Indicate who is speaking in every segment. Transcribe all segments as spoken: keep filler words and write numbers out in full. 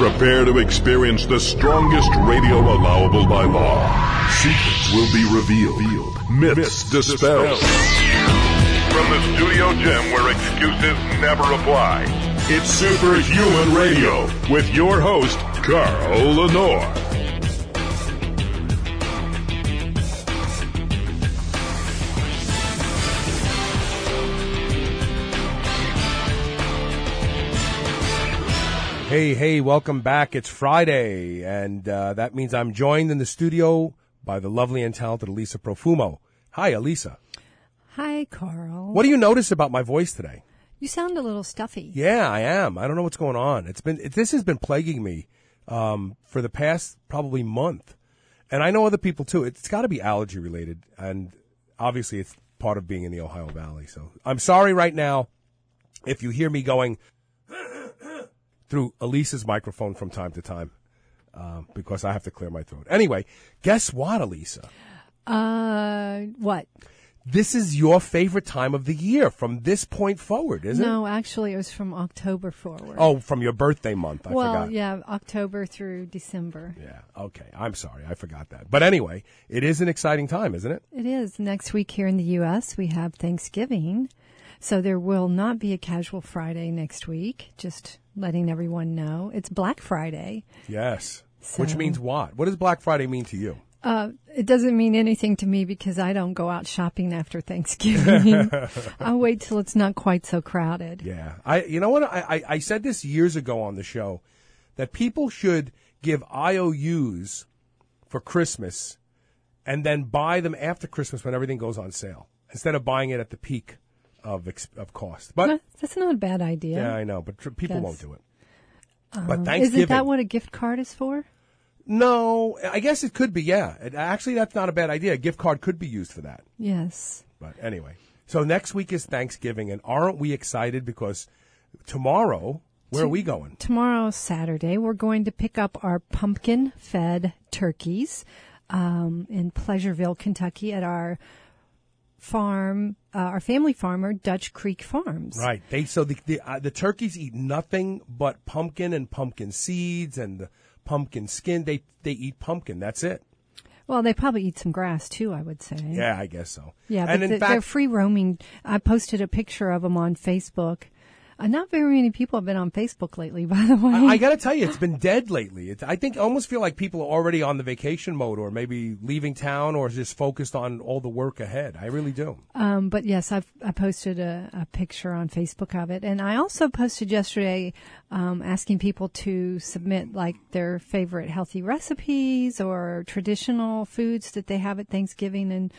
Speaker 1: Prepare to experience the strongest radio allowable by law. Secrets will be revealed. Myths dispelled. From the studio gym where excuses never apply, it's Superhuman Radio with your host, Carl Lenore.
Speaker 2: Hey, hey, welcome back. It's Friday, and uh, that means I'm joined in the studio by the lovely and talented Elisa Profumo. Hi, Elisa.
Speaker 3: Hi, Carl.
Speaker 2: What do you notice about my voice today?
Speaker 3: You sound a little stuffy.
Speaker 2: Yeah, I am. I don't know what's going on. It's been it, this has been plaguing me um, for the past probably month, and I know other people too. It's got to be allergy related, and obviously it's part of being in the Ohio Valley. So I'm sorry right now if you hear me going through Elisa's microphone from time to time, uh, because I have to clear my throat. Anyway, guess what, Elisa?
Speaker 3: Uh, what?
Speaker 2: This is your favorite time of the year from this point forward, isn't
Speaker 3: No,
Speaker 2: it?
Speaker 3: No, actually, it was from October forward.
Speaker 2: Oh, from your birthday month. I
Speaker 3: well,
Speaker 2: forgot.
Speaker 3: yeah, October through December.
Speaker 2: Yeah, okay. I'm sorry. I forgot that. But anyway, it is an exciting time, isn't it?
Speaker 3: It is. Next week here in the U S, we have Thanksgiving. So there will not be a casual Friday next week. Just letting everyone know. It's Black Friday.
Speaker 2: Yes.
Speaker 3: So,
Speaker 2: Which means what? What does Black Friday mean to you?
Speaker 3: Uh, it doesn't mean anything to me because I don't go out shopping after Thanksgiving. I'll wait till it's not quite so crowded.
Speaker 2: Yeah. I. You know what? I, I, I said this years ago on the show that people should give I O Us for Christmas and then buy them after Christmas when everything goes on sale instead of buying it at the peak of of cost. But
Speaker 3: well, that's not a bad idea.
Speaker 2: Yeah, I know, but tr- people won't do it.
Speaker 3: Um,
Speaker 2: but Thanksgiving,
Speaker 3: isn't that what a gift card is for?
Speaker 2: No, I guess it could be. Yeah, it, actually, that's not a bad idea. A gift card could be used for that.
Speaker 3: Yes.
Speaker 2: But anyway, so next week is Thanksgiving, and aren't we excited because tomorrow, where
Speaker 3: T-
Speaker 2: are we going?
Speaker 3: Tomorrow, Saturday, we're going to pick up our pumpkin-fed turkeys um, in Pleasureville, Kentucky, at our farm, uh, our family farmer, Dutch Creek Farms.
Speaker 2: Right. They so the the, uh, the turkeys eat nothing but pumpkin and pumpkin seeds and the pumpkin skin. They they eat pumpkin. That's it.
Speaker 3: Well, they probably eat some grass too, I would say.
Speaker 2: Yeah, I guess so.
Speaker 3: Yeah,
Speaker 2: and
Speaker 3: but
Speaker 2: in
Speaker 3: the,
Speaker 2: fact,
Speaker 3: they're free roaming. I posted a picture of them on Facebook. Uh, not very many people have been on Facebook lately, by the way.
Speaker 2: I, I got to tell you, it's been dead lately. It's, I think I almost feel like people are already on the vacation mode, or maybe leaving town, or just focused on all the work ahead. I really do.
Speaker 3: Um, but yes, I've I posted a, a picture on Facebook of it, and I also posted yesterday um, asking people to submit like their favorite healthy recipes or traditional foods that they have at Thanksgiving, and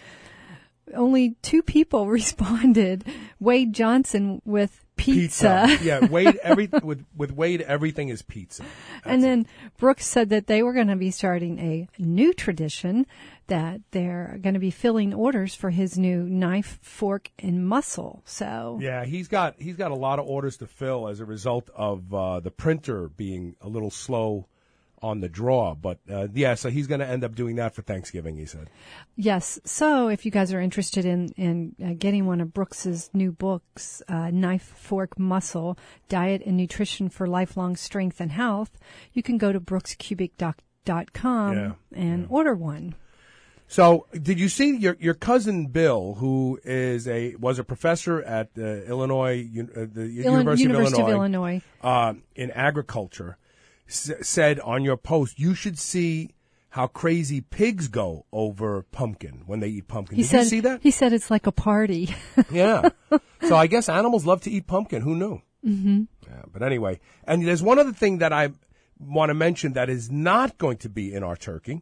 Speaker 3: only two people responded. Wade Johnson with Pizza.
Speaker 2: pizza. Yeah, Wade. Every with with Wade, everything is pizza. That's
Speaker 3: and then
Speaker 2: it.
Speaker 3: Brooks said that they were going to be starting a new tradition, that they're going to be filling orders for his new knife, fork, and mussel. So
Speaker 2: yeah, he's got he's got a lot of orders to fill as a result of uh, the printer being a little slow on the draw. But uh, yeah, so he's going to end up doing that for Thanksgiving, he said.
Speaker 3: Yes. So if you guys are interested in, in uh, getting one of Brooks's new books, uh, Knife, Fork, Muscle, Diet and Nutrition for Lifelong Strength and Health, you can go to brooks cubic dot com
Speaker 2: yeah,
Speaker 3: and
Speaker 2: yeah.
Speaker 3: order one.
Speaker 2: So, did you see your your cousin Bill, who is a was a professor at uh, Illinois, uh, the University,
Speaker 3: University
Speaker 2: of
Speaker 3: of
Speaker 2: Illinois,
Speaker 3: Illinois.
Speaker 2: Uh, in agriculture, s- said on your post, you should see how crazy pigs go over pumpkin when they eat pumpkin.
Speaker 3: He
Speaker 2: Did
Speaker 3: said,
Speaker 2: you see that?
Speaker 3: He said it's like a party.
Speaker 2: Yeah. So I guess animals love to eat pumpkin. Who knew?
Speaker 3: Mm-hmm.
Speaker 2: Yeah, but anyway, and there's one other thing that I want to mention that is not going to be in our turkey,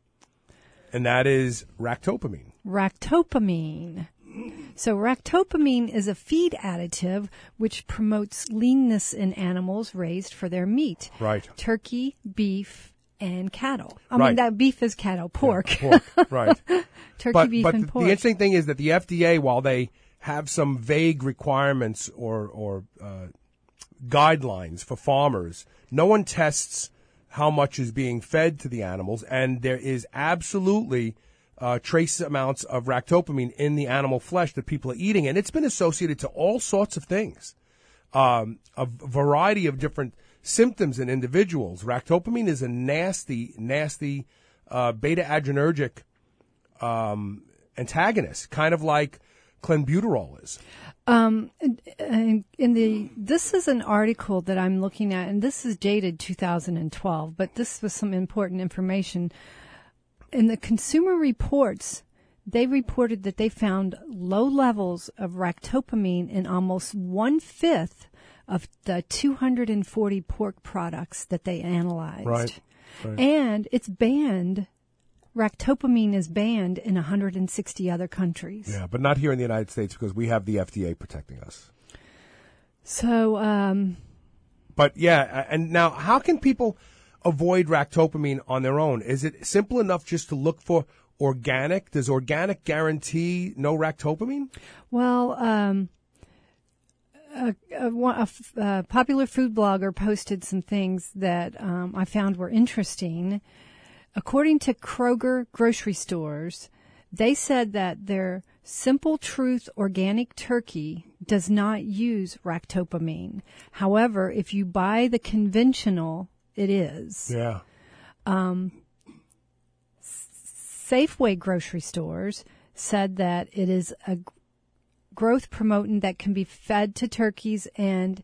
Speaker 2: and that is ractopamine.
Speaker 3: Ractopamine. So ractopamine is a feed additive which promotes leanness in animals raised for their meat.
Speaker 2: Right.
Speaker 3: Turkey, beef, and cattle. I
Speaker 2: Right.
Speaker 3: mean, that beef is cattle, pork.
Speaker 2: Yeah, pork, right.
Speaker 3: Turkey,
Speaker 2: but
Speaker 3: beef,
Speaker 2: but
Speaker 3: and
Speaker 2: the,
Speaker 3: pork.
Speaker 2: the interesting thing is that the F D A, while they have some vague requirements or, or uh, guidelines for farmers, no one tests how much is being fed to the animals, and there is absolutely uh, trace amounts of ractopamine in the animal flesh that people are eating, and it's been associated to all sorts of things, um, a variety of different symptoms in individuals. Ractopamine is a nasty, nasty uh, beta-adrenergic um, antagonist, kind of like clenbuterol is.
Speaker 3: Um, in, in the this is an article that I'm looking at, and this is dated two thousand twelve, but this was some important information. In the Consumer Reports, they reported that they found low levels of ractopamine in almost one-fifth of the two hundred forty pork products that they analyzed.
Speaker 2: Right. right.
Speaker 3: And it's banned. Ractopamine is banned in one hundred sixty other countries.
Speaker 2: Yeah, but not here in the United States because we have the F D A protecting us.
Speaker 3: So, um...
Speaker 2: But, yeah, and now how can people avoid ractopamine on their own? Is it simple enough just to look for organic? Does organic guarantee no ractopamine?
Speaker 3: Well, um... A, a, a, a popular food blogger posted some things that um, I found were interesting. According to Kroger grocery stores, they said that their Simple Truth organic turkey does not use ractopamine. However, if you buy the conventional, it is.
Speaker 2: Yeah.
Speaker 3: Um, Safeway grocery stores said that it is a growth promotant that can be fed to turkeys and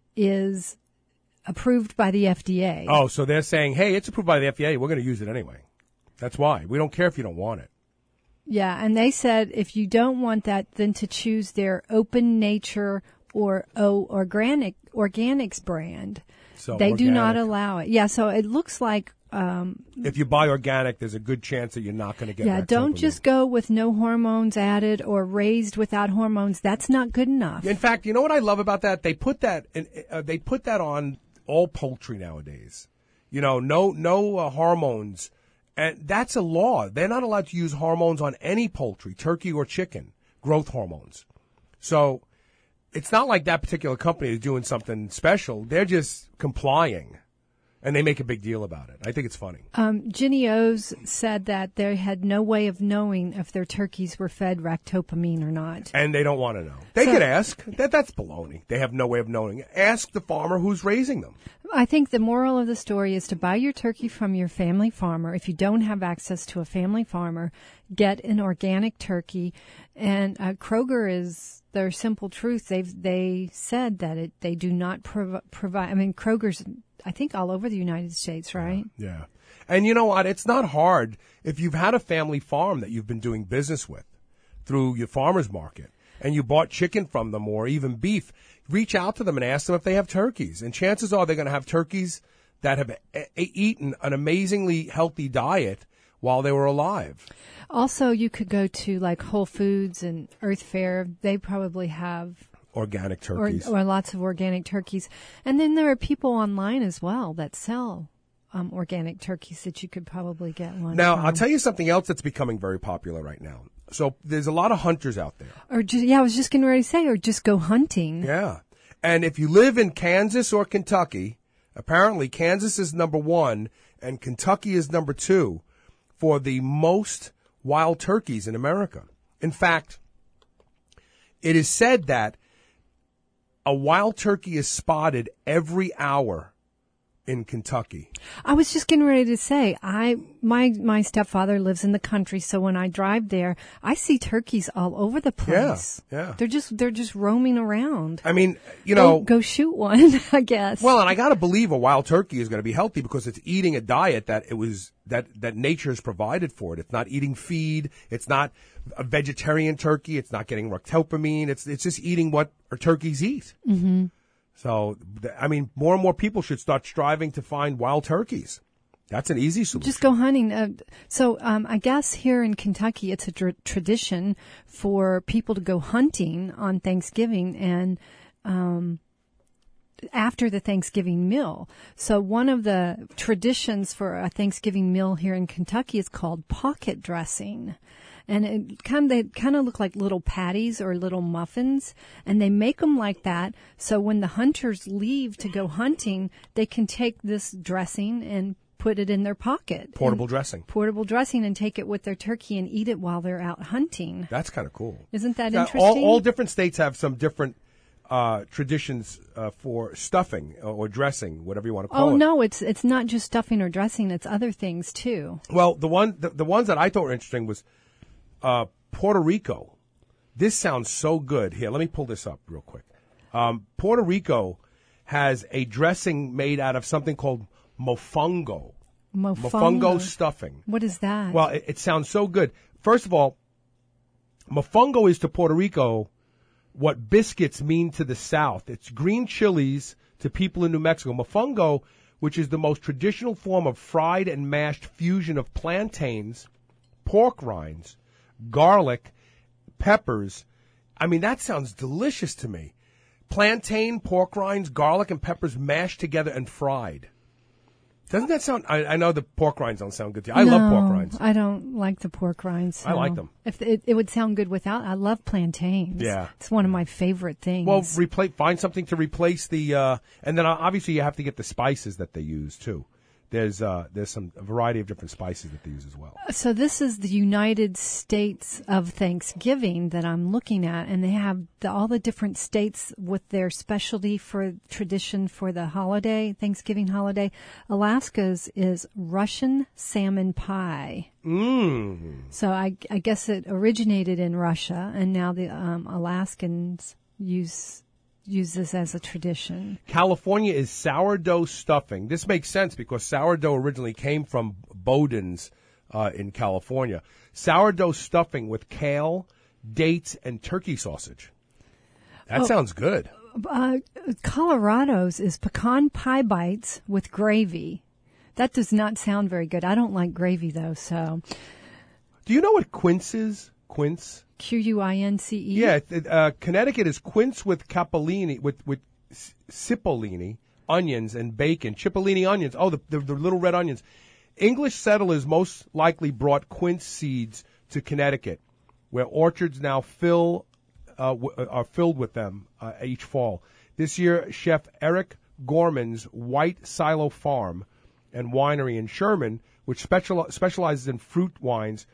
Speaker 3: is approved by the F D A.
Speaker 2: Oh, so they're saying, hey, it's approved by the F D A. We're going to use it anyway. That's why. We don't care if you don't want it.
Speaker 3: Yeah, and they said if you don't want that, then to choose their Open Nature or O Organic Organics brand.
Speaker 2: So
Speaker 3: they
Speaker 2: organic.
Speaker 3: do not allow it. Yeah, so it looks like... Um,
Speaker 2: if you buy organic, there's a good chance that you're not going to get
Speaker 3: Yeah,
Speaker 2: ractopamine.
Speaker 3: Don't just go with no hormones added or raised without hormones. That's not good enough.
Speaker 2: In fact, you know what I love about that? They put that in, uh, they put that on all poultry nowadays. You know, no no uh, hormones. And that's a law. They're not allowed to use hormones on any poultry, turkey or chicken, growth hormones. So it's not like that particular company is doing something special. They're just complying. And they make a big deal about it. I think it's funny.
Speaker 3: Um, Ginny O's said that they had no way of knowing if their turkeys were fed ractopamine or not.
Speaker 2: And they don't want to know. They
Speaker 3: So-
Speaker 2: could ask. That That's baloney. They have no way of knowing. Ask the farmer who's raising them.
Speaker 3: I think the moral of the story is to buy your turkey from your family farmer. If you don't have access to a family farmer, get an organic turkey. And uh, Kroger is their Simple Truth. They've they said that it they do not prov- provide. I mean, Kroger's I think all over the United States, right?
Speaker 2: Yeah. And you know what? It's not hard if you've had a family farm that you've been doing business with through your farmer's market and you bought chicken from them or even beef. Reach out to them and ask them if they have turkeys. And chances are they're going to have turkeys that have a- a- eaten an amazingly healthy diet while they were alive.
Speaker 3: Also, you could go to like Whole Foods and Earth Fare. They probably have
Speaker 2: Organic
Speaker 3: or,
Speaker 2: turkeys.
Speaker 3: or lots of organic turkeys. And then there are people online as well that sell um, organic turkeys that you could probably get one
Speaker 2: Now,
Speaker 3: from.
Speaker 2: I'll tell you something else that's becoming very popular right now. So there's a lot of hunters out there.
Speaker 3: Or just, yeah, I was just getting ready to say, or just go hunting.
Speaker 2: Yeah. And if you live in Kansas or Kentucky, apparently Kansas is number one and Kentucky is number two for the most wild turkeys in America. In fact, it is said that a wild turkey is spotted every hour in Kentucky.
Speaker 3: I was just getting ready to say, I my my stepfather lives in the country, so when I drive there, I see turkeys all over the place.
Speaker 2: Yeah, yeah.
Speaker 3: They're just they're just roaming around.
Speaker 2: I mean, you know,
Speaker 3: go, go shoot one, I guess.
Speaker 2: well, and I got to believe a wild turkey is going to be healthy because it's eating a diet that it was that that nature has provided for it. It's not eating feed. It's not a vegetarian turkey. It's not getting ractopamine. It's it's just eating what our turkeys eat.
Speaker 3: Mm-hmm.
Speaker 2: So, th- I mean, more and more people should start striving to find wild turkeys. That's an easy solution.
Speaker 3: Just go hunting. Uh, so um, I guess here in Kentucky, it's a tr- tradition for people to go hunting on Thanksgiving and um, after the Thanksgiving meal. So one of the traditions for a Thanksgiving meal here in Kentucky is called pocket dressing. And it kind of, they kind of look like little patties or little muffins, and they make them like that. So when the hunters leave to go hunting, they can take this dressing and put it in their pocket.
Speaker 2: Portable
Speaker 3: and,
Speaker 2: dressing.
Speaker 3: Portable dressing, and take it with their turkey and eat it while they're out hunting.
Speaker 2: That's kind of cool.
Speaker 3: Isn't that
Speaker 2: Now,
Speaker 3: interesting?
Speaker 2: all, all different states have some different uh, traditions uh, for stuffing or, or dressing, whatever you want to call
Speaker 3: Oh,
Speaker 2: it.
Speaker 3: no, it's it's not just stuffing or dressing. It's other things, too.
Speaker 2: Well, the one the, the ones that I thought were interesting was uh, Puerto Rico. This sounds so good. Here, let me pull this up real quick. Um, Puerto Rico has a dressing made out of something called mofongo.
Speaker 3: Mofongo.
Speaker 2: Mofongo stuffing.
Speaker 3: What is that?
Speaker 2: Well, it, it sounds so good. First of all, mofongo is to Puerto Rico what biscuits mean to the South. It's green chilies to people in New Mexico. Mofongo, which is the most traditional form of fried and mashed fusion of plantains, pork rinds, garlic, peppers. I mean, that sounds delicious to me. Plantain, pork rinds, garlic, and peppers mashed together and fried. Doesn't that sound? I, I know the pork rinds don't sound good to you. I
Speaker 3: no,
Speaker 2: love pork rinds.
Speaker 3: I don't like the pork rinds. So
Speaker 2: I like them.
Speaker 3: If it, it would sound good without, I love plantains.
Speaker 2: Yeah.
Speaker 3: It's one of my favorite things.
Speaker 2: Well, replace, find something to replace the, uh, and then obviously you have to get the spices that they use too. There's uh, there's some a variety of different spices that they use as well.
Speaker 3: So this is the United States of Thanksgiving that I'm looking at, and they have the, all the different states with their specialty for tradition for the holiday, Thanksgiving holiday. Alaska's is Russian salmon pie.
Speaker 2: Mmm.
Speaker 3: So I, I guess it originated in Russia, and now the um, Alaskans use use this as a tradition.
Speaker 2: California is sourdough stuffing. This makes sense because sourdough originally came from Bowden's uh, in California. Sourdough stuffing with kale, dates, and turkey sausage. That
Speaker 3: Oh.
Speaker 2: sounds good.
Speaker 3: Uh, Colorado's is pecan pie bites with gravy. That does not sound very good. I don't like gravy, though, so.
Speaker 2: Do you know what quince is? Quince?
Speaker 3: Q U I N C E?
Speaker 2: Yeah, th- uh, Connecticut is quince with capellini, with, with s- cipollini, onions, and bacon. Cipollini onions. Oh, the, the, the little red onions. English settlers most likely brought quince seeds to Connecticut, where orchards now fill uh, w- are filled with them uh, each fall. This year, Chef Eric Gorman's White Silo Farm and Winery in Sherman, which special- specializes in fruit wines,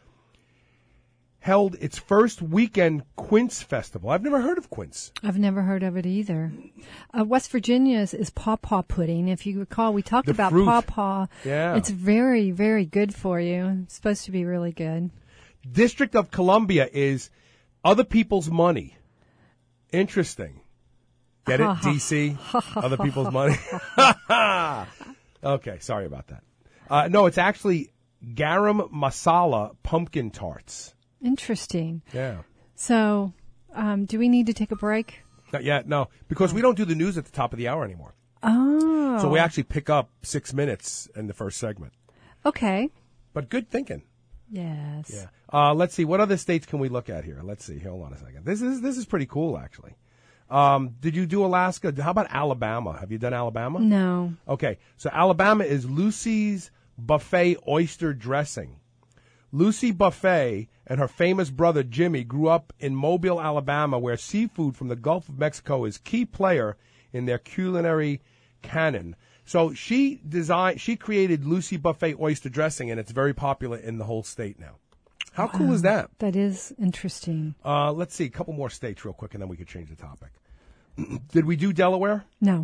Speaker 2: held its first weekend quince festival. I've never heard of quince.
Speaker 3: I've never heard of it either. Uh, West Virginia's is pawpaw pudding. If you recall, we talked
Speaker 2: The
Speaker 3: about
Speaker 2: fruit.
Speaker 3: pawpaw.
Speaker 2: Yeah.
Speaker 3: It's very, very good for you. It's supposed to be really good.
Speaker 2: District of Columbia is other people's money. Interesting. Get it, D C? Other people's money? Okay, sorry about that. Uh, no, it's actually garam masala pumpkin tarts.
Speaker 3: Interesting.
Speaker 2: Yeah.
Speaker 3: So, um, do we need to take a break?
Speaker 2: Not yet, no, because we don't do the news at the top of the hour anymore.
Speaker 3: Oh.
Speaker 2: So we actually pick up six minutes in the first segment.
Speaker 3: Okay.
Speaker 2: But good thinking.
Speaker 3: Yes.
Speaker 2: Yeah. Uh, let's see. What other states can we look at here? Let's see. Hold on a second. This is this is pretty cool, actually. Um, did you do Alaska? How about Alabama? Have you done Alabama?
Speaker 3: No.
Speaker 2: Okay. So Alabama is Lucy's Buffet oyster dressing. Lucy Buffet and her famous brother Jimmy grew up in Mobile, Alabama, where seafood from the Gulf of Mexico is key player in their culinary canon. So she designed, she created Lucy Buffet oyster dressing, and it's very popular in the whole state now. How cool
Speaker 3: Wow.
Speaker 2: is that?
Speaker 3: That is interesting.
Speaker 2: Uh, let's see, a couple more states real quick, and then we could change the topic. Did we do Delaware?
Speaker 3: No.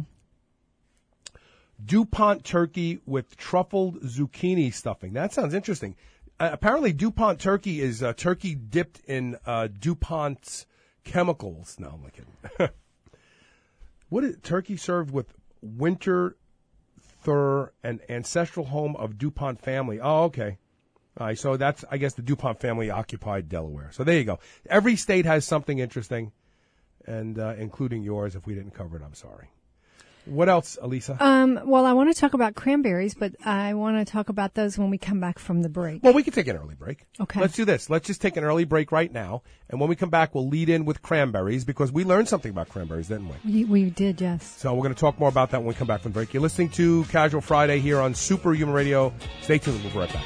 Speaker 2: DuPont turkey with truffled zucchini stuffing. That sounds interesting. Uh, apparently, DuPont turkey is uh, turkey dipped in uh, DuPont's chemicals. No, I'm not kidding. What is turkey served with winter thur, an ancestral home of DuPont family? Oh, okay. All right, so that's, I guess, the DuPont family occupied Delaware. So there you go. Every state has something interesting, and uh, including yours. If we didn't cover it, I'm sorry. What else, Elisa?
Speaker 3: Um, well, I want to talk about cranberries, but I want to talk about those when we come back from the break.
Speaker 2: Well, we could take an early break.
Speaker 3: Okay.
Speaker 2: Let's do this. Let's just take an early break right now, and when we come back, we'll lead in with cranberries because we learned something about cranberries, didn't we?
Speaker 3: We, we did, yes.
Speaker 2: So we're going to talk more about that when we come back from break. You're listening to Casual Friday here on Superhuman Radio. Stay tuned. We'll be right back.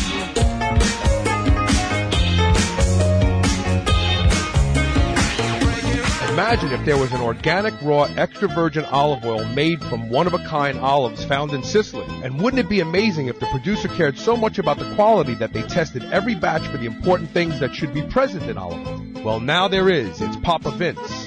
Speaker 2: Imagine if there was an organic, raw, extra virgin olive oil made from one-of-a-kind olives found in Sicily. And wouldn't it be amazing if the producer cared so much about the quality that they tested every batch for the important things that should be present in olive oil? Well, now there is. It's Papa Vince.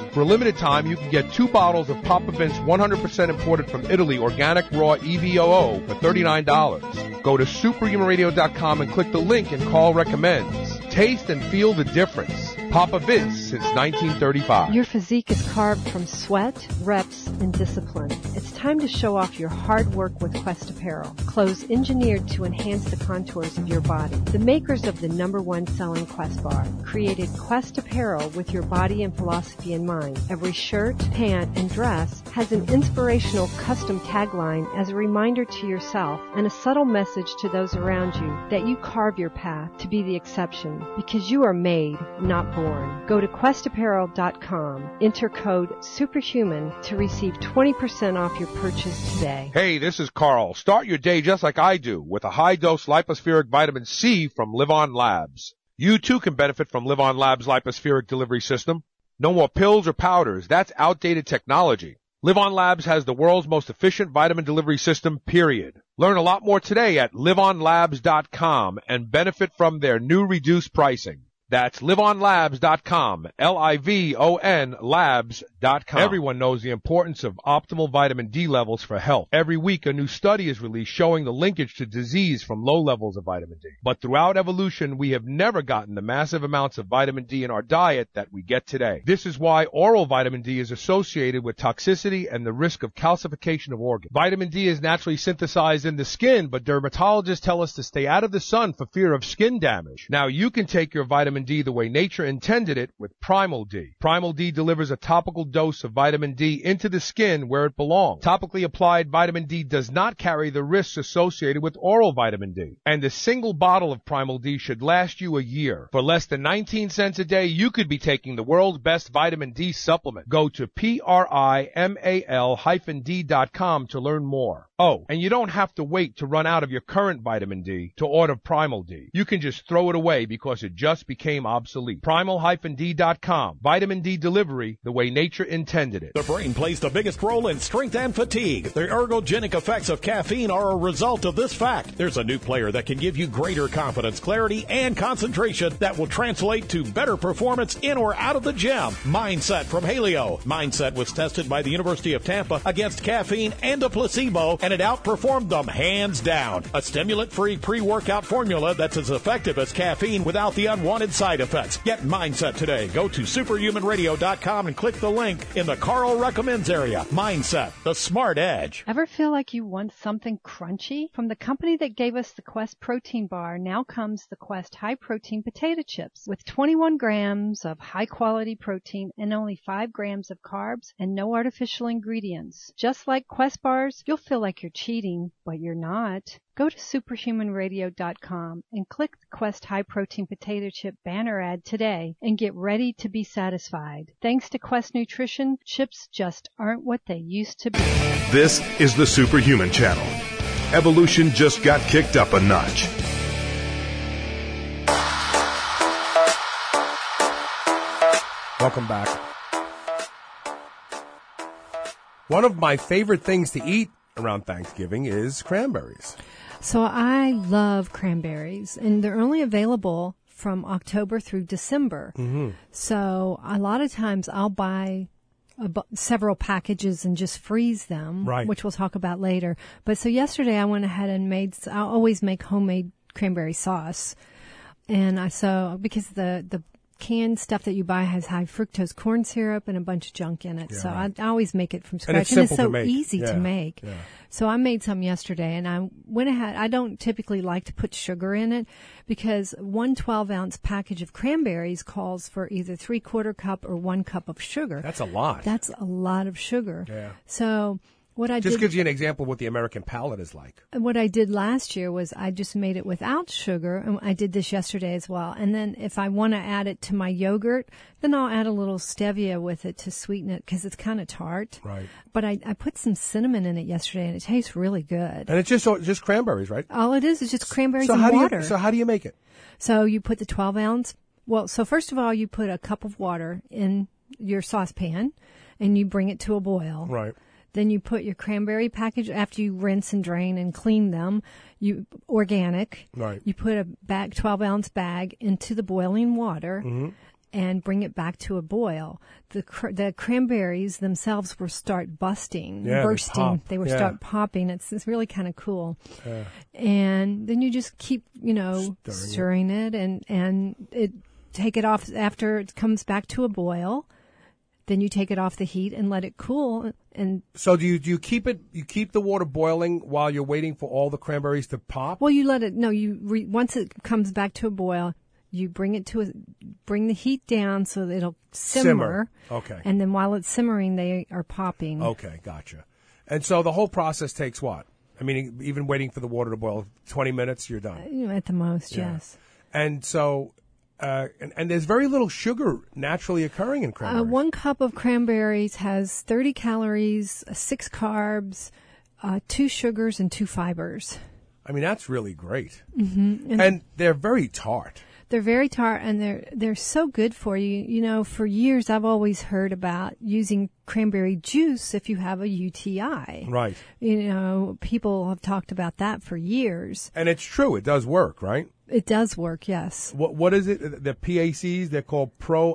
Speaker 4: For a limited time, you can get two bottles of Papa Vince one hundred percent imported from Italy organic raw E V O O for thirty-nine dollars. Go to superhuman radio dot com and click the link and call recommends. Taste and feel the difference. Papa Vince since nineteen thirty-five.
Speaker 5: Your physique is carved from sweat, reps, and discipline. It's time to show off your hard work with Quest Apparel. Clothes engineered to enhance the contours of your body. The makers of the number one selling Quest bar created Quest Apparel with your body and philosophy in mind. Every shirt, pant, and dress has an inspirational custom tagline as a reminder to yourself and a subtle message to those around you that you carve your path to be the exception because you are made, not born. Go to quest apparel dot com. Enter code SUPERHUMAN to receive twenty percent off your purchase today.
Speaker 4: Hey, this is Carl. Start your day just like I do with a high-dose lipospheric vitamin C from Live On Labs. You too can benefit from Live On Labs' lipospheric delivery system. No more pills or powders. That's outdated technology. Live On Labs has the world's most efficient vitamin delivery system, period. Learn a lot more today at live on labs dot com and benefit from their new reduced pricing. That's live on labs dot com, L I V O N labs dot com. Everyone knows the importance of optimal vitamin D levels for health. Every week, a new study is released showing the linkage to disease from low levels of vitamin D. But throughout evolution, we have never gotten the massive amounts of vitamin D in our diet that we get today. This is why oral vitamin D is associated with toxicity and the risk of calcification of organs. Vitamin D is naturally synthesized in the skin, but dermatologists tell us to stay out of the sun for fear of skin damage. Now, you can take your vitamin D the way nature intended it with Primal D. Primal D delivers a topical dose of vitamin D into the skin where it belongs. Topically applied vitamin D does not carry the risks associated with oral vitamin D. And a single bottle of Primal D should last you a year. For less than nineteen cents a day, you could be taking the world's best vitamin D supplement. Go to P R I M A L hyphen D dot com to learn more. Oh, and you don't have to wait to run out of your current vitamin D to order Primal D. You can just throw it away because it just became obsolete. Primal D dot com. Vitamin D delivery the way nature intended it.
Speaker 6: The brain plays the biggest role in strength and fatigue. The ergogenic effects of caffeine are a result of this fact. There's a new player that can give you greater confidence, clarity, and concentration that will translate to better performance in or out of the gym. Mindset from Haleo. Mindset was tested by the University of Tampa against caffeine and a placebo, and it outperformed them hands down. A stimulant-free pre-workout formula that's as effective as caffeine without the unwanted side effects. Get Mindset today. Go to superhuman radio dot com and click the link in the Carl Recommends area. Mindset, the smart edge.
Speaker 5: Ever feel like you want something crunchy? From the company that gave us the Quest protein bar, now comes the Quest high protein potato chips with twenty-one grams of high quality protein and only five grams of carbs and no artificial ingredients. Just like Quest bars, you'll feel like you're cheating, but you're not. Go to superhuman radio dot com and click the Quest high protein potato chip banner ad today and get ready to be satisfied. Thanks to Quest Nutrition, chips just aren't what they used to be.
Speaker 1: This is the Superhuman Channel. Evolution just got kicked up a notch.
Speaker 2: Welcome back. One of my favorite things to eat around Thanksgiving is cranberries.
Speaker 3: So I love cranberries, and they're only available from October through December. Mm-hmm. So a lot of times I'll buy a bu- several packages and just freeze them,
Speaker 2: right,
Speaker 3: which we'll talk about later. But so yesterday I went ahead and made, I always make homemade cranberry sauce. And I, so, because the, the, canned stuff that you buy has high fructose corn syrup and a bunch of junk in it. Yeah, so right. I, I always make it from scratch.
Speaker 2: And it's,
Speaker 3: and it's
Speaker 2: simple
Speaker 3: so
Speaker 2: to make.
Speaker 3: easy
Speaker 2: yeah.
Speaker 3: to make.
Speaker 2: Yeah.
Speaker 3: So I made some yesterday, and I went ahead. I don't typically like to put sugar in it because one twelve ounce package of cranberries calls for either three quarter cup or one cup of sugar.
Speaker 2: That's a lot.
Speaker 3: That's a lot of sugar.
Speaker 2: Yeah.
Speaker 3: So what I
Speaker 2: just
Speaker 3: did,
Speaker 2: gives you an example of what the American palate is like.
Speaker 3: What I did last year was I just made it without sugar, and I did this yesterday as well. And then if I want to add it to my yogurt, then I'll add a little stevia with it to sweeten it because it's kind of tart.
Speaker 2: Right.
Speaker 3: But I, I put some cinnamon in it yesterday, and it tastes really good.
Speaker 2: And it's just just cranberries, right?
Speaker 3: All it is is just cranberries
Speaker 2: so
Speaker 3: and
Speaker 2: how
Speaker 3: water.
Speaker 2: Do you, so how do you make it?
Speaker 3: So you put the twelve ounce. Well, so first of all, you put a cup of water in your saucepan, and you bring it to a boil.
Speaker 2: Right.
Speaker 3: Then you put your cranberry package after you rinse and drain and clean them. You organic.
Speaker 2: Right.
Speaker 3: You put a bag, twelve ounce bag into the boiling water,
Speaker 2: mm-hmm.
Speaker 3: and bring it back to a boil. The cr- the cranberries themselves will start busting,
Speaker 2: Yeah, they
Speaker 3: bursting.
Speaker 2: pop.
Speaker 3: They will
Speaker 2: Yeah.
Speaker 3: start popping. It's, it's really kind of cool.
Speaker 2: Yeah.
Speaker 3: And then you just keep, you know,
Speaker 2: Stirring
Speaker 3: stirring, it. it and, and it take it off after it comes back to a boil. Then you take it off the heat and let it cool. And
Speaker 2: So do you do you keep it? You keep the water boiling while you're waiting for all the cranberries to pop?
Speaker 3: well, you let it. No, you re, once it comes back to a boil, you bring it to a bring the heat down so that it'll simmer.
Speaker 2: Simmer. Okay.
Speaker 3: And then while it's simmering, they are popping.
Speaker 2: Okay, gotcha. And so the whole process takes what? I mean, even waiting for the water to boil, twenty minutes, you're done.
Speaker 3: You know, at the most,
Speaker 2: Yeah.
Speaker 3: yes.
Speaker 2: And so, uh, and, and there's very little sugar naturally occurring in
Speaker 3: Uh,
Speaker 2: cranberries.
Speaker 3: one cup of cranberries has thirty calories, uh, six carbs, uh, two sugars, and two fibers.
Speaker 2: I mean, that's really great.
Speaker 3: Mm-hmm.
Speaker 2: And, and they're very tart.
Speaker 3: They're very tart, and they're they're so good for you. You know, for years I've always heard about using cranberry juice if you have a U T I.
Speaker 2: Right.
Speaker 3: You know, people have talked about that for years.
Speaker 2: And it's true. It does work, right?
Speaker 3: It does work, yes.
Speaker 2: What What is it? The P A Cs, they're called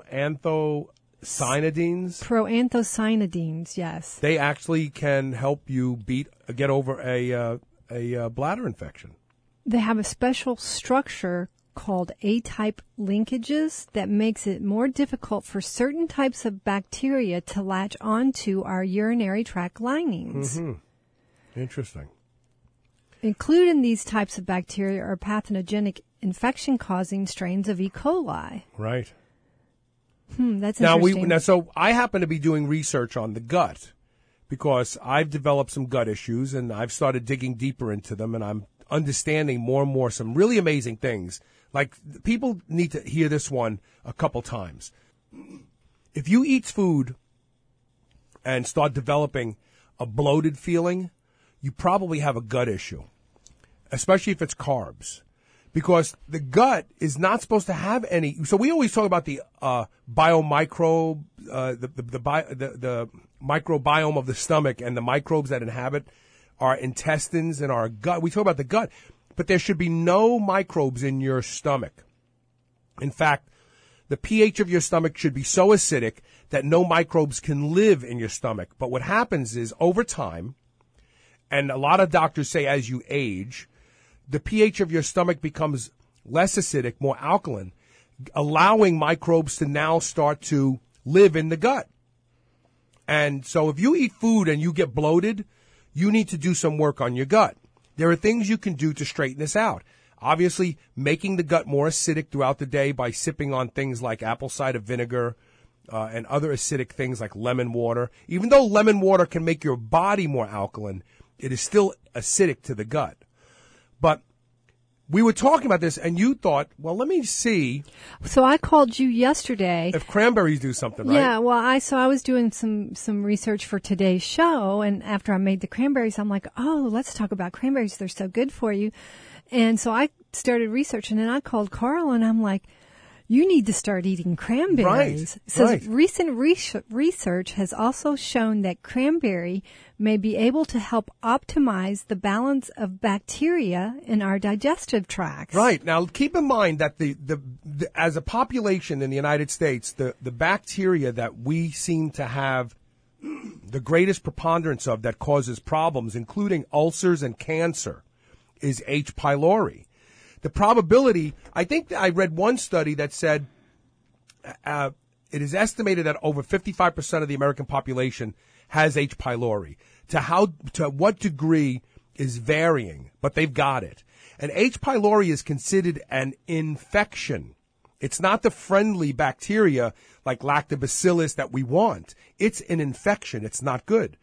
Speaker 2: proanthocyanidins.
Speaker 3: Proanthocyanidins, yes.
Speaker 2: They actually can help you beat get over a uh, a uh, bladder infection.
Speaker 3: They have a special structure called A-type linkages that makes it more difficult for certain types of bacteria to latch onto our urinary tract linings.
Speaker 2: Mm-hmm. Interesting.
Speaker 3: Included in these types of bacteria are pathogenic infection-causing strains of E. coli.
Speaker 2: Right.
Speaker 3: Hmm, that's
Speaker 2: Now we
Speaker 3: interesting.
Speaker 2: now so I happen to be doing research on the gut because I've developed some gut issues and I've started digging deeper into them and I'm understanding more and more some really amazing things. Like people need to hear this one a couple times. If you eat food and start developing a bloated feeling, you probably have a gut issue, especially if it's carbs. Because the gut is not supposed to have any. So we always talk about the uh, biomicrobe, uh, the the the, bio, the the microbiome of the stomach and the microbes that inhabit our intestines and our gut. We talk about the gut, but there should be no microbes in your stomach. In fact, the pH of your stomach should be so acidic that no microbes can live in your stomach. But what happens is over time, and a lot of doctors say as you age, the pH of your stomach becomes less acidic, more alkaline, allowing microbes to now start to live in the gut. And so if you eat food and you get bloated, you need to do some work on your gut. There are things you can do to straighten this out. Obviously, making the gut more acidic throughout the day by sipping on things like apple cider vinegar uh, and other acidic things like lemon water. Even though lemon water can make your body more alkaline, it is still acidic to the gut. But we were talking about this, and you thought, well, let me see
Speaker 3: So I called you yesterday.
Speaker 2: if cranberries do something, right?
Speaker 3: Yeah, well, I so I was doing some some research for today's show, and after I made the cranberries, I'm like, oh, let's talk about cranberries. They're so good for you. And so I started researching, and I called Carl, and I'm like, you need to start eating cranberries.
Speaker 2: Right,
Speaker 3: So
Speaker 2: right.
Speaker 3: recent res- research has also shown that cranberry may be able to help optimize the balance of bacteria in our digestive tracts.
Speaker 2: Right. Now, keep in mind that the, the, the as a population in the United States, the, the bacteria that we seem to have the greatest preponderance of that causes problems, including ulcers and cancer, is H. pylori. The probability, I think I read one study that said uh, it is estimated that over fifty-five percent of the American population has H. pylori. To how, to what degree is varying, but they've got it. And H. pylori is considered an infection. It's not the friendly bacteria like lactobacillus that we want. It's an infection. It's not good.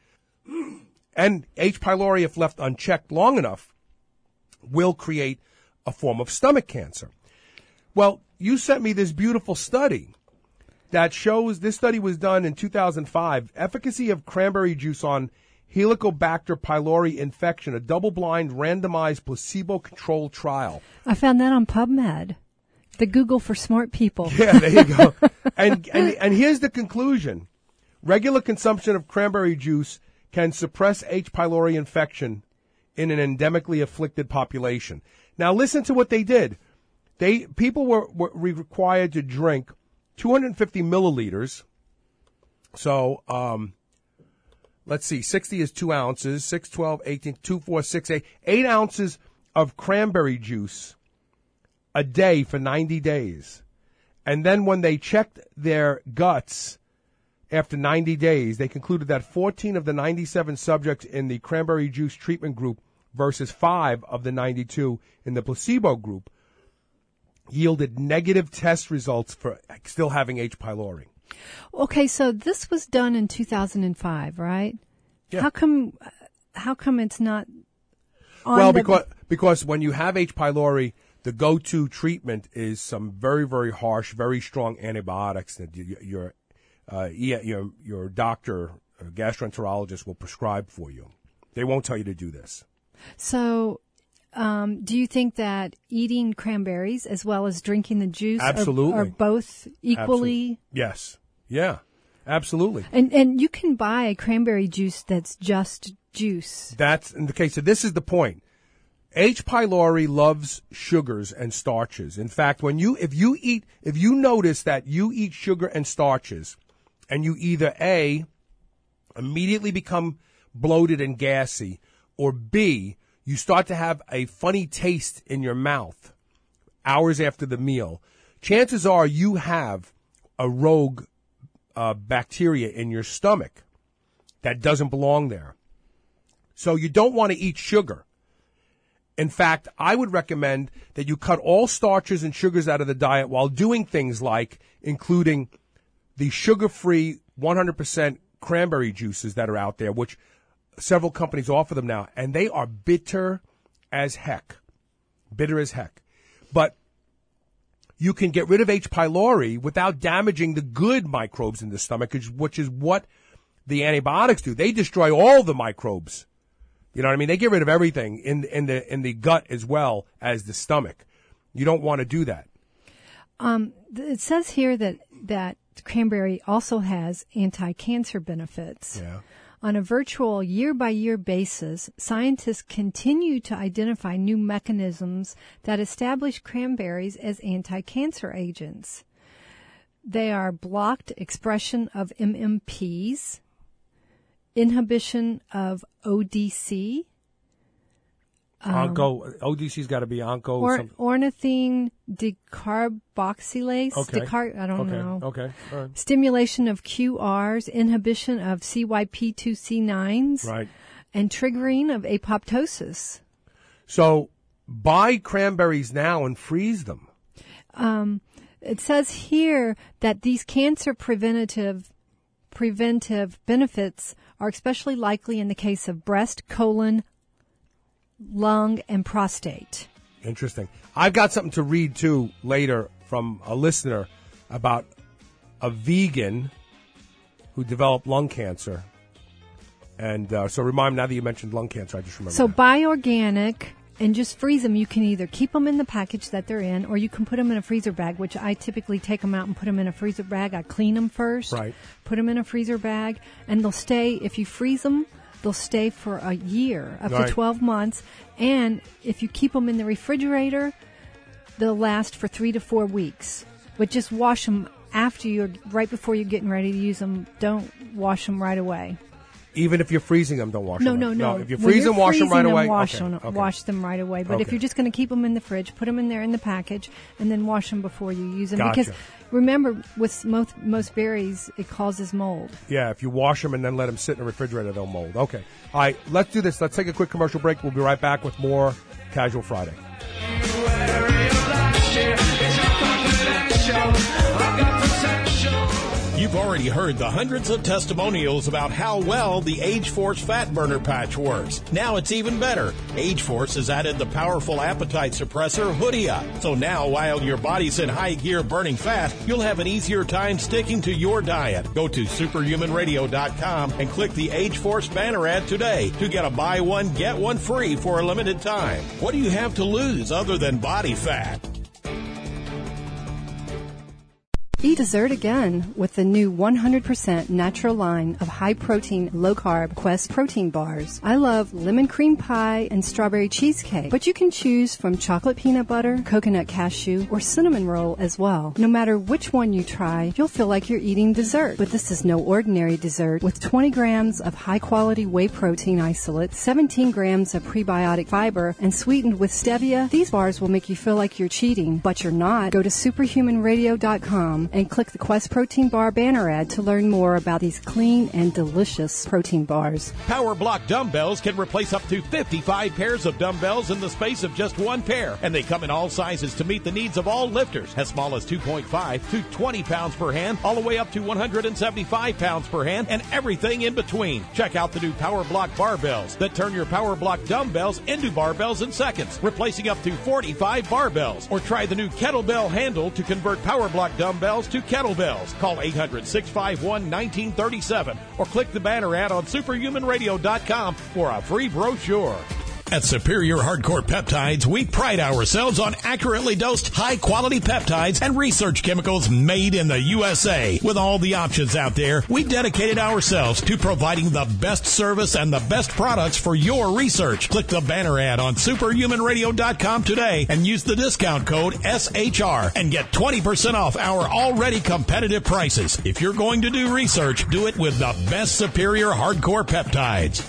Speaker 2: And H. pylori, if left unchecked long enough, will create a form of stomach cancer. Well, you sent me this beautiful study that shows, this study was done in two thousand five, efficacy of cranberry juice on Helicobacter pylori infection, a double-blind, randomized, placebo-controlled trial.
Speaker 3: I found that on PubMed, the Google for smart people.
Speaker 2: Yeah, there you go. and, and and here's the conclusion. Regular consumption of cranberry juice can suppress H. pylori infection in an endemically afflicted population. Now listen to what they did. They people were, were required to drink two hundred fifty milliliters. So, um, let's see, sixty is two ounces, six, twelve, eighteen, two, four, six, eight, eight ounces of cranberry juice a day for ninety days. And then when they checked their guts after ninety days, they concluded that fourteen of the ninety-seven subjects in the cranberry juice treatment group versus five of the ninety-two in the placebo group yielded negative test results for still having H. pylori.
Speaker 3: Okay, so this was done in two thousand five, right?
Speaker 2: Yeah.
Speaker 3: How come? How come it's not? On
Speaker 2: well,
Speaker 3: the...
Speaker 2: because because when you have H. pylori, the go-to treatment is some very very harsh, very strong antibiotics that you, your uh, your your doctor, or gastroenterologist will prescribe for you. They won't tell you to do this.
Speaker 3: So, um, do you think that eating cranberries as well as drinking the juice
Speaker 2: Absolutely.
Speaker 3: Are, are both equally?
Speaker 2: Absolutely. Yes. Yeah. Absolutely.
Speaker 3: And and you can buy a cranberry juice that's just juice.
Speaker 2: That's in the case. So this is the point. H. pylori loves sugars and starches. In fact, when you if you eat if you notice that you eat sugar and starches, and you either A, immediately become bloated and gassy, or B, you start to have a funny taste in your mouth hours after the meal, chances are you have a rogue uh, bacteria in your stomach that doesn't belong there. So you don't want to eat sugar. In fact, I would recommend that you cut all starches and sugars out of the diet while doing things like including the sugar-free one hundred percent cranberry juices that are out there, which several companies offer them now, and they are bitter as heck. Bitter as heck. But you can get rid of H. pylori without damaging the good microbes in the stomach, which is what the antibiotics do. They destroy all the microbes. You know what I mean? They get rid of everything in in the in the gut as well as the stomach. You don't want to do that.
Speaker 3: Um, it says here that that cranberry also has anti-cancer benefits.
Speaker 2: Yeah.
Speaker 3: On a virtual year-by-year basis, scientists continue to identify new mechanisms that establish cranberries as anti-cancer agents. They are blocked expression of M M Ps, inhibition of O D C. Um,
Speaker 2: Onco, O D C's got to be onco.
Speaker 3: Or,
Speaker 2: something.
Speaker 3: ornithine decarboxylase.
Speaker 2: Okay.
Speaker 3: Decar- I don't
Speaker 2: okay.
Speaker 3: know.
Speaker 2: Okay. All right.
Speaker 3: Stimulation of Q Rs, inhibition of C Y P two C nines,
Speaker 2: Right.
Speaker 3: and triggering of apoptosis.
Speaker 2: So buy cranberries now and freeze them.
Speaker 3: Um, it says here that these cancer preventative preventive benefits are especially likely in the case of breast, colon, lung, and prostate.
Speaker 2: Interesting. I've got something to read, too, later from a listener about a vegan who developed lung cancer. And uh, so remind me, now that you mentioned lung cancer, I just remember
Speaker 3: So
Speaker 2: that.
Speaker 3: buy organic and just freeze them. You can either keep them in the package that they're in, or you can put them in a freezer bag, which I typically take them out and put them in a freezer bag. I clean them first,
Speaker 2: Right.
Speaker 3: put them in a freezer bag, and they'll stay, if you freeze them, they'll stay for a year, up
Speaker 2: Right.
Speaker 3: to twelve months. And if you keep them in the refrigerator, they'll last for three to four weeks. But just wash them after you're, right before you're getting ready to use them. Don't wash them right away.
Speaker 2: Even if you're freezing them, don't wash
Speaker 3: No,
Speaker 2: them.
Speaker 3: no, no.
Speaker 2: If you
Speaker 3: When
Speaker 2: freeze
Speaker 3: you're
Speaker 2: them, wash them
Speaker 3: freezing
Speaker 2: right away.
Speaker 3: Wash,
Speaker 2: okay.
Speaker 3: them,
Speaker 2: okay.
Speaker 3: wash them right away. But if
Speaker 2: Okay.
Speaker 3: you're just going to keep them in the fridge, put them in there in the package, and then wash them before you use them.
Speaker 2: Gotcha.
Speaker 3: Because remember, with most, most berries, it causes mold.
Speaker 2: Yeah, if you wash them and then let them sit in the refrigerator, they'll mold. Okay. All right, let's do this. Let's take a quick commercial break. We'll be right back with more Casual Friday.
Speaker 6: You've already heard the hundreds of testimonials about how well the Age-Force Fat Burner Patch works. Now it's even better. Age-Force has added the powerful appetite suppressor Hoodia. So now, while your body's in high gear burning fat, you'll have an easier time sticking to your diet. Go to superhuman radio dot com and click the Age-Force banner ad today to get a buy one, get one free for a limited time. What do you have to lose other than body fat?
Speaker 3: Eat dessert again with the new one hundred percent natural line of high-protein, low-carb Quest protein bars. I love lemon cream pie and strawberry cheesecake, but you can choose from chocolate peanut butter, coconut cashew, or cinnamon roll as well. No matter which one you try, you'll feel like you're eating dessert. But this is no ordinary dessert. With twenty grams of high-quality whey protein isolate, seventeen grams of prebiotic fiber, and sweetened with stevia, these bars will make you feel like you're cheating, but you're not. Go to superhuman radio dot com and click the Quest Protein Bar banner ad to learn more about these clean and delicious protein bars.
Speaker 6: Power Block dumbbells can replace up to fifty-five pairs of dumbbells in the space of just one pair, and they come in all sizes to meet the needs of all lifters, as small as two point five to twenty pounds per hand, all the way up to one hundred seventy-five pounds per hand, and everything in between. Check out the new Power Block barbells that turn your Power Block dumbbells into barbells in seconds, replacing up to forty-five barbells. Or try the new kettlebell handle to convert Power Block dumbbells to kettlebells. Call eight hundred, six five one, one nine three seven or click the banner ad on superhuman radio dot com for a free brochure. At Superior Hardcore Peptides, we pride ourselves on accurately dosed, high-quality peptides and research chemicals made in the U S A. With all the options out there, we dedicated ourselves to providing the best service and the best products for your research. Click the banner ad on superhuman radio dot com today and use the discount code S H R and get twenty percent off our already competitive prices. If you're going to do research, do it with the best Superior Hardcore Peptides.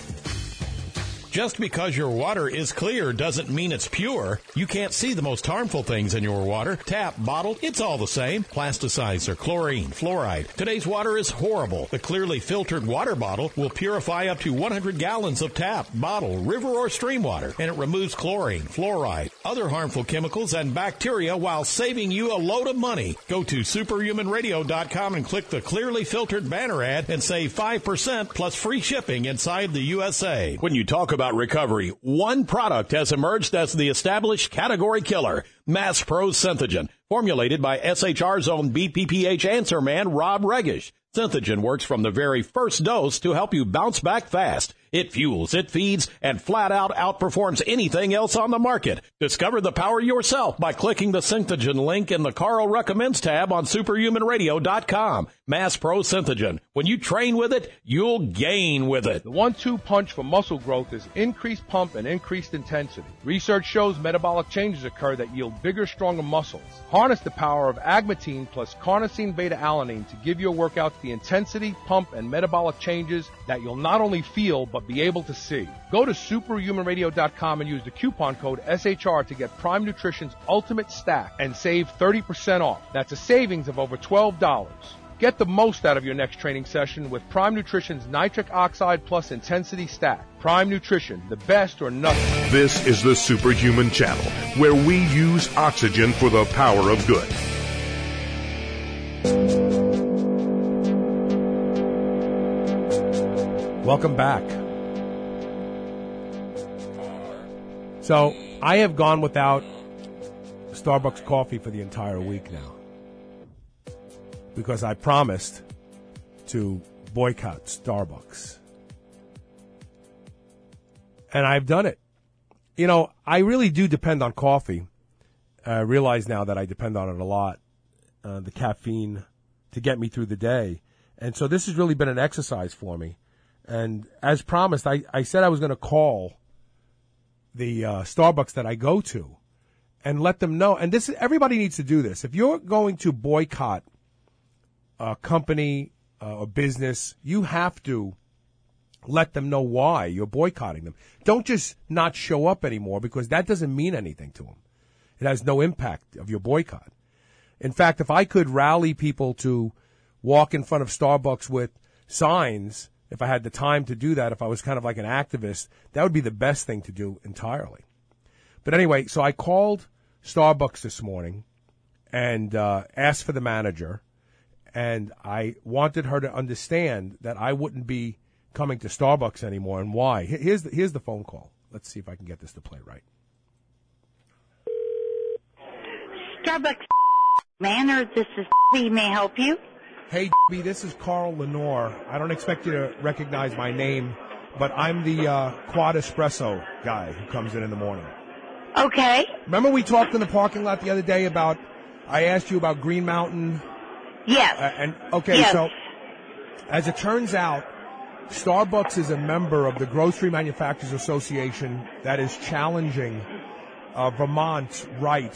Speaker 6: Just because your water is clear doesn't mean it's pure. You can't see the most harmful things in your water. Tap, bottled, it's all the same. Plasticizer, or chlorine, fluoride. Today's water is horrible. The clearly filtered water bottle will purify up to one hundred gallons of tap, bottle, river, or stream water, and it removes chlorine, fluoride, other harmful chemicals, and bacteria while saving you a load of money. Go to superhuman radio dot com and click the clearly filtered banner ad and save five percent plus free shipping inside the U S A. When you talk about recovery, one product has emerged as the established category killer, Mass Pro Synthogen, formulated by S H R's own B P P H answer man, Rob Regish. Synthogen works from the very first dose to help you bounce back fast. It fuels, it feeds, and flat out outperforms anything else on the market. Discover the power yourself by clicking the Synthogen link in the Carl Recommends tab on superhuman radio dot com. Mass Pro Synthogen. When you train with it, you'll gain with it.
Speaker 4: The one two punch for muscle growth is increased pump and increased intensity. Research shows metabolic changes occur that yield bigger, stronger muscles. Harness the power of agmatine plus carnosine beta-alanine to give your workouts the intensity, pump, and metabolic changes that you'll not only feel, but be able to see. Go to superhuman radio dot com and use the coupon code S H R to get Prime Nutrition's Ultimate Stack and save thirty percent off. That's a savings of over twelve dollars. Get the most out of your next training session with Prime Nutrition's Nitric Oxide Plus Intensity Stack. Prime Nutrition, the best or nothing.
Speaker 1: This is the Superhuman Channel, where we use oxygen for the power of good.
Speaker 2: Welcome back. So, I have gone without Starbucks coffee for the entire week now, because I promised to boycott Starbucks. And I've done it. You know, I really do depend on coffee. I realize now that I depend on it a lot, uh, the caffeine, to get me through the day. And so this has really been an exercise for me. And as promised, I, I said I was going to call the uh, Starbucks that I go to and let them know. And this is, everybody needs to do this. If you're going to boycott a company uh, or business, you have to let them know why you're boycotting them. Don't just not show up anymore, because that doesn't mean anything to them. It has no impact of your boycott. In fact, if I could rally people to walk in front of Starbucks with signs, if I had the time to do that, if I was kind of like an activist, that would be the best thing to do entirely. But anyway, so I called Starbucks this morning and uh, asked for the manager, and I wanted her to understand that I wouldn't be coming to Starbucks anymore, and why. Here's the, here's the phone call. Let's see if I can get this to play right.
Speaker 7: Starbucks Manor, this is May I help you?
Speaker 2: Hey, this is Carl Lenore. I don't expect you to recognize my name, but I'm the uh, Quad Espresso guy who comes in in the morning.
Speaker 7: Okay.
Speaker 2: Remember we talked in the parking lot the other day about, I asked you about Green Mountain
Speaker 7: Yes.
Speaker 2: Uh, and okay,
Speaker 7: yes.
Speaker 2: so as it turns out, Starbucks is a member of the Grocery Manufacturers Association that is challenging uh, Vermont's right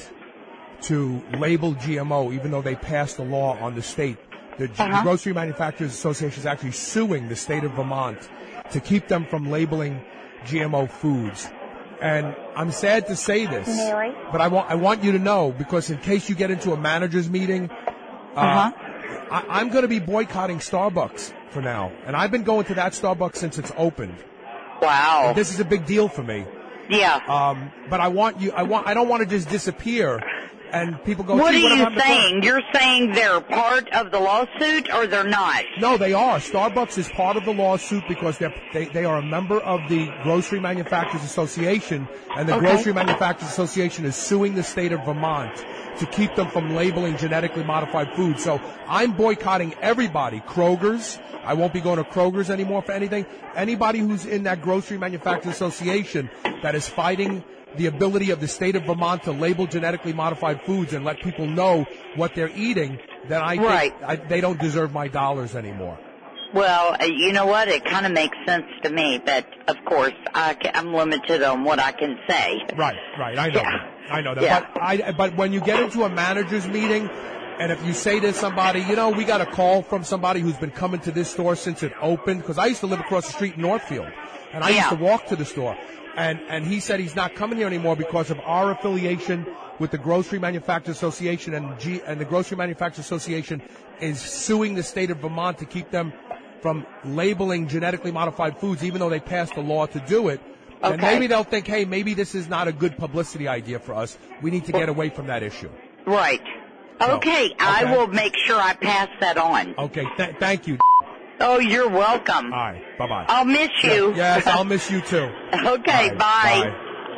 Speaker 2: to label G M O, even though they passed a law on the state. The,
Speaker 7: uh-huh.
Speaker 2: the Grocery Manufacturers Association is actually suing the state of Vermont to keep them from labeling G M O foods. And I'm sad to say this,
Speaker 7: Mary?
Speaker 2: but I want I want you to know, because in case you get into a manager's meeting, uh,
Speaker 7: uh-huh.
Speaker 2: I, I'm going to be boycotting Starbucks for now. And I've been going to that Starbucks since it's opened.
Speaker 7: Wow.
Speaker 2: And this is a big deal for me.
Speaker 7: Yeah.
Speaker 2: Um, but I want you, I want, I don't want to just disappear and people go,
Speaker 7: what are
Speaker 2: "Gee, what
Speaker 7: you
Speaker 2: happened to Starbucks?"
Speaker 7: saying? You're saying they're part of the lawsuit or they're not?
Speaker 2: No, they are. Starbucks is part of the lawsuit because they're, they they are a member of the Grocery Manufacturers Association, and the
Speaker 7: Okay.
Speaker 2: Grocery Manufacturers Association is suing the state of Vermont to keep them from labeling genetically modified food. So I'm boycotting everybody. Kroger's. I won't be going to Kroger's anymore for anything. Anybody who's in that Grocery Manufacturers Association that is fighting the ability of the state of Vermont to label genetically modified foods and let people know what they're eating, then I think
Speaker 7: Right.
Speaker 2: I, they don't deserve my dollars anymore.
Speaker 7: Well, uh, you know what? It kind of makes sense to me, but of course, I ca- I'm limited on what I can say.
Speaker 2: Right, right. I know
Speaker 7: Yeah.
Speaker 2: that. I know that.
Speaker 7: Yeah.
Speaker 2: But I, but when you get into a manager's meeting, and if you say to somebody, you know, we got a call from somebody who's been coming to this store since it opened, because I used to live across the street in Northfield, and I used
Speaker 7: Yeah.
Speaker 2: to walk to the store, and and he said he's not coming here anymore because of our affiliation with the Grocery Manufacturers Association, and G, and the Grocery Manufacturers Association is suing the state of Vermont to keep them from labeling genetically modified foods, even though they passed a law to do it. And
Speaker 7: Okay.
Speaker 2: maybe they'll think, hey, maybe this is not a good publicity idea for us. We need to get away from that issue.
Speaker 7: Right. Okay, I
Speaker 2: okay.
Speaker 7: will make sure I pass that on.
Speaker 2: Okay, th- thank you.
Speaker 7: Oh, you're welcome.
Speaker 2: All right, bye-bye.
Speaker 7: I'll miss you.
Speaker 2: Yes, I'll miss you too.
Speaker 7: Okay,
Speaker 2: All right,
Speaker 7: bye.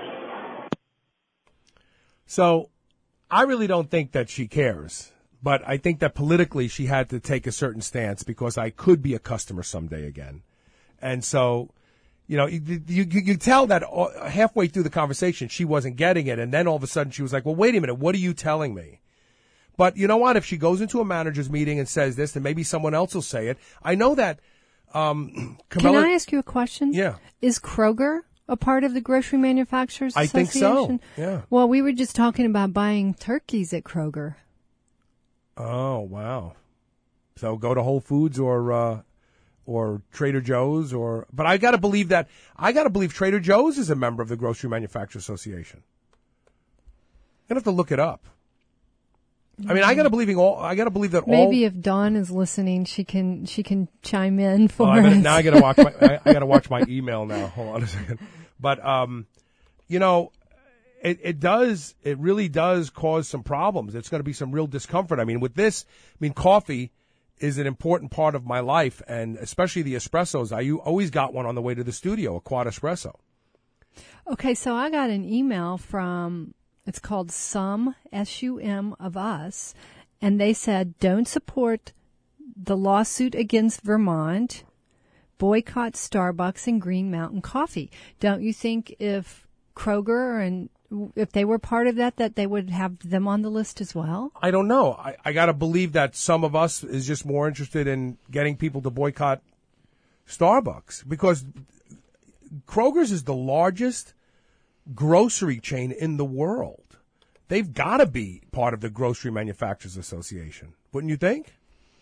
Speaker 2: So, I really don't think that she cares, but I think that politically she had to take a certain stance because I could be a customer someday again. And so, you know, you, you, you tell that halfway through the conversation she wasn't getting it, and then all of a sudden she was like, well, wait a minute, what are you telling me? But you know what? If she goes into a manager's meeting and says this, then maybe someone else will say it. I know that um, Camilla...
Speaker 3: Can I ask you a question?
Speaker 2: Yeah.
Speaker 3: Is Kroger a part of the Grocery Manufacturers
Speaker 2: I think
Speaker 3: Association?
Speaker 2: so, yeah.
Speaker 3: Well, we were just talking about buying turkeys at Kroger.
Speaker 2: Oh, wow. So go to Whole Foods or uh, or Trader Joe's or but I got to believe that I got to believe Trader Joe's is a member of the Grocery Manufacturers Association. I'm going to have to look it up. I mean, I got to believing all I got to believe that all
Speaker 3: Maybe if Dawn is listening, she can she can chime in for
Speaker 2: Oh, I
Speaker 3: us.
Speaker 2: better, now I got to watch my I, I got to watch my email now. Hold on a second. But um you know, It, it does, it really does cause some problems. It's going to be some real discomfort. I mean, with this, I mean, coffee is an important part of my life, and especially the espressos. I you always got one on the way to the studio, a quad espresso.
Speaker 3: Okay, so I got an email from, it's called Some, S U M of Us, and they said, don't support the lawsuit against Vermont, boycott Starbucks and Green Mountain Coffee. Don't you think if Kroger and if they were part of that, that they would have them on the list as well?
Speaker 2: I don't know. I, I got to believe that Some of Us is just more interested in getting people to boycott Starbucks because Kroger's is the largest grocery chain in the world. They've got to be part of the Grocery Manufacturers Association, wouldn't you think?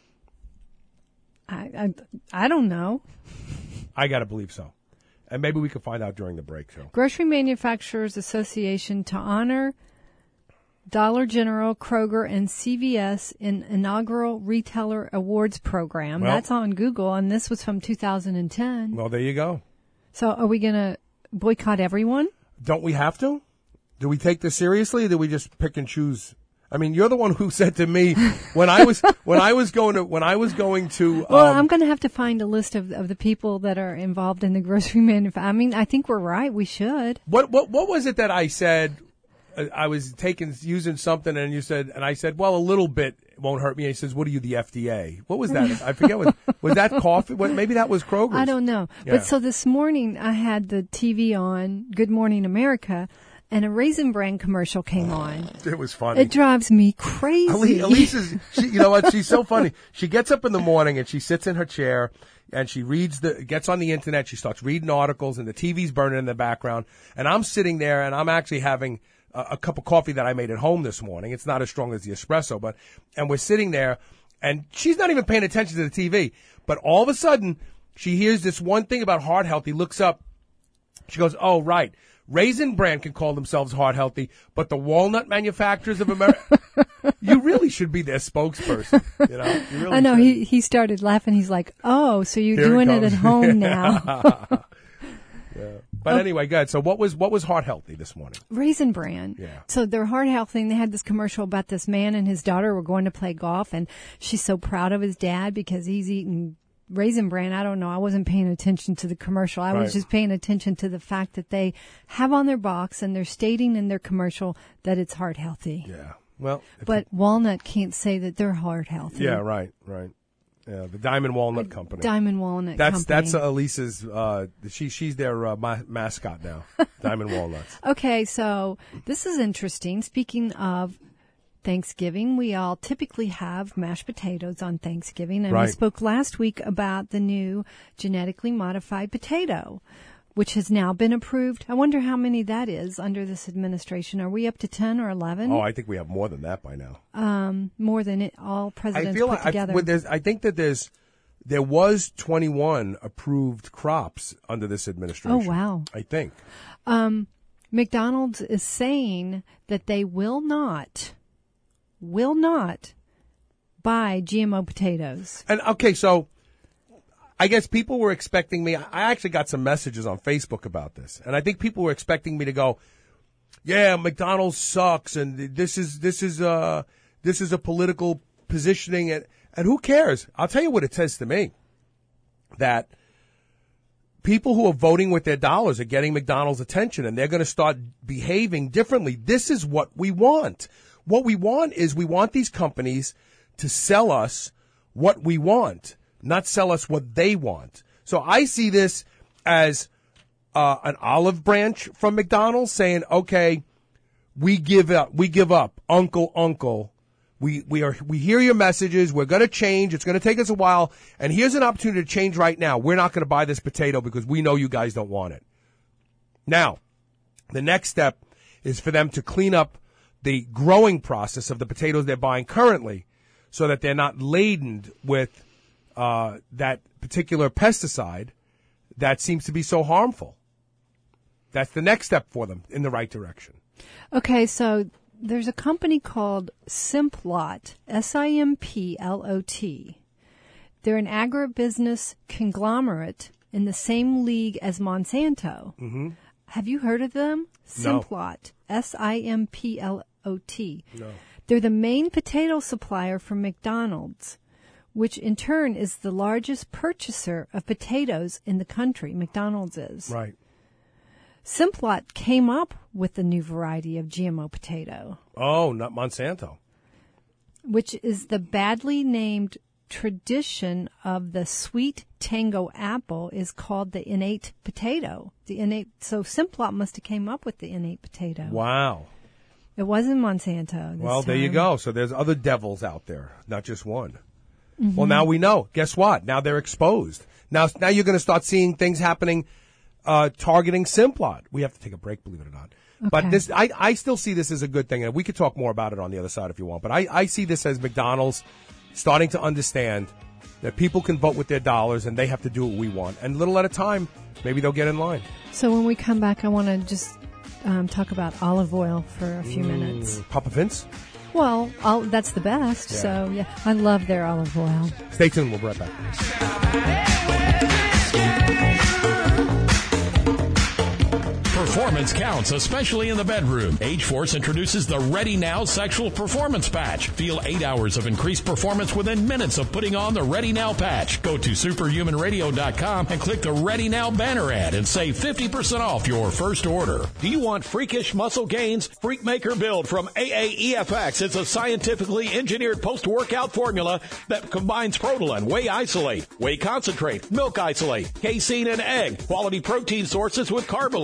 Speaker 3: I I, I don't know.
Speaker 2: I got to believe so. And maybe we could find out during the break, too.
Speaker 3: Grocery Manufacturers Association to honor Dollar General, Kroger, and C V S in inaugural Retailer Awards program.
Speaker 2: Well,
Speaker 3: That's on Google, and this was from two thousand ten.
Speaker 2: Well, there you go.
Speaker 3: So are we going to boycott everyone?
Speaker 2: Don't we have to? Do we take this seriously, or do we just pick and choose? I mean, you're the one who said to me when I was when I was going to when I was going to.
Speaker 3: Well,
Speaker 2: um,
Speaker 3: I'm going to have to find a list of of the people that are involved in the grocery manufacturing. I mean, I think we're right. We should.
Speaker 2: What what what was it that I said? Uh, I was taking using something, and you said, and I said, well, a little bit won't hurt me. And he says, what are you, the F D A? What was that? I forget. Was, was that coffee? What, maybe that was Kroger's.
Speaker 3: I don't know.
Speaker 2: Yeah.
Speaker 3: But so this morning I had the T V on, Good Morning America, and a Raisin Bran commercial came on.
Speaker 2: It was funny.
Speaker 3: It drives me crazy.
Speaker 2: Elise, Elise is, she, you know what? She's so funny. She gets up in the morning and she sits in her chair and she reads the, gets on the internet. She starts reading articles and the T V's burning in the background. And I'm sitting there and I'm actually having a, a cup of coffee that I made at home this morning. It's not as strong as the espresso, but, and we're sitting there and she's not even paying attention to the T V. But all of a sudden she hears this one thing about heart healthy, looks up. She goes, oh, right. Raisin Bran can call themselves heart healthy, but the walnut manufacturers of America, you really should be their spokesperson. You know, you really
Speaker 3: I know.
Speaker 2: should.
Speaker 3: He he started laughing. He's like, "Oh, so you're
Speaker 2: Here it
Speaker 3: doing it,
Speaker 2: comes.
Speaker 3: at home now?"
Speaker 2: Yeah. But
Speaker 3: Oh.
Speaker 2: anyway, good. So what was what was heart healthy this morning?
Speaker 3: Raisin Bran.
Speaker 2: Yeah.
Speaker 3: So their heart health thing, they had this commercial about this man and his daughter were going to play golf, and she's so proud of his dad because he's eating Raisin Bran. I don't know. I wasn't paying attention to the commercial. I
Speaker 2: Right.
Speaker 3: was just paying attention to the fact that they have on their box and they're stating in their commercial that it's heart healthy.
Speaker 2: Yeah. Well, if
Speaker 3: But Walnut can't say that they're heart healthy.
Speaker 2: yeah, right, right. Yeah, the Diamond Walnut Company.
Speaker 3: Diamond Walnut
Speaker 2: That's
Speaker 3: Company.
Speaker 2: that's uh, Elisa's. Uh, she she's their uh, ma- mascot now. Diamond Walnuts.
Speaker 3: Okay, so this is interesting. Speaking of Thanksgiving, we all typically have mashed potatoes on Thanksgiving, and we
Speaker 2: Right.
Speaker 3: spoke last week about the new genetically modified potato, which has now been approved. I wonder how many that is under this administration. Are we up to ten or eleven?
Speaker 2: Oh, I think we have more than that by now.
Speaker 3: um, more than it, all presidents
Speaker 2: I feel
Speaker 3: put
Speaker 2: like I,
Speaker 3: together.
Speaker 2: well, there's, I think that there's there was twenty-one approved crops under this administration.
Speaker 3: Oh, wow.
Speaker 2: I think.
Speaker 3: Um, McDonald's is saying that they will not, will not buy G M O potatoes.
Speaker 2: And okay, so I guess people were expecting me. I actually got some messages on Facebook about this, and I think people were expecting me to go, "Yeah, McDonald's sucks, and this is this is uh this is a political positioning, and and who cares?" I'll tell you what it says to me: that people who are voting with their dollars are getting McDonald's attention, and they're going to start behaving differently. This is what we want. What we want is we want these companies to sell us what we want, not sell us what they want. So I see this as uh, an olive branch from McDonald's saying, okay, we give up, we give up, uncle, uncle. We, we are, we hear your messages. We're going to change. It's going to take us a while. And here's an opportunity to change right now. We're not going to buy this potato because we know you guys don't want it. Now, the next step is for them to clean up the growing process of the potatoes they're buying currently so that they're not laden with uh, that particular pesticide that seems to be so harmful. That's the next step for them in the right direction.
Speaker 3: Okay, so there's a company called Simplot, S I M P L O T. They're an agribusiness conglomerate in the same league as Monsanto.
Speaker 2: Mm-hmm.
Speaker 3: Have you heard of them?
Speaker 2: No.
Speaker 3: Simplot, S I M P L O T.
Speaker 2: No.
Speaker 3: They're the main potato supplier for McDonald's, which in turn is the largest purchaser of potatoes in the country. McDonald's is.
Speaker 2: Right.
Speaker 3: Simplot came up with the new variety of G M O potato,
Speaker 2: Oh, not Monsanto.
Speaker 3: which is the badly named tradition of the sweet tango apple is called the innate potato. The innate, so Simplot must have came up with the innate potato.
Speaker 2: Wow.
Speaker 3: It wasn't Monsanto. This
Speaker 2: Well, there you
Speaker 3: time.
Speaker 2: go. So there's other devils out there, not just one.
Speaker 3: Mm-hmm.
Speaker 2: Well, now we know. Guess what? Now they're exposed. Now, now you're going to start seeing things happening uh, targeting Simplot. We have to take a break, believe it or not. But
Speaker 3: Okay.
Speaker 2: this, I, I still see this as a good thing, and we could talk more about it on the other side if you want. But I, I see this as McDonald's starting to understand that people can vote with their dollars, and they have to do what we want. And little at a time, maybe they'll get in line.
Speaker 3: So when we come back, I want to just um, talk about olive oil for a few minutes.
Speaker 2: Mm, Papa Vince,
Speaker 3: Well, all, that's the best.
Speaker 2: Yeah.
Speaker 3: So yeah, I love their olive oil.
Speaker 2: stay tuned. We'll be right back.
Speaker 6: Performance counts, especially in the bedroom. H-Force introduces the Ready Now Sexual Performance Patch. Feel eight hours of increased performance within minutes of putting on the Ready Now patch. Go to superhuman radio dot com and click the Ready Now banner ad and save fifty percent off your first order. Do you want freakish muscle gains? Freakmaker Build from A A E F X is a scientifically engineered post-workout formula that combines Protolan, Whey Isolate, Whey Concentrate, Milk Isolate, casein, and egg. Quality protein sources with Carbolin, free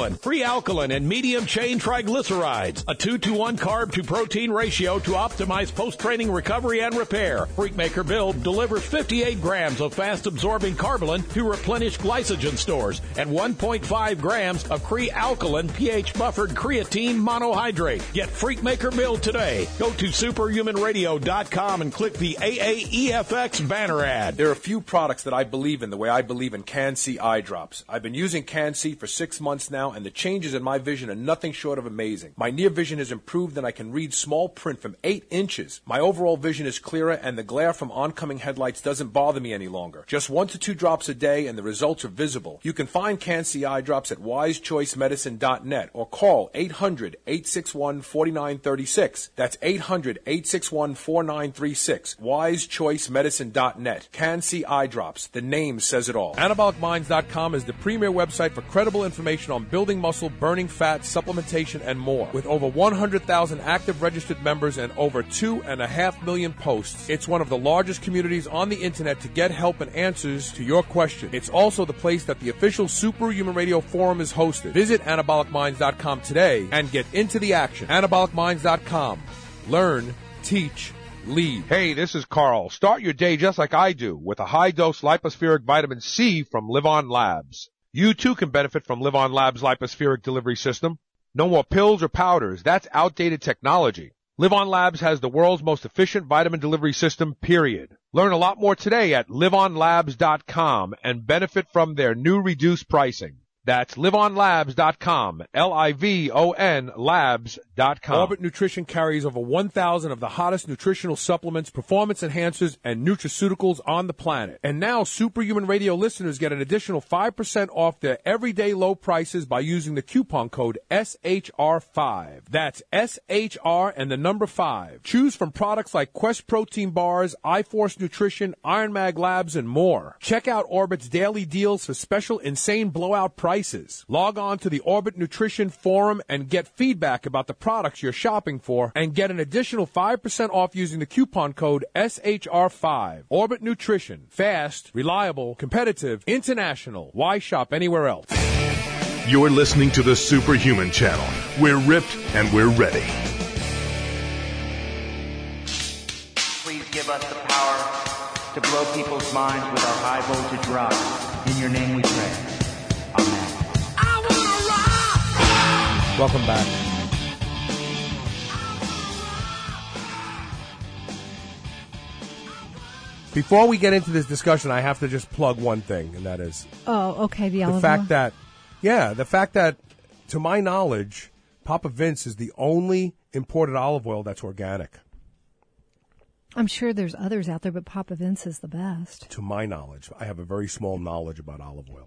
Speaker 6: Alkaline and medium chain triglycerides, a two to one carb to protein ratio to optimize post-training recovery and repair. Freakmaker Build delivers fifty-eight grams of fast-absorbing Carbolin to replenish glycogen stores and one point five grams of Cre-Alkaline pH-buffered creatine monohydrate. Get Freakmaker Build today. Go to superhuman radio dot com and click the A A E F X banner ad.
Speaker 8: There are a few products that I believe in the way I believe in Can-C eye drops. I've been using Can-C for six months now, and the changes in my vision are nothing short of amazing. My near vision has improved, and I can read small print from eight inches. My overall vision is clearer, and the glare from oncoming headlights doesn't bother me any longer. Just one to two drops a day, and the results are visible. You can find Can-C eye drops at wise choice medicine dot net or call eight hundred, eight six one, four nine three six. That's eight hundred, eight six one, four nine three six. wise choice medicine dot net. Can-C eye drops. The name says it all.
Speaker 2: anabolic minds dot com is the premier website for credible information on building muscle, burning fat, supplementation, and more. With over one hundred thousand active registered members and over two and a half million posts, it's one of the largest communities on the internet to get help and answers to your questions. It's also the place that the official Superhuman Radio Forum is hosted. Visit anabolic minds dot com today and get into the action. anabolic minds dot com. Learn, teach, lead.
Speaker 4: Hey, this is Carl. Start your day just like I do with a high-dose lipospheric vitamin C from Live On Labs. You too can benefit from Live On Labs' lipospheric delivery system. No more pills or powders. That's outdated technology. Live On Labs has the world's most efficient vitamin delivery system, period. Learn a lot more today at live on labs dot com and benefit from their new reduced pricing. That's live on labs dot com, L I V O N labs dot com.
Speaker 2: Orbit Nutrition carries over one thousand of the hottest nutritional supplements, performance enhancers, and nutraceuticals on the planet. And now Superhuman Radio listeners get an additional five percent off their everyday low prices by using the coupon code S H R five. That's S H R and the number five. Choose from products like Quest Protein Bars, iForce Nutrition, Iron Mag Labs, and more. Check out Orbit's daily deals for special insane blowout prices. Log on to the Orbit Nutrition Forum and get feedback about the products you're shopping for and get an additional five percent off using the coupon code S H R five. Orbit Nutrition. Fast, reliable, competitive, international. Why shop anywhere else?
Speaker 1: You're listening to the Superhuman Channel. We're ripped and we're ready.
Speaker 9: Please give us the power to blow people's minds with our high voltage rock. In your name we pray. Amen.
Speaker 2: Welcome back. Before we get into this discussion, I have to just plug one thing, and that is
Speaker 3: Oh, okay, the olive
Speaker 2: the fact
Speaker 3: oil.
Speaker 2: that, yeah, the fact that, to my knowledge, Papa Vince is the only imported olive oil that's organic.
Speaker 3: I'm sure there's others out there, but Papa Vince is the best.
Speaker 2: To my knowledge. I have a very small knowledge about olive oil.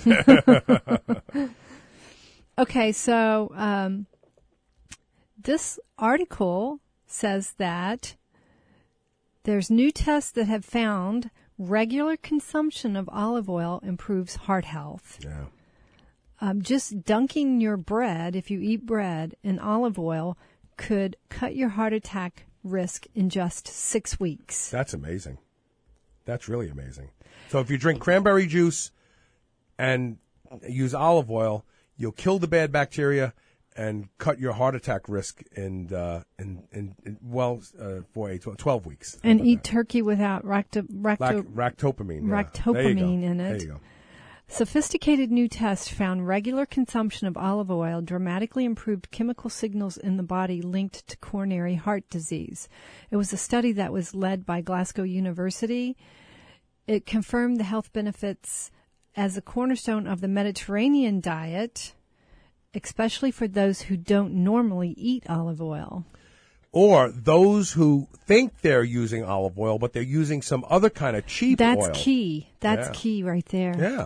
Speaker 3: Okay, so um, this article says that there's new tests that have found regular consumption of olive oil improves heart health.
Speaker 2: Yeah.
Speaker 3: Um, just dunking your bread, if you eat bread, in olive oil could cut your heart attack risk in just six weeks.
Speaker 2: That's amazing. That's really amazing. So if you drink cranberry juice and use olive oil, you'll kill the bad bacteria and cut your heart attack risk in, uh, in, in, in well, uh, for a tw- twelve weeks.
Speaker 3: And eat turkey without racto- racto-
Speaker 2: Rac- ractopamine. Yeah.
Speaker 3: ractopamine in it.
Speaker 2: There you go.
Speaker 3: Sophisticated new tests found regular consumption of olive oil dramatically improved chemical signals in the body linked to coronary heart disease. It was a study that was led by Glasgow University. It confirmed the health benefits as a cornerstone of the Mediterranean diet, especially for those who don't normally eat olive oil.
Speaker 2: Or those who think they're using olive oil, but they're using some other kind of cheap
Speaker 3: That's
Speaker 2: oil.
Speaker 3: That's key. That's
Speaker 2: Yeah.
Speaker 3: key right there.
Speaker 2: Yeah.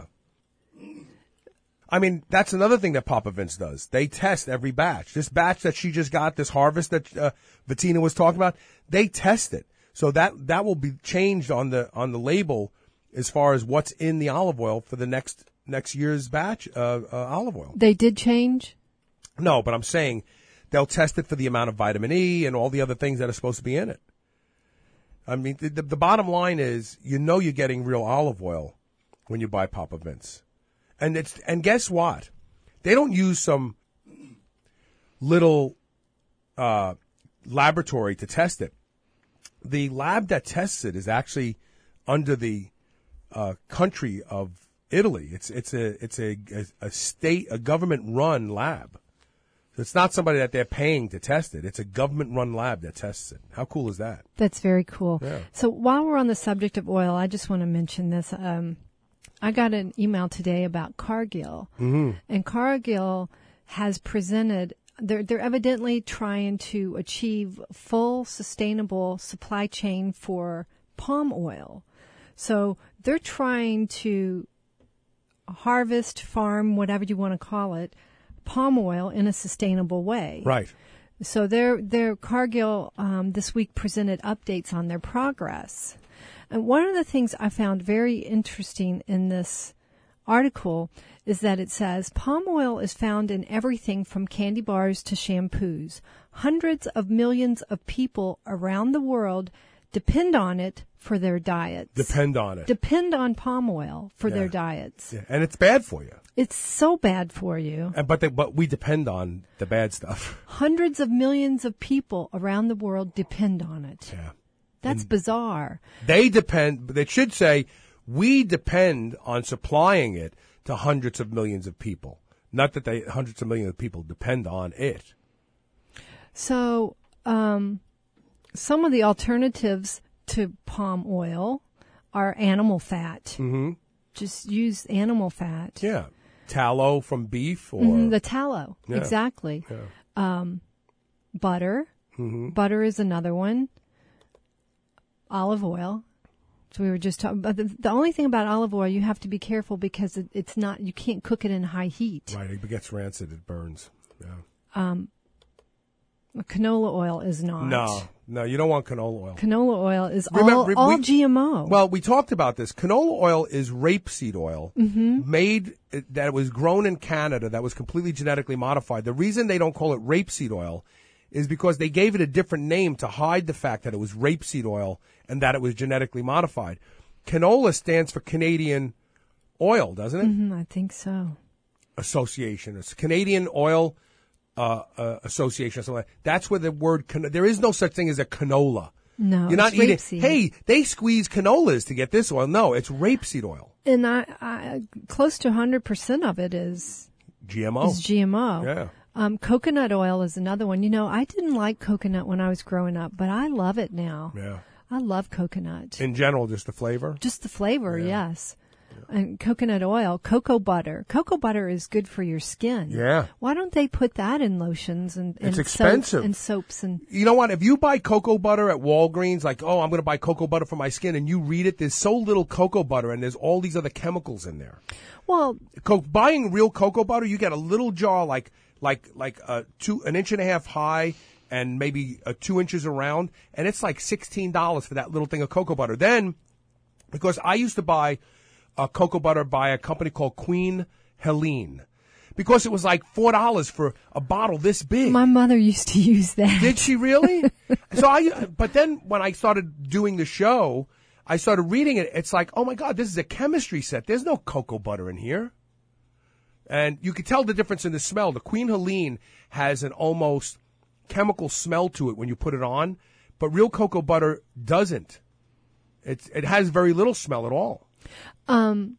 Speaker 2: I mean, that's another thing that Papa Vince does. They test every batch. This batch that she just got, this harvest that uh, Bettina was talking about, they test it. So that that will be changed on the on the label as far as what's in the olive oil for the next next year's batch of uh, olive oil.
Speaker 3: They did change?
Speaker 2: No, but I'm saying they'll test it for the amount of vitamin E and all the other things that are supposed to be in it. I mean, the, the bottom line is, you know you're getting real olive oil when you buy Papa Vince. And it's and guess what? They don't use some little uh, laboratory to test it. The lab that tests it is actually under the uh, country of Italy. It's it's a it's a, a, a state a government run lab. It's not somebody that they're paying to test it. It's a government-run lab that tests it. How cool is that?
Speaker 3: That's very cool.
Speaker 2: Yeah.
Speaker 3: So while we're on the subject of oil, I just want to mention this. Um, I got an email today about Cargill,
Speaker 2: mm-hmm.
Speaker 3: and Cargill has presented. They're they're evidently trying to achieve full sustainable supply chain for palm oil. So they're trying to harvest, farm, whatever you want to call it, palm oil in a sustainable way.
Speaker 2: Right.
Speaker 3: So their their Cargill um, this week presented updates on their progress. And one of the things I found very interesting in this article is that it says palm oil is found in everything from candy bars to shampoos. Hundreds of millions of people around the world depend on it for their diets.
Speaker 2: Depend on it.
Speaker 3: Depend on palm oil for
Speaker 2: Yeah.
Speaker 3: their diets.
Speaker 2: Yeah. And it's bad for you.
Speaker 3: It's so bad for you.
Speaker 2: And, but they, but we depend on the bad stuff.
Speaker 3: Hundreds of millions of people around the world depend on it.
Speaker 2: Yeah.
Speaker 3: That's
Speaker 2: And
Speaker 3: bizarre.
Speaker 2: They depend, they should say, we depend on supplying it to hundreds of millions of people. Not that they hundreds of millions of people depend on it.
Speaker 3: So, um, some of the alternatives to palm oil are animal fat.
Speaker 2: Mm-hmm.
Speaker 3: Just use animal fat.
Speaker 2: Yeah. Tallow from beef or
Speaker 3: Mhm, the tallow.
Speaker 2: Yeah.
Speaker 3: Exactly.
Speaker 2: Yeah.
Speaker 3: Um, butter.
Speaker 2: Mm-hmm.
Speaker 3: Butter is another one. Olive oil. So we were just talking about the, the only thing about olive oil, you have to be careful because it, it's not, you can't cook it in high heat.
Speaker 2: Right, it gets rancid, it burns. Yeah.
Speaker 3: Um, canola oil is not.
Speaker 2: No, no, you don't want canola oil.
Speaker 3: Canola oil is
Speaker 2: Remember,
Speaker 3: all, all
Speaker 2: we-
Speaker 3: G M O.
Speaker 2: Well, we talked about this. Canola oil is rapeseed oil
Speaker 3: Mm-hmm.
Speaker 2: made that was grown in Canada that was completely genetically modified. The reason they don't call it rapeseed oil is because they gave it a different name to hide the fact that it was rapeseed oil and that it was genetically modified. Canola stands for Canadian oil, doesn't it?
Speaker 3: Mhm, I think so.
Speaker 2: Association. It's Canadian Oil uh, uh, Association. Or something like that. That's where the word can- there is no such thing as a canola.
Speaker 3: No,
Speaker 2: You're not
Speaker 3: it's
Speaker 2: eating.
Speaker 3: rapeseed.
Speaker 2: Hey, they squeeze canolas to get this oil. No, it's rapeseed oil.
Speaker 3: And I, I close to one hundred percent of it is
Speaker 2: G M O.
Speaker 3: is G M O.
Speaker 2: Yeah.
Speaker 3: Um, coconut oil is another one. You know, I didn't like coconut when I was growing up, but I love it now.
Speaker 2: Yeah.
Speaker 3: I love coconut.
Speaker 2: In general, just the flavor.
Speaker 3: Just the flavor,
Speaker 2: Yeah.
Speaker 3: yes. And coconut oil, cocoa butter. Cocoa butter is good for your skin.
Speaker 2: Yeah.
Speaker 3: Why don't they put that in lotions and, and
Speaker 2: It's
Speaker 3: soap-
Speaker 2: expensive.
Speaker 3: and soaps and
Speaker 2: You know what? If you buy cocoa butter at Walgreens, like, oh, I'm going to buy cocoa butter for my skin, and you read it, there's so little cocoa butter, and there's all these other chemicals in there.
Speaker 3: well,
Speaker 2: Co- buying real cocoa butter, you get a little jar like like like uh, two an inch and a half high and maybe uh, two inches around, and it's like sixteen dollars for that little thing of cocoa butter. Then, because I used to buy uh, cocoa butter by a company called Queen Helene, because it was like four dollars for a bottle this big.
Speaker 3: my mother used to use that.
Speaker 2: Did she really? so I, but then when I started doing the show, I started reading it. It's like, oh my God, this is a chemistry set. There's no cocoa butter in here. And you could tell the difference in the smell. The Queen Helene has an almost chemical smell to it when you put it on, but real cocoa butter doesn't. It's, it has very little smell at all.
Speaker 3: Um,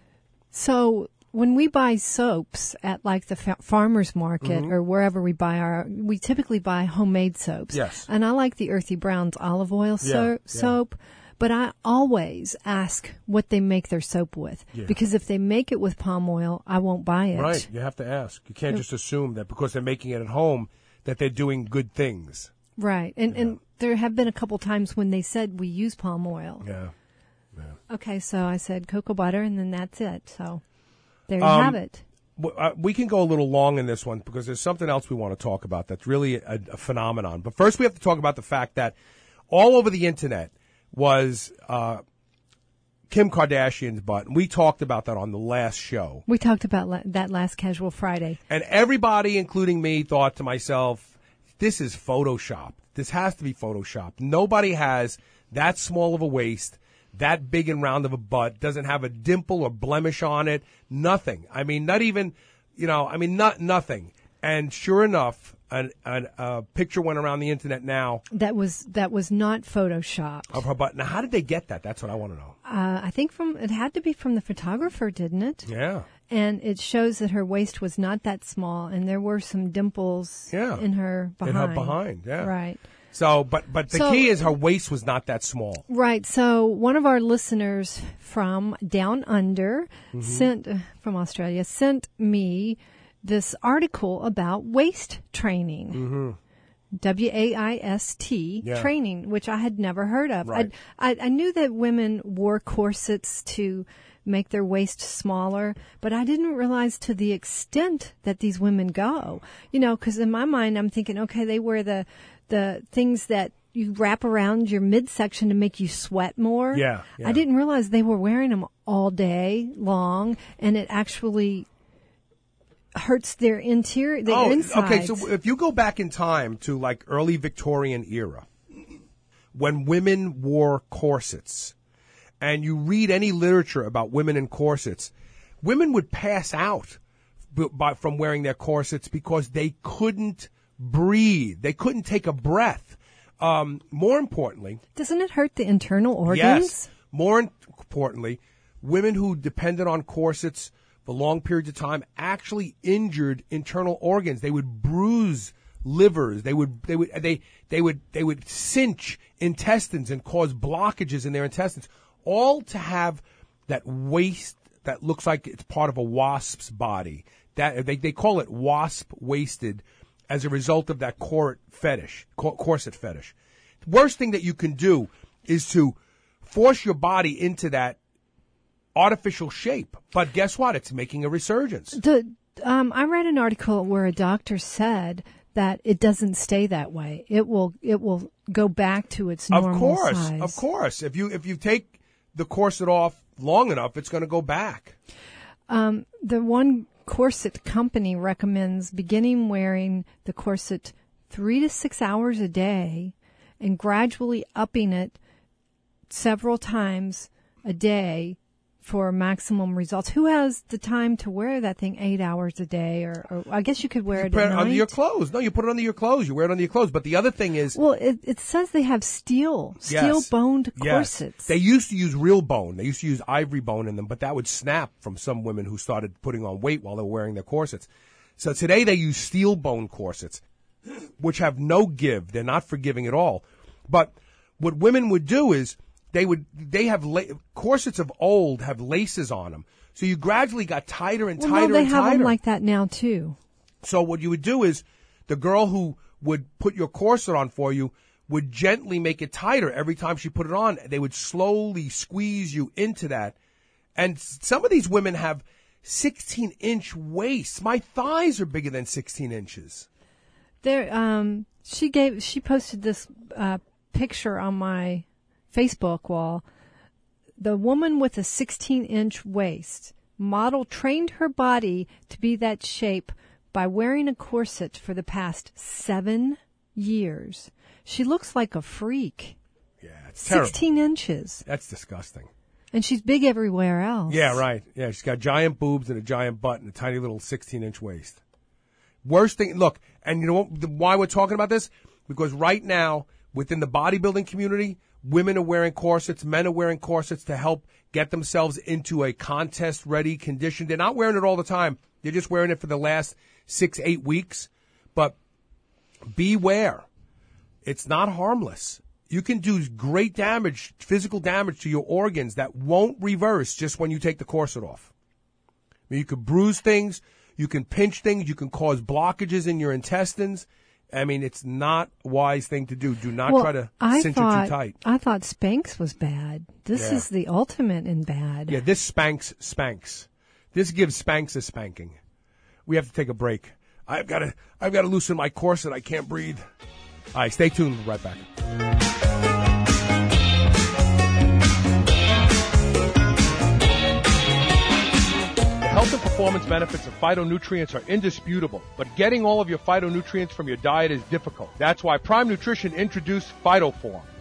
Speaker 3: so when we buy soaps at like the fa- farmer's market
Speaker 2: Mhm.
Speaker 3: or wherever we buy our, we typically buy homemade soaps.
Speaker 2: Yes.
Speaker 3: And I like the Earthy Brown's olive oil
Speaker 2: Yeah,
Speaker 3: so-
Speaker 2: yeah.
Speaker 3: soap, but I always ask what they make their soap with.
Speaker 2: Yeah.
Speaker 3: Because if they make it with palm oil, I won't buy it.
Speaker 2: Right. You have to ask. You can't just assume that because they're making it at home that they're doing good things.
Speaker 3: Right. And, and there have been a couple times when they said we use palm oil.
Speaker 2: Yeah.
Speaker 3: Okay. So I said cocoa butter and then that's it. So there you
Speaker 2: Um,
Speaker 3: have it.
Speaker 2: W- uh, We can go a little long in this one because there's something else we want to talk about that's really a, a phenomenon. But first, we have to talk about the fact that all over the internet was uh, Kim Kardashian's butt. And we talked about that on the last show.
Speaker 3: We talked about la- that last Casual Friday.
Speaker 2: And everybody, including me, thought to myself, this is Photoshop. This has to be Photoshop. Nobody has that small of a waist, that big and round of a butt, doesn't have a dimple or blemish on it, nothing. I mean, not even You know, I mean, not nothing. And sure enough, an, an, a picture went around the internet now
Speaker 3: That was that was not photoshopped.
Speaker 2: of her butt. Now, how did they get that? That's what I want to know.
Speaker 3: Uh, I think from it had to be from the photographer, didn't it?
Speaker 2: Yeah.
Speaker 3: And it shows that her waist was not that small, and there were some dimples
Speaker 2: Yeah.
Speaker 3: in her behind.
Speaker 2: In her behind, yeah.
Speaker 3: Right.
Speaker 2: So, but but the
Speaker 3: So-
Speaker 2: key is her waist was not that small.
Speaker 3: Right. So one of our listeners from down under
Speaker 2: Mm-hmm.
Speaker 3: sent uh, from Australia sent me this article about waist training.
Speaker 2: Mm-hmm.
Speaker 3: W A I S T
Speaker 2: Yeah.
Speaker 3: training, which I had never heard of.
Speaker 2: Right.
Speaker 3: I, I I knew that women wore corsets to make their waist smaller, but I didn't realize to the extent that these women go. You know, because in my mind, I'm thinking, okay, they wear the the things that you wrap around your midsection to make you sweat more.
Speaker 2: Yeah, yeah.
Speaker 3: I didn't realize they were wearing them all day long, and it actually hurts their interior, their
Speaker 2: Oh,
Speaker 3: insides.
Speaker 2: okay. So if you go back in time to like early Victorian era, when women wore corsets, and you read any literature about women in corsets, women would pass out b- by, from wearing their corsets because they couldn't breathe. They couldn't take a breath. Um, more importantly,
Speaker 3: Doesn't it hurt the internal organs?
Speaker 2: yes, more importantly, women who depended on corsets for long periods of time actually injured internal organs. They would bruise livers. They would they would they they would they would cinch intestines and cause blockages in their intestines. All to have that waist that looks like it's part of a wasp's body. That they they call it wasp waisted as a result of that cor- fetish, cor- corset fetish. The worst thing that you can do is to force your body into that artificial shape. But guess what? It's making a resurgence.
Speaker 3: The, um, I read an article where a doctor said that it doesn't stay that way. It will it will go back to its normal
Speaker 2: Of course,
Speaker 3: size.
Speaker 2: of course. If you if you take the corset off long enough, it's going to go back.
Speaker 3: Um, the one corset company recommends beginning wearing the corset three to six hours a day and gradually upping it several times a day for maximum results. Who has the time to wear that thing eight hours a day? Or, or I guess you could wear
Speaker 2: You
Speaker 3: it
Speaker 2: put
Speaker 3: at
Speaker 2: it
Speaker 3: night.
Speaker 2: under your clothes. No, you put it under your clothes. You wear it under your clothes. But the other thing is,
Speaker 3: Well, it, it says they have steel,
Speaker 2: Yes.
Speaker 3: steel-boned
Speaker 2: yes,
Speaker 3: corsets.
Speaker 2: they used to use real bone. They used to use ivory bone in them, but that would snap from some women who started putting on weight while they were wearing their corsets. So today they use steel bone corsets, which have no give. They're not forgiving at all. But what women would do is they would they have la- corsets of old have laces on them. So you gradually got tighter and
Speaker 3: well,
Speaker 2: tighter
Speaker 3: no, they
Speaker 2: and
Speaker 3: have
Speaker 2: tighter.
Speaker 3: them like that now too.
Speaker 2: So what you would do is the girl who would put your corset on for you would gently make it tighter every time she put it on. They would slowly squeeze you into that. And some of these women have sixteen inch waists. My thighs are bigger than sixteen inches.
Speaker 3: There, um, she gave, she posted this uh, picture on my Facebook wall. The woman with a sixteen inch waist model trained her body to be that shape by wearing a corset for the past seven years. She looks like a freak.
Speaker 2: Yeah, it's terrible.
Speaker 3: sixteen inches.
Speaker 2: That's disgusting.
Speaker 3: And she's big everywhere else.
Speaker 2: Yeah, right. Yeah, she's got giant boobs and a giant butt and a tiny little sixteen inch waist. Worst thing, look, and you know what, the, why we're talking about this? Because right now, within the bodybuilding community, women are wearing corsets, men are wearing corsets to help get themselves into a contest-ready condition. They're not wearing it all the time. They're just wearing it for the last six, eight weeks. But beware. It's not harmless. You can do great damage, physical damage to your organs that won't reverse just when you take the corset off. I mean, you can bruise things. You can pinch things. You can cause blockages in your intestines. I mean, it's not a wise thing to do. Do not
Speaker 3: well,
Speaker 2: try to
Speaker 3: I
Speaker 2: cinch
Speaker 3: thought,
Speaker 2: it too tight.
Speaker 3: I thought Spanx was bad. This
Speaker 2: Yeah.
Speaker 3: is the ultimate in bad.
Speaker 2: Yeah, this spanks Spanx. This gives Spanx a spanking. We have to take a break. I've got to. I've got to loosen my corset. I can't breathe. All right, stay tuned. We'll be right back. The health and performance benefits of phytonutrients are indisputable, but getting all of your phytonutrients from your diet is difficult. That's why Prime Nutrition introduced PhytoForm.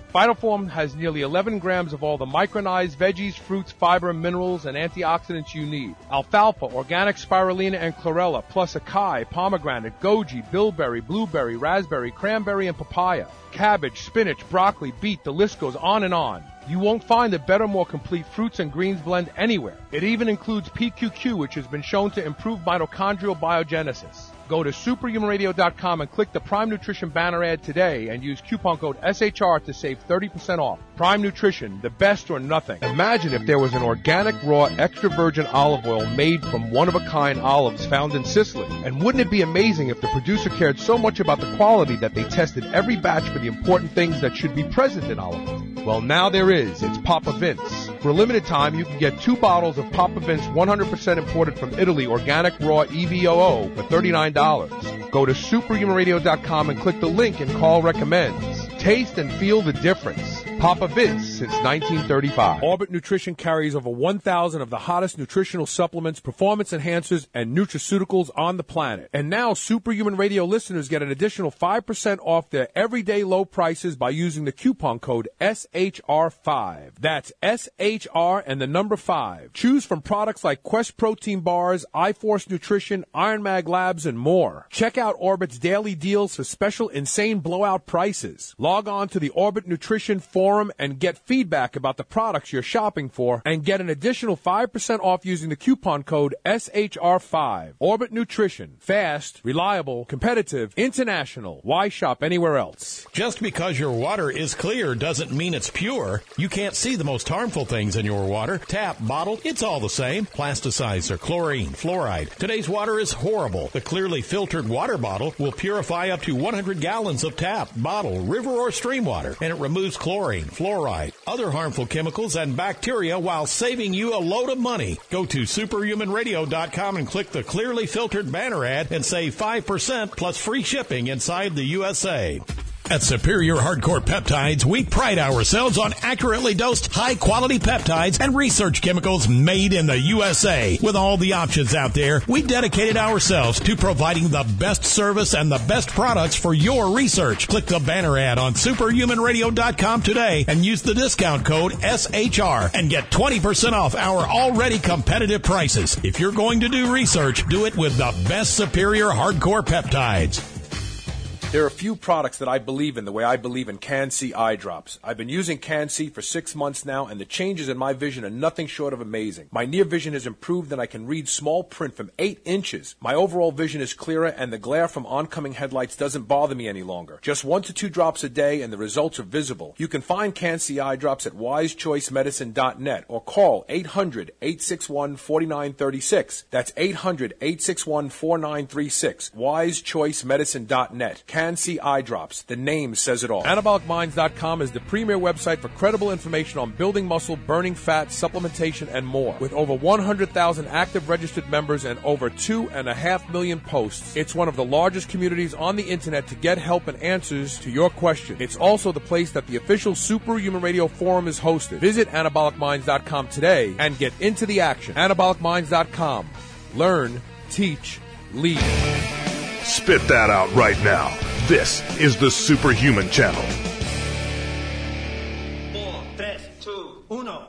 Speaker 4: Phytoform has nearly eleven grams of all the micronized veggies, fruits, fiber, minerals, and antioxidants you need. Alfalfa, organic spirulina, and chlorella, plus acai, pomegranate, goji, bilberry, blueberry, raspberry, cranberry, and papaya. Cabbage, spinach, broccoli, beet, the list goes on and on. You won't find a better, more complete fruits and greens blend anywhere. It even includes P Q Q, which has been shown to improve mitochondrial biogenesis. Go to superhuman radio dot com and click the Prime Nutrition banner ad today and use coupon code S H R to save thirty percent off. Prime Nutrition, the best or nothing. Imagine if there was an organic, raw, extra virgin olive oil made from one-of-a-kind olives found in Sicily. And wouldn't it be amazing if the producer cared so much about the quality that they tested every batch for the important things that should be present in olive oil? Well, now there is. It's Papa Vince. For a limited time, you can get two bottles of Papa Vince one hundred percent imported from Italy organic raw E V O O for thirty-nine dollars. Go to superhuman radio dot com and click the link and call recommends. Taste and feel the difference. Papa Vince since nineteen thirty-five.
Speaker 8: Orbit Nutrition carries over one thousand of the hottest nutritional supplements, performance enhancers, and nutraceuticals on the planet. And now Superhuman Radio listeners get an additional five percent off their everyday low prices by using the coupon code S H R five. That's S H R and the number five. Choose from products like Quest Protein Bars, iForce Nutrition, Iron Mag Labs, and more. Check out Orbit's daily deals for special insane blowout prices. Log on to the Orbit Nutrition forum and get feedback about the products you're shopping for and get an additional five percent off using the coupon code S H R five. Orbit Nutrition. Fast, reliable, competitive, international. Why shop anywhere else?
Speaker 6: Just because your water is clear doesn't mean it's pure. You can't see the most harmful things in your water. Tap, bottle, it's all the same. Plasticizer, chlorine, fluoride. Today's water is horrible. The clearly filtered water bottle will purify up to one hundred gallons of tap, bottle, river, or stream water, and it removes chlorine, fluoride, other harmful chemicals, and bacteria while saving you a load of money. Go to superhuman radio dot com and click the clearly filtered banner ad and save five percent plus free shipping inside the U S A. At Superior Hardcore Peptides, we pride ourselves on accurately dosed, high-quality peptides and research chemicals made in the U S A. With all the options out there, we dedicated ourselves to providing the best service and the best products for your research. Click the banner ad on superhuman radio dot com today and use the discount code S H R and get twenty percent off our already competitive prices. If you're going to do research, do it with the best Superior Hardcore Peptides.
Speaker 8: There are a few products that I believe in the way I believe in Can-C eye drops. I've been using Can-C for six months now, and the changes in my vision are nothing short of amazing. My near vision has improved, and I can read small print from eight inches. My overall vision is clearer, and the glare from oncoming headlights doesn't bother me any longer. Just one to two drops a day, and the results are visible. You can find Can-C eye drops at wise choice medicine dot net or call eight hundred, eight six one, four nine three six. That's eight hundred, eight six one, four nine three six. wise choice medicine dot net. Can-C eye drops. The name says it all. anabolic minds dot com is the premier website for credible information on building muscle, burning fat, supplementation, and more. With over one hundred thousand active registered members and over two and a half million posts, it's one of the largest communities on the internet to get help and answers to your questions. It's also the place that the official Superhuman Radio forum is hosted. Visit anabolic minds dot com today and get into the action. anabolic minds dot com. Learn, teach, lead.
Speaker 1: Spit that out right now. This is the Superhuman Channel.
Speaker 10: Four, tres, two, uno.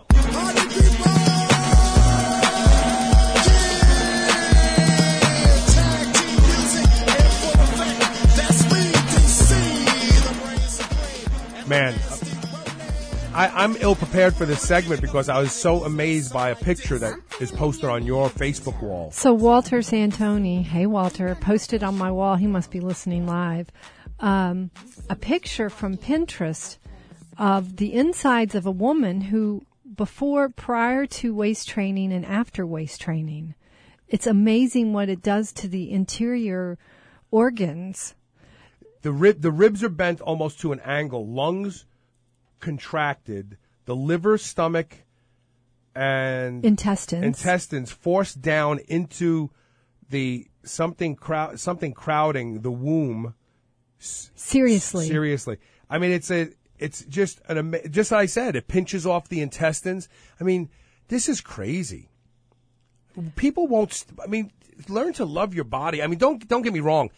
Speaker 2: Man, I, I'm ill prepared for this segment because I was so amazed by a picture that is posted on your Facebook wall.
Speaker 3: So Walter Santoni, hey Walter, posted on my wall, he must be listening live, um, a picture from Pinterest of the insides of a woman who, before, prior to waist training and after waist training. It's amazing what it does to the interior organs.
Speaker 2: The rib, the ribs are bent almost to an angle. Lungs contracted. The liver, stomach, and
Speaker 3: intestines
Speaker 2: intestines forced down into the something crowd something crowding the womb.
Speaker 3: Seriously,
Speaker 2: seriously. I mean, it's a it's just an ama- just like I said. It pinches off the intestines. I mean, this is crazy. People won't. St- I mean, learn to love your body. I mean, don't don't get me wrong.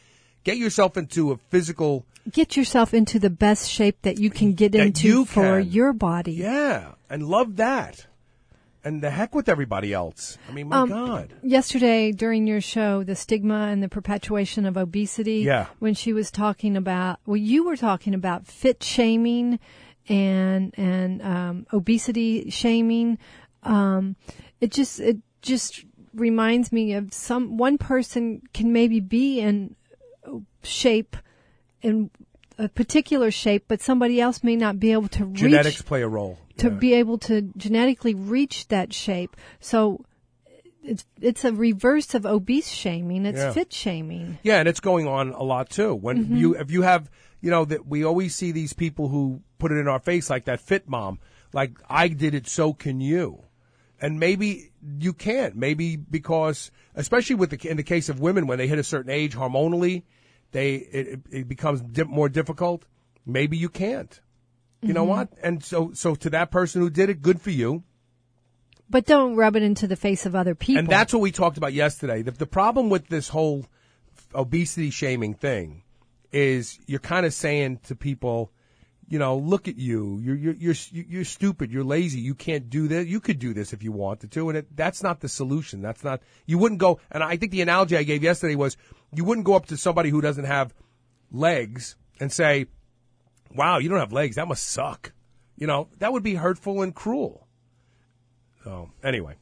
Speaker 2: Get yourself into a physical.
Speaker 3: Get yourself into the best shape that you can get
Speaker 2: that
Speaker 3: into
Speaker 2: you
Speaker 3: for
Speaker 2: can.
Speaker 3: your body.
Speaker 2: Yeah, and love that. And the heck with everybody else. I mean, my
Speaker 3: Um,
Speaker 2: God.
Speaker 3: Yesterday during your show, the stigma and the perpetuation of obesity.
Speaker 2: Yeah.
Speaker 3: When she was talking about, well, you were talking about fit shaming and and um, obesity shaming. Um, it just it just reminds me of some one person can maybe be in shape, in a particular shape, but somebody else may not be able to reach.
Speaker 2: Genetics play a role.
Speaker 3: To
Speaker 2: Yeah.
Speaker 3: be able to genetically reach that shape. So it's it's a reverse of obese shaming. It's
Speaker 2: Yeah.
Speaker 3: fit shaming.
Speaker 2: Yeah, and it's going on a lot too. When
Speaker 3: Mhm.
Speaker 2: you, if you have, you know, that we always see these people who put it in our face, like that fit mom, like I did it, so can you. And maybe you can't. Maybe because, especially with the in the case of women, when they hit a certain age hormonally, they it, it becomes di- more difficult. Maybe you can't. You know
Speaker 3: Mhm.
Speaker 2: what? And so, so to that person who did it, good for you.
Speaker 3: But don't rub it into the face of other people.
Speaker 2: And that's what we talked about yesterday. The, the problem with this whole obesity shaming thing is you're kind of saying to people, you know, look at you. You're you're you're you're stupid. You're lazy. You can't do this. You could do this if you wanted to. And it, that's not the solution. That's not. You wouldn't go. And I think the analogy I gave yesterday was you wouldn't go up to somebody who doesn't have legs and say, wow, you don't have legs. That must suck. You know, that would be hurtful and cruel. So, anyway.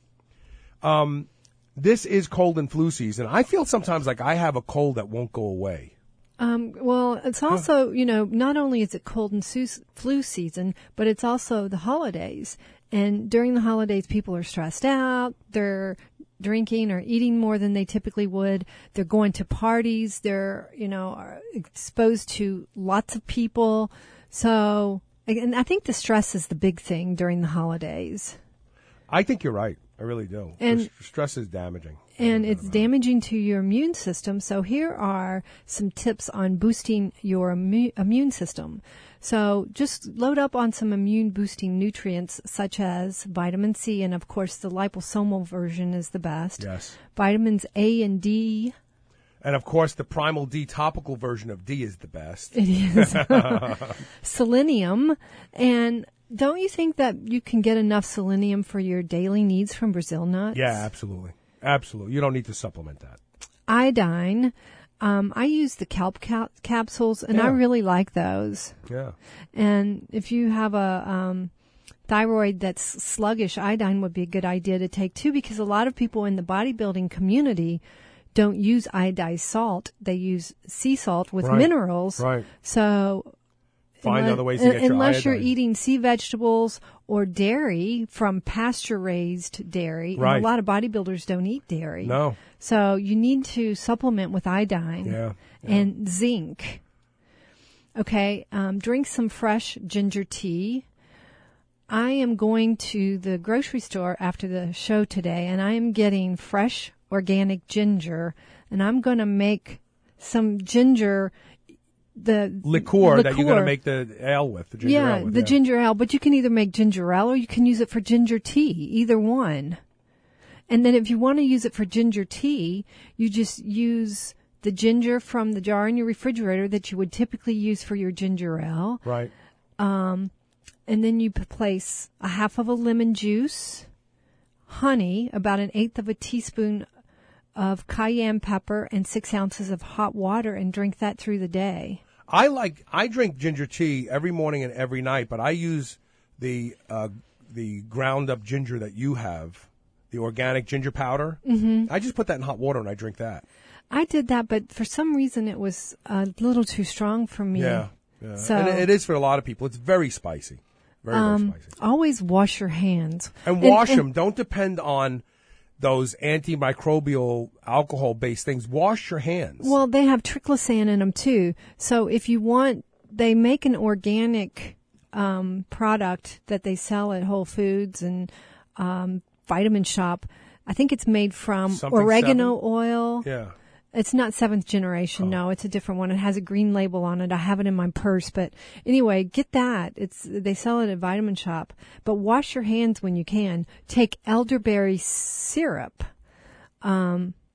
Speaker 2: Um, this is cold and flu season. I feel sometimes like I have a cold that won't go away.
Speaker 3: Um, well, it's also, you know, not only is it cold and su- flu season, but it's also the holidays. And during the holidays, people are stressed out. They're drinking or eating more than they typically would. They're going to parties. They're, you know, are exposed to lots of people. So, and I think the stress is the big thing during the holidays.
Speaker 2: I think you're right. I really do.
Speaker 3: And-
Speaker 2: The stress is damaging.
Speaker 3: And it's damaging to your immune system. So here are some tips on boosting your immu- immune system. So just load up on some immune boosting nutrients such as vitamin C, and of course the liposomal version is the best.
Speaker 2: Yes.
Speaker 3: Vitamins A and D.
Speaker 2: And of course, the Primal D topical version of D is the best.
Speaker 3: It is. Selenium. And don't you think that you can get enough selenium for your daily needs from Brazil nuts?
Speaker 2: Yeah, absolutely. Absolutely. You don't need to supplement that.
Speaker 3: Iodine. Um, I use the kelp cap- capsules, and
Speaker 2: Yeah.
Speaker 3: I really like those.
Speaker 2: Yeah.
Speaker 3: And if you have a um, thyroid that's sluggish, iodine would be a good idea to take too, because a lot of people in the bodybuilding community don't use iodized salt. They use sea salt with
Speaker 2: Right.
Speaker 3: minerals.
Speaker 2: Right.
Speaker 3: So
Speaker 2: Find
Speaker 3: unless,
Speaker 2: other ways to get your
Speaker 3: unless you're
Speaker 2: iodine.
Speaker 3: eating sea vegetables or dairy from pasture-raised dairy,
Speaker 2: Right.
Speaker 3: and a lot of bodybuilders don't eat dairy.
Speaker 2: No.
Speaker 3: So you need to supplement with iodine
Speaker 2: Yeah,
Speaker 3: and zinc. Okay, um, drink some fresh ginger tea. I am going to the grocery store after the show today, and I am getting fresh organic ginger, and I'm going to make some ginger. The
Speaker 2: Liqueur, that you're going to make the ale with, the ginger
Speaker 3: yeah,
Speaker 2: ale with.
Speaker 3: the
Speaker 2: yeah.
Speaker 3: ginger ale, but you can either make ginger ale or you can use it for ginger tea, either one. And then if you want to use it for ginger tea, you just use the ginger from the jar in your refrigerator that you would typically use for your ginger ale.
Speaker 2: Right.
Speaker 3: Um, and then you p- place a half of a lemon juice, honey, about an eighth of a teaspoon of cayenne pepper, and six ounces of hot water, and drink that through the day.
Speaker 2: I like, I drink ginger tea every morning and every night, but I use the, uh, the ground up ginger that you have, the organic ginger powder.
Speaker 3: Mm-hmm.
Speaker 2: I just put that in hot water and I drink that.
Speaker 3: I did that, but for some reason it was a little too strong for me.
Speaker 2: Yeah. yeah.
Speaker 3: So
Speaker 2: and it is for a lot of people. It's very spicy. Very,
Speaker 3: um,
Speaker 2: very spicy.
Speaker 3: always wash your hands.
Speaker 2: And wash
Speaker 3: and-
Speaker 2: them. Don't depend on those antimicrobial alcohol-based things. Wash your hands.
Speaker 3: Well, they have triclosan in them too. So if you want, they make an organic um, product that they sell at Whole Foods and um, Vitamin Shop. I think it's made from
Speaker 2: Something
Speaker 3: oregano
Speaker 2: seven?
Speaker 3: oil.
Speaker 2: Yeah.
Speaker 3: It's not seventh generation. No, it's a different one. It has a green label on it. I have it in my purse. But anyway, get that. It's they sell it at Vitamin Shop. But wash your hands when you can. Take elderberry syrup. Um,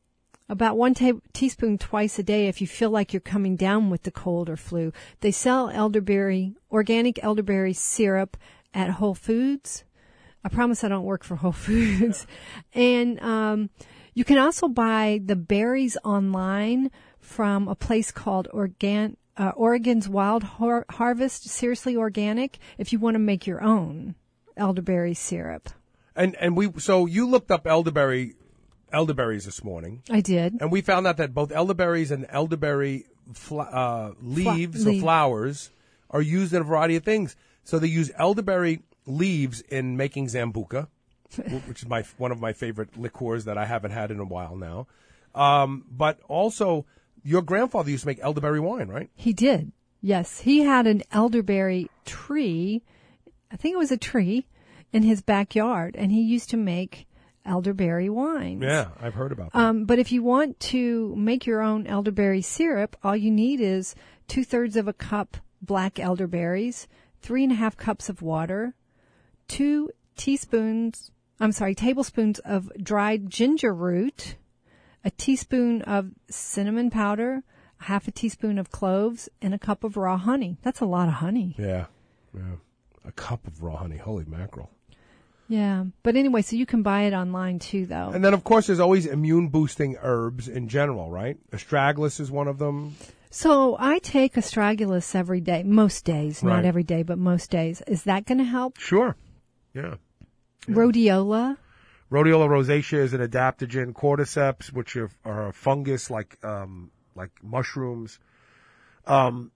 Speaker 3: About one ta- teaspoon twice a day if you feel like you're coming down with the cold or flu. They sell elderberry, organic elderberry syrup at Whole Foods. I promise I don't work for Whole Foods. And um, you can also buy the berries online from a place called Organ- uh, Oregon's Wild Har- Harvest, Seriously Organic, if you want to make your own elderberry syrup.
Speaker 2: And and we so you looked up elderberry elderberries this morning.
Speaker 3: I did.
Speaker 2: And we found out that both elderberries and elderberry fl- uh, leaves
Speaker 3: Fla-
Speaker 2: or
Speaker 3: leaf.
Speaker 2: flowers are used in a variety of things. So they use elderberry leaves in making Zambuca, which is my one of my favorite liqueurs that I haven't had in a while now. Um, but also, your grandfather used to make elderberry wine, right?
Speaker 3: He did. Yes. He had an elderberry tree. I think it was a tree in his backyard, and he used to make elderberry wines.
Speaker 2: Yeah, I've heard about that.
Speaker 3: Um, but if you want to make your own elderberry syrup, all you need is two thirds of a cup black elderberries, three and a half cups of water, two teaspoons, I'm sorry, tablespoons of dried ginger root, a teaspoon of cinnamon powder, half a teaspoon of cloves, and a cup of raw honey. That's a lot of honey.
Speaker 2: Yeah, yeah. A cup of raw honey. Holy mackerel.
Speaker 3: Yeah. But anyway, so you can buy it online too, though.
Speaker 2: And then, of course, there's always immune-boosting herbs in general, right? Astragalus is one of them.
Speaker 3: So I take astragalus every day, most days,
Speaker 2: Right.
Speaker 3: not every day, but most days. Is that going to help?
Speaker 2: Sure. Yeah.
Speaker 3: Rhodiola.
Speaker 2: Rhodiola rosacea is an adaptogen. Cordyceps, which are, are a fungus like um, like mushrooms. Um,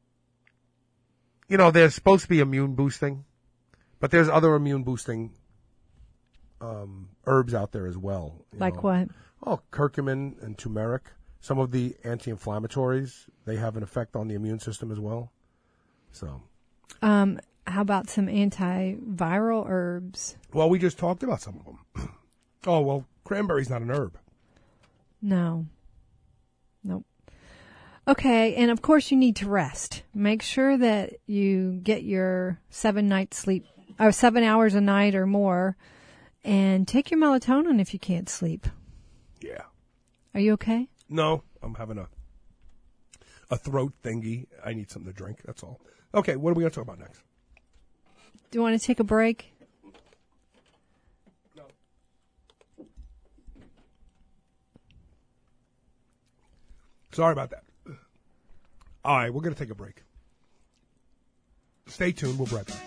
Speaker 2: you know, they're supposed to be immune boosting, but there's other immune boosting um, herbs out there as well. you
Speaker 3: Like
Speaker 2: know.
Speaker 3: what?
Speaker 2: Oh, curcumin and turmeric. Some of the anti-inflammatories, they have an effect on the immune system as well. So,
Speaker 3: Um, how about some antiviral herbs?
Speaker 2: well, we just talked about some of them. Oh, well, cranberry's not an herb.
Speaker 3: No. Nope. Okay, and of course you need to rest. Make sure that you get your seven nights sleep, or seven hours a night or more, and take your melatonin if you can't sleep.
Speaker 2: Yeah.
Speaker 3: Are you okay?
Speaker 2: No, I'm having a a throat thingy. I need something to drink. That's all. Okay, what are we going to talk about next?
Speaker 3: Do you want to take a break?
Speaker 2: No. Sorry about that. All right, we're going to take a break. Stay tuned. We'll be right back.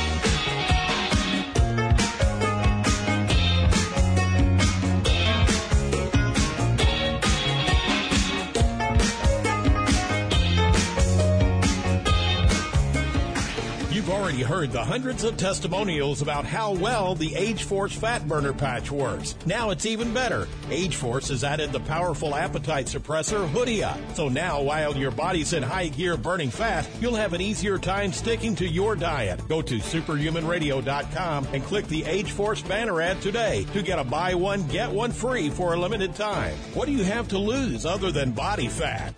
Speaker 6: You've already heard the hundreds of testimonials about how well the Age-Force Fat Burner Patch works. Now it's even better. Age-Force has added the powerful appetite suppressor Hoodia. So now, while your body's in high gear burning fat, you'll have an easier time sticking to your diet. Go to superhuman radio dot com and click the Age-Force banner ad today to get a buy one, get one free for a limited time. What do you have to lose other than body fat?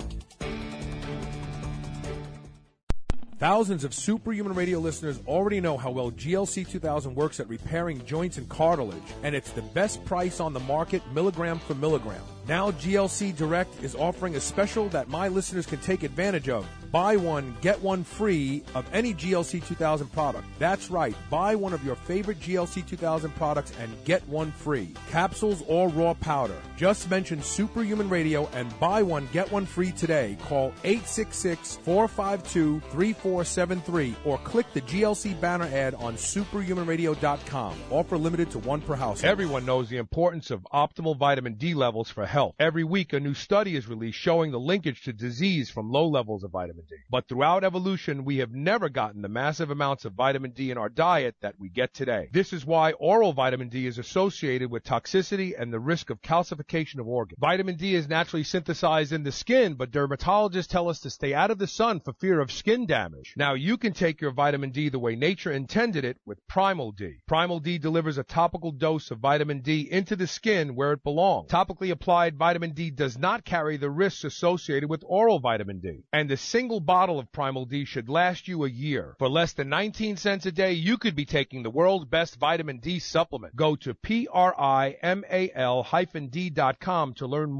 Speaker 8: Thousands of Superhuman Radio listeners already know how well G L C two thousand works at repairing joints and cartilage, and it's the best price on the market, milligram for milligram. Now G L C Direct is offering a special that my listeners can take advantage of. Buy one, get one free of any G L C two thousand product. That's right. Buy one of your favorite G L C two thousand products and get one free. Capsules or raw powder. Just mention Superhuman Radio and buy one, get one free today. Call eight six six, four five two, three four seven three or click the G L C banner ad on superhuman radio dot com. Offer limited to one per household.
Speaker 4: Everyone knows the importance of optimal vitamin D levels for health. Every week, a new study is released showing the linkage to disease from low levels of vitamin D. But throughout evolution, we have never gotten the massive amounts of vitamin D in our diet that we get today. This is why oral vitamin D is associated with toxicity and the risk of calcification of organs. Vitamin D is naturally synthesized in the skin, but dermatologists tell us to stay out of the sun for fear of skin damage. Now, you can take your vitamin D the way nature intended it with Primal D. Primal D delivers a topical dose of vitamin D into the skin where it belongs. Topically applied vitamin D does not carry the risks associated with oral vitamin D. And the single bottle of Primal D should last you a year. For less than nineteen cents a day, you could be taking the world's best vitamin D supplement. Go to P R I M A L hyphen D dot com to learn more.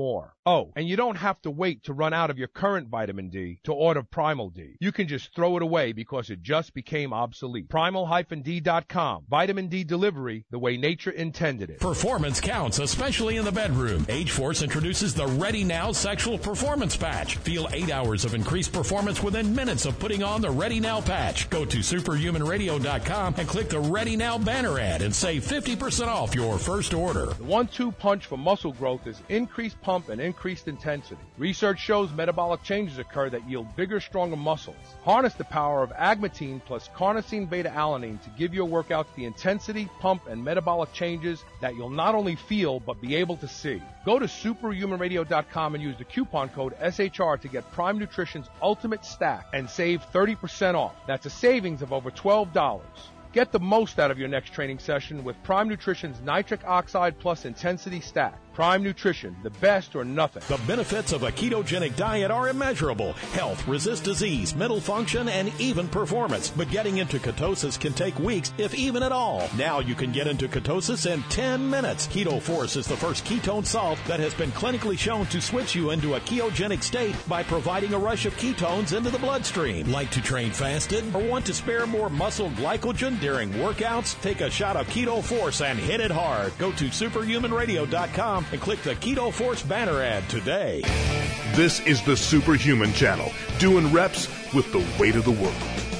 Speaker 4: Oh, and you don't have to wait to run out of your current vitamin D to order Primal D. You can just throw it away because it just became obsolete. Primal D dot com. Vitamin D delivery the way nature intended it.
Speaker 6: Performance counts, especially in the bedroom. Age-Force introduces the Ready Now Sexual Performance Patch. Feel eight hours of increased performance within minutes of putting on the Ready Now patch. Go to superhuman radio dot com and click the Ready Now banner ad and save fifty percent off your first order.
Speaker 4: The one two punch for muscle growth is increased pump and increased intensity. Research shows metabolic changes occur that yield bigger, stronger muscles. Harness the power of agmatine plus carnosine beta-alanine to give your workouts the intensity, pump, and metabolic changes that you'll not only feel but be able to see. Go to superhuman radio dot com and use the coupon code S H R to get Prime Nutrition's Ultimate Stack and save thirty percent off. That's a savings of over twelve dollars. Get the most out of your next training session with Prime Nutrition's Nitric Oxide Plus Intensity Stack. Prime Nutrition, the best or nothing.
Speaker 6: The benefits of a ketogenic diet are immeasurable. Health, resist disease, mental function, and even performance. But getting into ketosis can take weeks, if even at all. Now you can get into ketosis in ten minutes. Keto Force is the first ketone salt that has been clinically shown to switch you into a ketogenic state by providing a rush of ketones into the bloodstream. Like to train fasted or want to spare more muscle glycogen during workouts? Take a shot of Keto Force and hit it hard. Go to superhuman radio dot com and click the Keto Force banner ad today.
Speaker 1: This is the Superhuman Channel, doing reps with the weight of the world.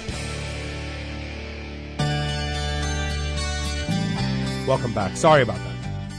Speaker 2: Welcome back. Sorry about that.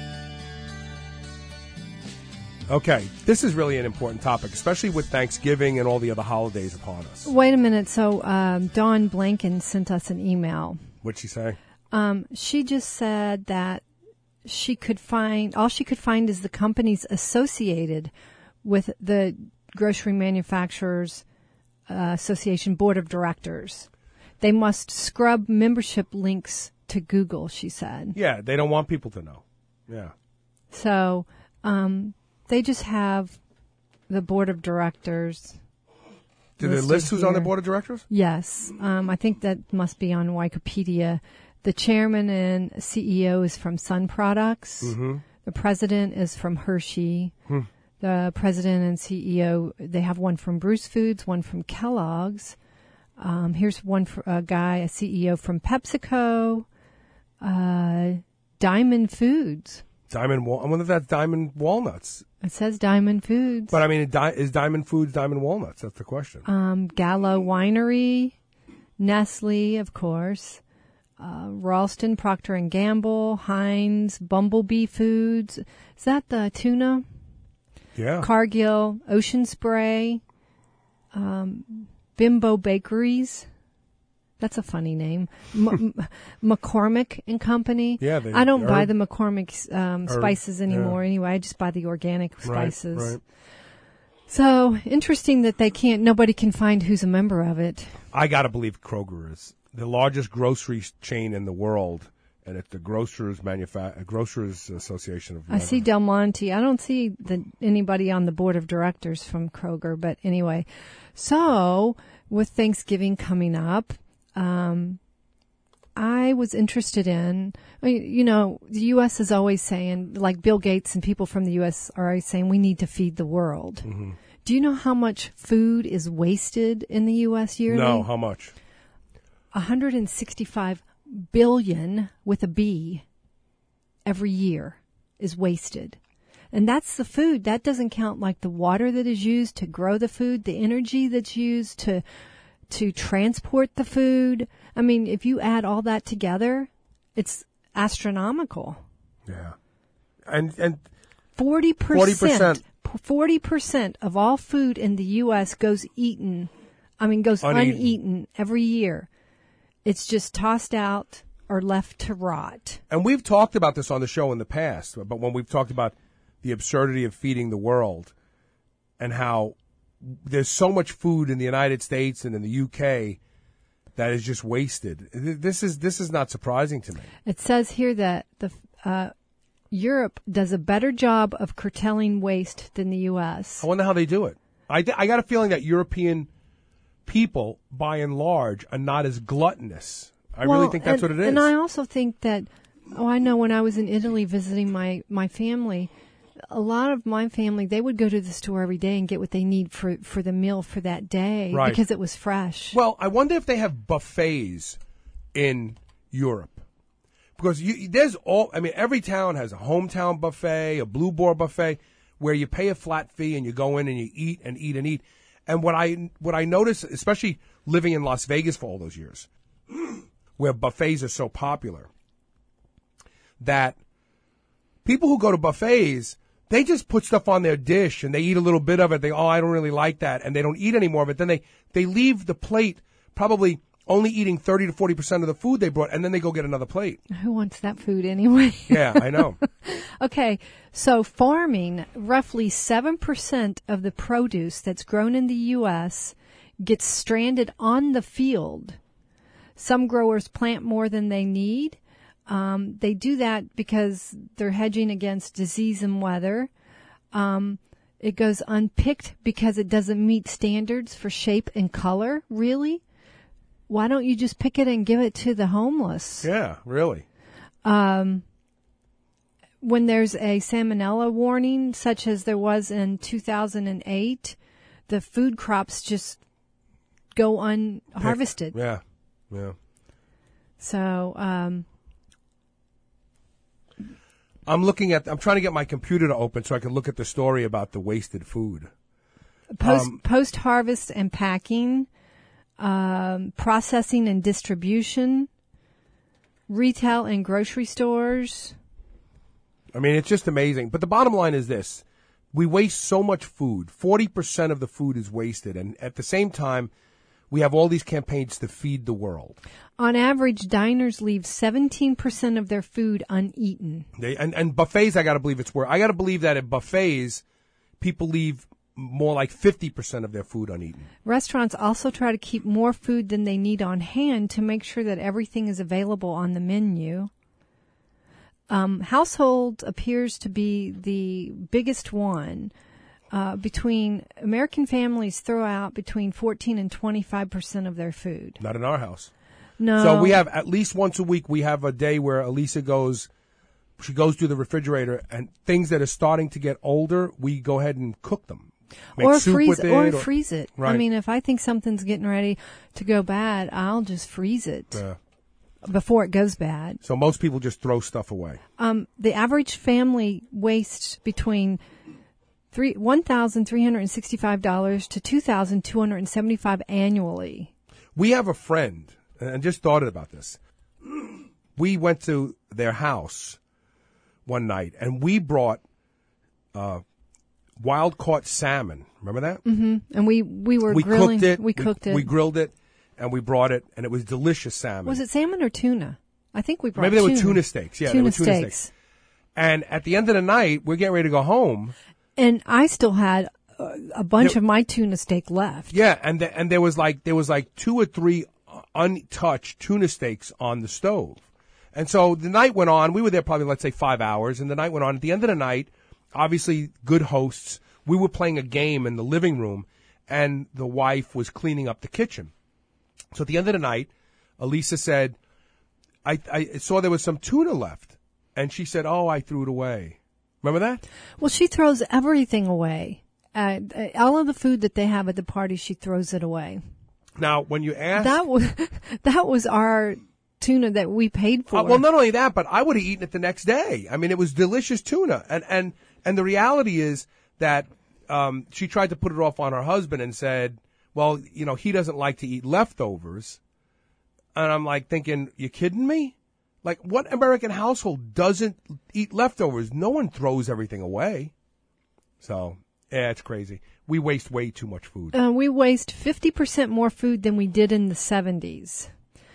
Speaker 2: Okay, this is really an important topic, especially with Thanksgiving and all the other holidays upon us.
Speaker 3: Wait a minute. So um, Dawn Blanken sent us an email.
Speaker 2: What'd she say?
Speaker 3: Um, she just said that she could find, all she could find is the companies associated with the Grocery Manufacturers uh, Association Board of Directors. They must scrub membership links to Google, she said.
Speaker 2: Yeah, they don't want people to know. Yeah.
Speaker 3: So um, they just have the Board of Directors.
Speaker 2: Did they list who's
Speaker 3: here.
Speaker 2: on the Board of Directors?
Speaker 3: Yes. Um, I think that must be on Wikipedia. The chairman and C E O is from Sun Products.
Speaker 2: Mm-hmm.
Speaker 3: The president is from Hershey.
Speaker 2: Hmm.
Speaker 3: The president and C E O, they have one from Bruce Foods, one from Kellogg's. Um, here's one for a guy, a C E O from PepsiCo. Uh, Diamond Foods.
Speaker 2: Diamond. Wal- I wonder if that's Diamond Walnuts.
Speaker 3: It says Diamond Foods.
Speaker 2: But I mean, is Diamond Foods Diamond Walnuts? That's the question.
Speaker 3: Um, Gallo Winery, Nestle, of course. Uh, Ralston, Procter and Gamble, Heinz, Bumblebee Foods. Is that the tuna?
Speaker 2: Yeah.
Speaker 3: Cargill, Ocean Spray, um, Bimbo Bakeries. That's a funny name. M- M- McCormick and Company.
Speaker 2: Yeah, they,
Speaker 3: I don't
Speaker 2: herb,
Speaker 3: buy the McCormick um,
Speaker 2: herb,
Speaker 3: spices anymore
Speaker 2: yeah.
Speaker 3: anyway. I just buy the organic spices.
Speaker 2: Right, right.
Speaker 3: So interesting that they can't. Nobody can find who's a member of it.
Speaker 2: I gotta believe Kroger is the largest grocery chain in the world, and it's the Grocers Manufa- Grocers Association of.
Speaker 3: I see Del Monte. I don't see the, anybody on the board of directors from Kroger, but anyway. So with Thanksgiving coming up, um, I was interested in, you know, the U S is always saying, like Bill Gates and people from the U S are always saying, we need to feed the world.
Speaker 2: Mm-hmm.
Speaker 3: Do you know how much food is wasted in the U S yearly?
Speaker 2: No, how much?
Speaker 3: one hundred sixty-five billion with a B every year is wasted. And that's the food. That doesn't count like the water that is used to grow the food, the energy that's used to to transport the food. I mean, if you add all that together, it's astronomical.
Speaker 2: Yeah. And and
Speaker 3: forty percent,
Speaker 2: forty percent.
Speaker 3: forty percent of all food in the U S goes eaten. I mean, goes
Speaker 2: Uneaten.
Speaker 3: uneaten every year. It's just tossed out or left to rot.
Speaker 2: And we've talked about this on the show in the past, but when we've talked about the absurdity of feeding the world and how there's so much food in the United States and in the U K that is just wasted. This is this is not surprising to me.
Speaker 3: It says here that the uh, Europe does a better job of curtailing waste than the U S.
Speaker 2: I wonder how they do it. I, I got a feeling that European people, by and large, are not as gluttonous. I
Speaker 3: well,
Speaker 2: really think that's
Speaker 3: and,
Speaker 2: what it is.
Speaker 3: And I also think that, oh, I know when I was in Italy visiting my, my family, a lot of my family, they would go to the store every day and get what they need for, for the meal for that day
Speaker 2: Right.
Speaker 3: because it was fresh.
Speaker 2: Well, I wonder if they have buffets in Europe. Because you, there's all, I mean, every town has a hometown buffet, a Blue Boar buffet, where you pay a flat fee and you go in and you eat and eat and eat. And what I what I notice, especially living in Las Vegas for all those years, where buffets are so popular, that people who go to buffets, they just put stuff on their dish and they eat a little bit of it. They, oh, I don't really like that. And they don't eat any more of it. Then they, they leave the plate probably only eating thirty to forty percent of the food they brought, and then they go get another plate.
Speaker 3: Who wants that food anyway?
Speaker 2: Yeah, I know.
Speaker 3: Okay, so farming, roughly seven percent of the produce that's grown in the U S gets stranded on the field. Some growers plant more than they need. Um, they do that because they're hedging against disease and weather. Um, it goes unpicked because it doesn't meet standards for shape and color, really. Why don't you just pick it and give it to the homeless?
Speaker 2: Yeah, really.
Speaker 3: Um, when there's a salmonella warning, such as there was in two thousand eight, the food crops just go unharvested.
Speaker 2: Pick. Yeah, yeah.
Speaker 3: So, um,
Speaker 2: I'm looking at, I'm trying to get my computer to open so I can look at the story about the wasted food.
Speaker 3: Post,
Speaker 2: Um,
Speaker 3: post-harvest and packing, um, processing and distribution, retail and grocery stores.
Speaker 2: I mean, it's just amazing. But the bottom line is this. We waste so much food. forty percent of the food is wasted. And at the same time, we have all these campaigns to feed the world.
Speaker 3: On average, diners leave seventeen percent of their food uneaten.
Speaker 2: They, and, and buffets, I got to believe it's where. I got to believe that at buffets, people leave more like fifty percent of their food uneaten.
Speaker 3: Restaurants also try to keep more food than they need on hand to make sure that everything is available on the menu. Um, household appears to be the biggest one. Uh, between American families throw out between fourteen and twenty-five percent of their food.
Speaker 2: Not in our house.
Speaker 3: No.
Speaker 2: So we have at least once a week, we have a day where Elisa goes, she goes to the refrigerator, and things that are starting to get older, we go ahead and cook them. Make
Speaker 3: Or
Speaker 2: soup
Speaker 3: freeze
Speaker 2: with
Speaker 3: it,
Speaker 2: it.
Speaker 3: or,
Speaker 2: Or
Speaker 3: freeze it.
Speaker 2: Right.
Speaker 3: I mean, if I think something's getting ready to go bad, I'll just freeze it
Speaker 2: Yeah.
Speaker 3: before it goes bad.
Speaker 2: So most people just throw stuff away.
Speaker 3: Um, the average family wastes between three one thousand three hundred and sixty-five dollars to two thousand two hundred and seventy-five annually.
Speaker 2: We have a friend, and just thought about this. We went to their house one night, and we brought uh, wild caught salmon. Remember that?
Speaker 3: Mm-hmm. And we we were
Speaker 2: we
Speaker 3: grilling.
Speaker 2: cooked it.
Speaker 3: We cooked it.
Speaker 2: We grilled it, and we brought it, and it was delicious salmon.
Speaker 3: Was it salmon or tuna? I think we brought
Speaker 2: Maybe they
Speaker 3: tuna.
Speaker 2: were tuna steaks. Yeah,
Speaker 3: tuna
Speaker 2: they were tuna
Speaker 3: steaks.
Speaker 2: steaks. And at the end of the night, we're getting ready to go home.
Speaker 3: And I still had a, a bunch
Speaker 2: There-
Speaker 3: of my tuna steak left.
Speaker 2: Yeah, and the, and there was like there was like two or three untouched tuna steaks on the stove. And so the night went on. We were there probably, let's say, five hours. And the night went on. At the end of the night, obviously, good hosts, we were playing a game in the living room, and the wife was cleaning up the kitchen. So at the end of the night, Elisa said, I, I saw there was some tuna left. And she said, oh, I threw it away. Remember that?
Speaker 3: Well, she throws everything away. Uh, all of the food that they have at the party, she throws it away.
Speaker 2: Now, when you ask...
Speaker 3: That was, that was our tuna that we paid for.
Speaker 2: Uh, well, not only that, but I would have eaten it the next day. I mean, it was delicious tuna. And and, and the reality is that um, she tried to put it off on her husband and said, well, you know, he doesn't like to eat leftovers. And I'm like thinking, you kidding me? Like, what American household doesn't eat leftovers? No one throws everything away. So, yeah, it's crazy. We waste way too much food.
Speaker 3: Uh, we waste fifty percent more food than we did in the seventies.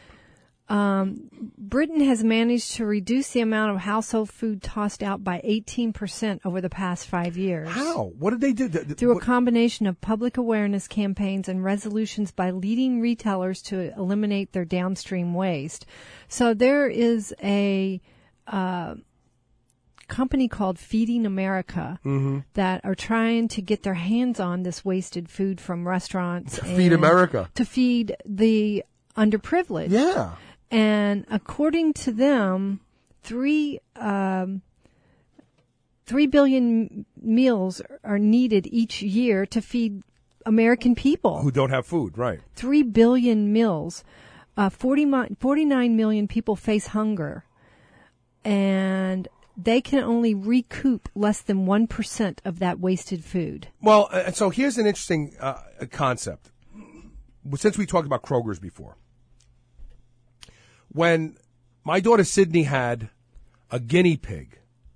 Speaker 3: Um, Britain has managed to reduce the amount of household food tossed out by eighteen percent over the past five years.
Speaker 2: How? What did they do? Th- th-
Speaker 3: Through a
Speaker 2: what-
Speaker 3: combination of public awareness campaigns and resolutions by leading retailers to eliminate their downstream waste. So there is a uh, company called Feeding America
Speaker 2: Mm-hmm.
Speaker 3: that are trying to get their hands on this wasted food from restaurants.
Speaker 2: To feed
Speaker 3: and
Speaker 2: America.
Speaker 3: To feed the underprivileged.
Speaker 2: Yeah.
Speaker 3: And according to them, three um, Three billion meals are needed each year to feed American people
Speaker 2: who don't have food, right?
Speaker 3: Three billion meals. Uh, forty, forty-nine million people face hunger, and they can only recoup less than one percent of that wasted food.
Speaker 2: Well, uh, so here's an interesting uh, concept. Since we talked about Kroger's before, when my daughter Sydney had a guinea pig,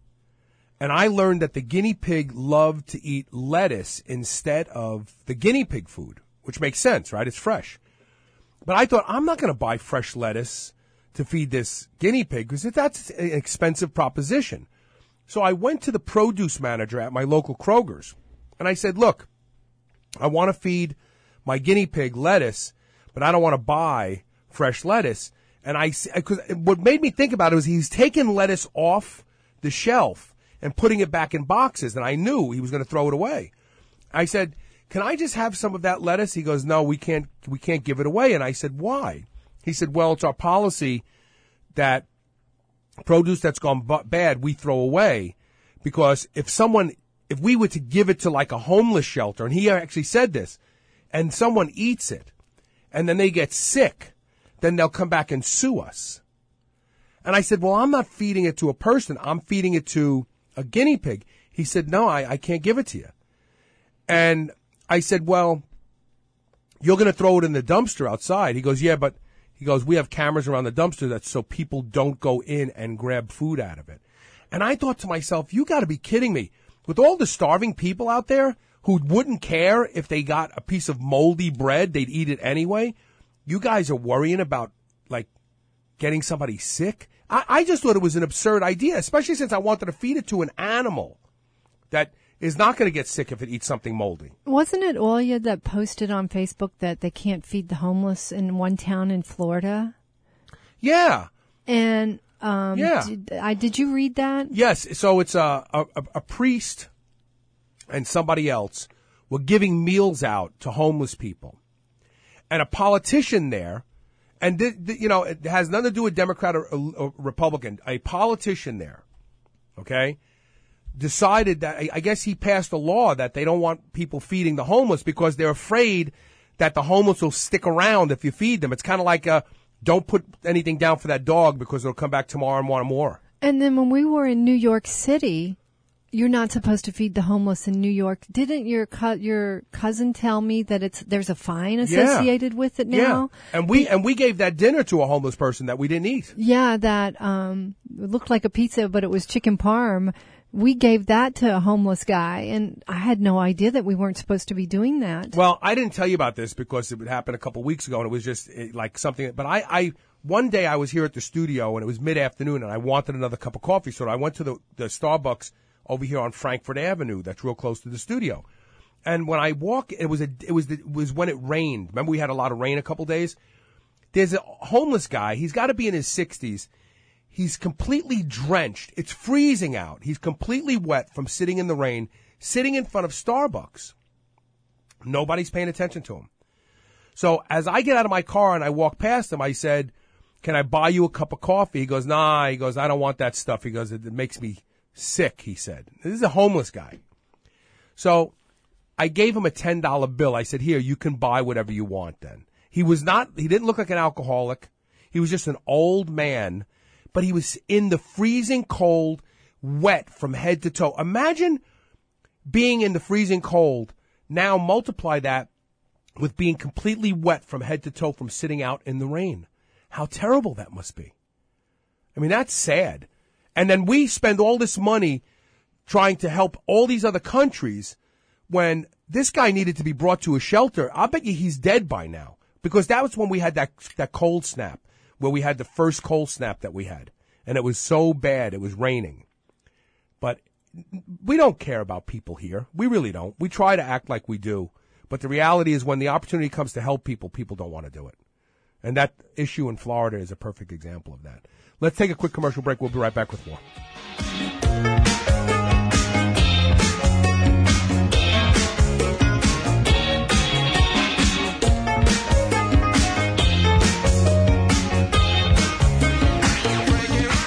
Speaker 2: and I learned that the guinea pig loved to eat lettuce instead of the guinea pig food, which makes sense, right? It's fresh. But I thought, I'm not going to buy fresh lettuce to feed this guinea pig because that's an expensive proposition. So I went to the produce manager at my local Kroger's, and I said, look, I want to feed my guinea pig lettuce, but I don't want to buy fresh lettuce. And I, cause what made me think about it was he's taking lettuce off the shelf and putting it back in boxes, and I knew he was going to throw it away. I said, can I just have some of that lettuce? He goes, no, we can't, we can't give it away. And I said, why? He said, well, it's our policy that produce that's gone b- bad, we throw away, because if someone, if we were to give it to like a homeless shelter, and he actually said this, and someone eats it, and then they get sick, then they'll come back and sue us. And I said, well, I'm not feeding it to a person. I'm feeding it to a guinea pig. He said, no, I, I can't give it to you. And I said, well, you're going to throw it in the dumpster outside. He goes, yeah, but he goes, we have cameras around the dumpster that's so people don't go in and grab food out of it. And I thought to myself, you got to be kidding me. With all the starving people out there who wouldn't care if they got a piece of moldy bread, they'd eat it anyway. You guys are worrying about, like, getting somebody sick? I, I just thought it was an absurd idea, especially since I wanted to feed it to an animal that is not going to get sick if it eats something moldy.
Speaker 3: Wasn't it Olia that posted on Facebook that they can't feed the homeless in one town in Florida?
Speaker 2: Yeah.
Speaker 3: And um,
Speaker 2: yeah.
Speaker 3: did, I, did you read that?
Speaker 2: Yes. So it's a, a, a priest and somebody else were giving meals out to homeless people. And a politician there, and, th- th- you know, it has nothing to do with Democrat or, or Republican, a politician there, okay, decided that, I guess he passed a law that they don't want people feeding the homeless because they're afraid that the homeless will stick around if you feed them. It's kind of like a, don't put anything down for that dog because it'll come back tomorrow and want more.
Speaker 3: And then when we were in New York City, you're not supposed to feed the homeless in New York. Didn't your co- your cousin tell me that it's there's a fine associated yeah. with it now?
Speaker 2: Yeah. And we the, and we gave that dinner to a homeless person that we didn't eat.
Speaker 3: Yeah, that um it looked like a pizza, but it was chicken parm. We gave that to a homeless guy, and I had no idea that we weren't supposed to be doing that.
Speaker 2: Well, I didn't tell you about this because it would happen a couple of weeks ago, and it was just it, like something. But I, I one day I was here at the studio, and it was mid-afternoon, and I wanted another cup of coffee, so I went to the, the Starbucks over here on Frankfurt Avenue, that's real close to the studio. And when I walk, it was a, it was the, it was when it rained. Remember, we had a lot of rain a couple days. There's a homeless guy. He's got to be in his sixties. He's completely drenched. It's freezing out. He's completely wet from sitting in the rain, sitting in front of Starbucks. Nobody's paying attention to him. So as I get out of my car and I walk past him, I said, "Can I buy you a cup of coffee?" He goes, "Nah." He goes, "I don't want that stuff." He goes, "It, it makes me sick," he said. This is a homeless guy. So I gave him a ten dollar bill. I said, "Here, you can buy whatever you want then." He was not, he didn't look like an alcoholic. He was just an old man. But he was in the freezing cold, wet from head to toe. Imagine being in the freezing cold. Now multiply that with being completely wet from head to toe from sitting out in the rain. How terrible that must be. I mean, that's sad. And then we spend all this money trying to help all these other countries when this guy needed to be brought to a shelter. I bet you he's dead by now because that was when we had that that cold snap. Where we had the first cold snap that we had. And it was so bad, it was raining. But we don't care about people here. We really don't. We try to act like we do. But the reality is when the opportunity comes to help people, people don't want to do it. And that issue in Florida is a perfect example of that. Let's take a quick commercial break. We'll be right back with more.
Speaker 4: Hey,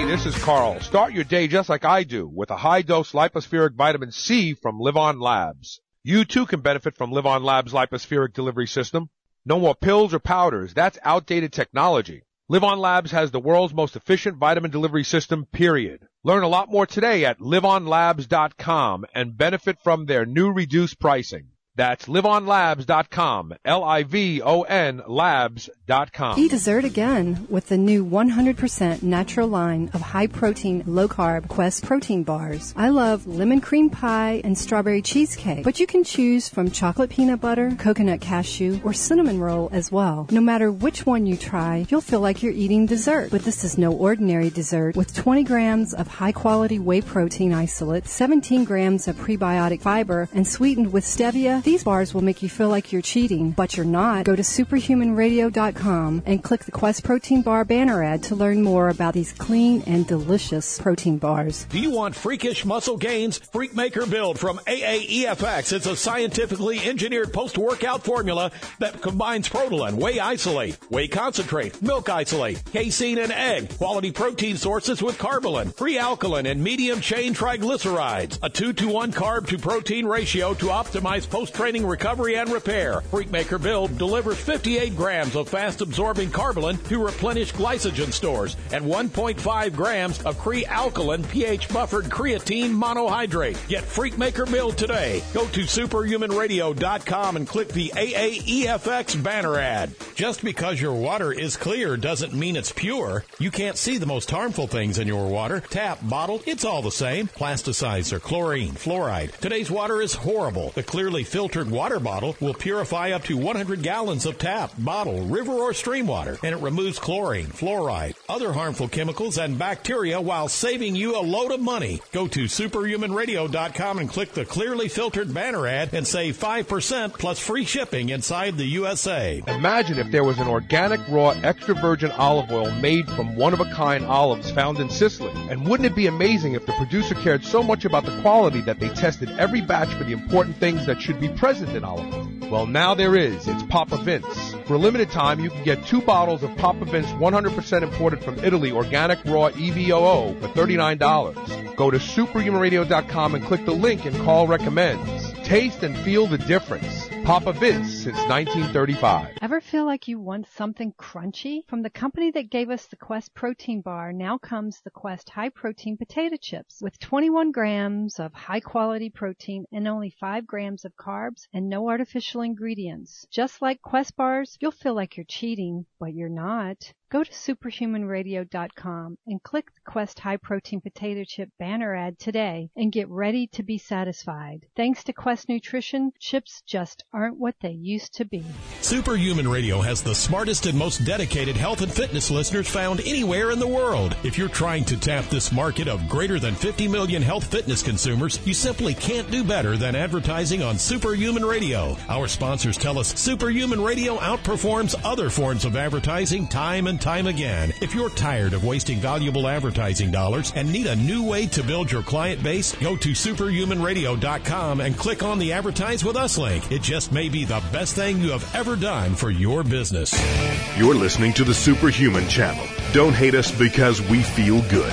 Speaker 4: this is Carl. Start your day just like I do with a high-dose lipospheric vitamin C from Live On Labs. You too can benefit from Live On Labs lipospheric delivery system. No more pills or powders. That's outdated technology. Live On Labs has the world's most efficient vitamin delivery system, period. Learn a lot more today at live on labs dot com and benefit from their new reduced pricing. That's live on labs dot com, L I V O N labs dot com.
Speaker 11: Eat dessert again with the new one hundred percent natural line of high-protein, low-carb Quest protein bars. I love lemon cream pie and strawberry cheesecake, but you can choose from chocolate peanut butter, coconut cashew, or cinnamon roll as well. No matter which one you try, you'll feel like you're eating dessert. But this is no ordinary dessert. With twenty grams of high-quality whey protein isolate, seventeen grams of prebiotic fiber, and sweetened with stevia, these bars will make you feel like you're cheating, but you're not. Go to superhuman radio dot com and click the Quest Protein Bar banner ad to learn more about these clean and delicious protein bars.
Speaker 6: Do you want freakish muscle gains? Freakmaker Build from A A E F X. It's a scientifically engineered post-workout formula that combines Protolan, whey isolate, whey concentrate, milk isolate, casein, and egg, quality protein sources with Carbolin, free alkaline, and medium-chain triglycerides. A two to one carb to protein ratio to optimize post-training recovery and repair. Freakmaker Build delivers fifty-eight grams of fast-absorbing Carbolin to replenish glycogen stores and one point five grams of Cre-Alkaline pH-buffered creatine monohydrate. Get Freakmaker Build today. Go to superhuman radio dot com and click the A A E F X banner ad. Just because your water is clear doesn't mean it's pure. You can't see the most harmful things in your water. Tap, bottle, it's all the same. Plasticizer, chlorine, fluoride. Today's water is horrible. The clearly filtered water bottle will purify up to one hundred gallons of tap, bottle, river, or stream water, and it removes chlorine, fluoride, other harmful chemicals, and bacteria while saving you a load of money. Go to superhuman radio dot com and click the clearly filtered banner ad and save five percent plus free shipping inside the U S A.
Speaker 4: Imagine if there was an organic, raw, extra virgin olive oil made from one-of-a-kind olives found in Sicily. And wouldn't it be amazing if the producer cared so much about the quality that they tested every batch for the important things that should be present in olive oil? Well, now there is. It's Papa Vince. For a limited time, you can get two bottles of Papa Vince one hundred percent imported from Italy organic raw E V O O for thirty-nine dollars. Go to superhuman radio dot com and click the link and call recommends. Taste and feel the difference. Papa Vince since nineteen thirty-five.
Speaker 5: Ever feel like you want something crunchy? From the company that gave us the Quest Protein Bar, now comes the Quest High Protein Potato Chips with twenty-one grams of high quality protein and only five grams of carbs and no artificial ingredients. Just like Quest bars, you'll feel like you're cheating, but you're not. Go to superhuman radio dot com and click the Quest High Protein Potato Chip banner ad today and get ready to be satisfied. Thanks to Quest Nutrition, chips just aren't what they used to be.
Speaker 6: Superhuman Radio has the smartest and most dedicated health and fitness listeners found anywhere in the world. If you're trying to tap this market of greater than fifty million health fitness consumers, you simply can't do better than advertising on Superhuman Radio. Our sponsors tell us Superhuman Radio outperforms other forms of advertising time and time again. If you're tired of wasting valuable advertising dollars and need a new way to build your client base, go to superhuman radio dot com and click on the Advertise With Us link. It just may be the best thing you have ever done for your business.
Speaker 1: You're listening to the Superhuman Channel. Don't hate us because we feel good.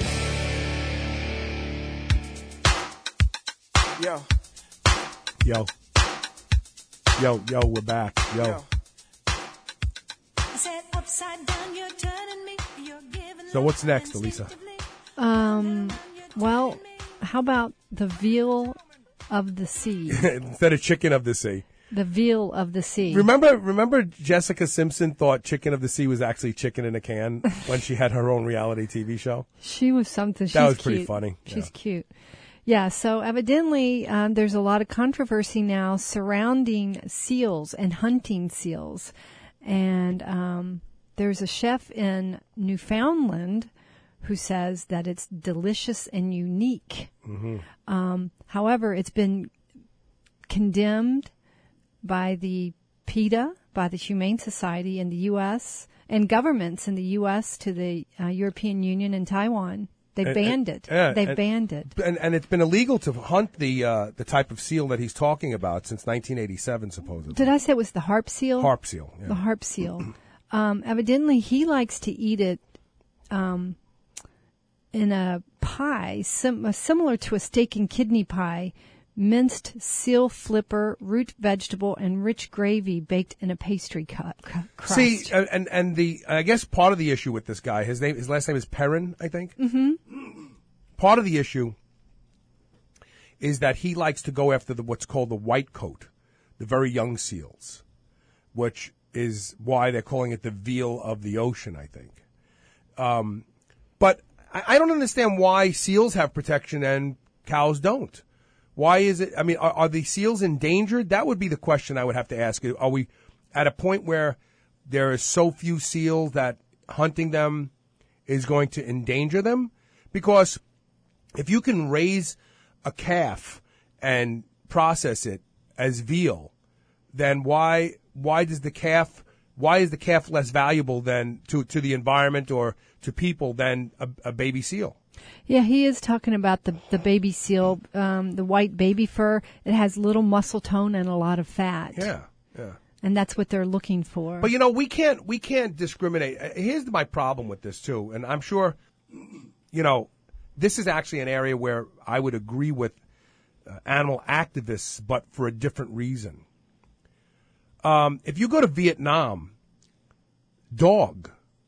Speaker 2: Yo. Yo. Yo, yo, we're back. Yo. yo. So what's next, Elisa?
Speaker 3: Um, well, how about the veal of the sea?
Speaker 2: Instead of chicken of the sea.
Speaker 3: The veal of the sea.
Speaker 2: Remember, remember Jessica Simpson thought chicken of the sea was actually chicken in a can when she had her own reality T V show?
Speaker 3: She was something. She's
Speaker 2: that was
Speaker 3: cute.
Speaker 2: pretty funny.
Speaker 3: She's
Speaker 2: yeah.
Speaker 3: cute. Yeah, so evidently um, there's a lot of controversy now surrounding seals and hunting seals. And um, there's a chef in Newfoundland who says that it's delicious and unique.
Speaker 2: Mm-hmm.
Speaker 3: Um, however, it's been condemned by the PETA, by the Humane Society in the U S, and governments in the U S to the uh, European Union and Taiwan. They
Speaker 2: and,
Speaker 3: banned
Speaker 2: and,
Speaker 3: it.
Speaker 2: Yeah,
Speaker 3: They've
Speaker 2: and,
Speaker 3: banned it.
Speaker 2: And, and it's been illegal to hunt the uh, the type of seal that he's talking about since nineteen eighty-seven, supposedly.
Speaker 3: Did I say it was the harp seal?
Speaker 2: Harp seal, yeah.
Speaker 3: The harp seal. Um, evidently, he likes to eat it um, in a pie, sim- similar to a steak and kidney pie, minced seal flipper, root vegetable, and rich gravy baked in a pastry cu- cu- crust.
Speaker 2: See, uh, and and the I guess part of the issue with this guy, his name, his last name is Perrin, I think.
Speaker 3: Mm-hmm.
Speaker 2: Part of the issue is that he likes to go after the what's called the white coat, the very young seals, which is why they're calling it the veal of the ocean, I think. Um, but I, I don't understand why seals have protection and cows don't. Why is it? I mean, are, are the seals endangered? That would be the question I would have to ask. Are we at a point where there are so few seals that hunting them is going to endanger them? Because if you can raise a calf and process it as veal, then why why does the calf why is the calf less valuable than to to the environment or to people than a, a baby seal?
Speaker 3: Yeah, he is talking about the the baby seal, um, the white baby fur. It has little muscle tone and a lot of fat.
Speaker 2: Yeah, yeah.
Speaker 3: And that's what they're looking for.
Speaker 2: But you know, we can't we can't discriminate. Here's my problem with this too, and I'm sure, you know, this is actually an area where I would agree with uh, animal activists, but for a different reason. Um, if you go to Vietnam, dog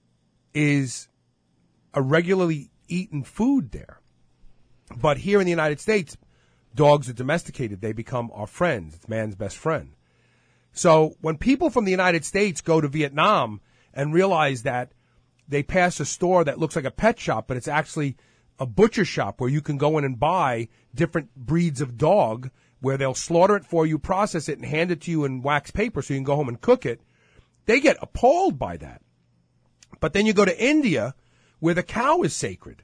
Speaker 2: is a regularly eaten food there. But here in the United States, dogs are domesticated. They become our friends. It's man's best friend. So when people from the United States go to Vietnam and realize that they pass a store that looks like a pet shop, but it's actually a butcher shop where you can go in and buy different breeds of dog, where they'll slaughter it for you, process it, and hand it to you in wax paper so you can go home and cook it, they get appalled by that. But then you go to India, where the cow is sacred.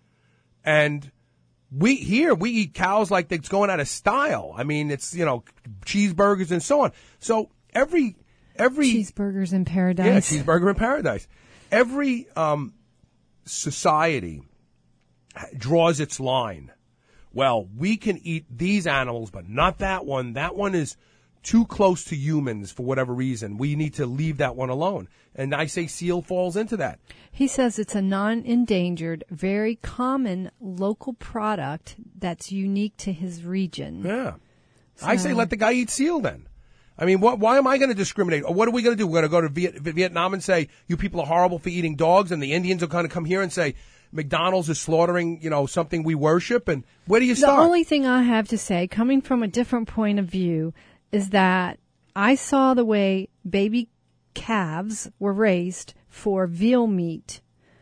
Speaker 2: And we here, we eat cows like it's going out of style. I mean, it's, you know, cheeseburgers and so on. So every, every.
Speaker 3: Cheeseburgers in paradise.
Speaker 2: Yeah, cheeseburger in paradise. Every, um, society draws its line. Well, we can eat these animals, but not that one. That one is too close to humans for whatever reason. We need to leave that one alone. And I say seal falls into that.
Speaker 3: He says it's a non-endangered, very common local product that's unique to his region.
Speaker 2: Yeah.
Speaker 3: So.
Speaker 2: I say let the guy eat seal then. I mean, what, why am I going to discriminate? Or what are we going to do? We're going to go to Viet, Vietnam and say, you people are horrible for eating dogs, and the Indians will kind of come here and say, McDonald's is slaughtering, you know, something we worship, and where do you start?
Speaker 3: The only thing I have to say, coming from a different point of view, is that I saw the way baby calves were raised for veal meat.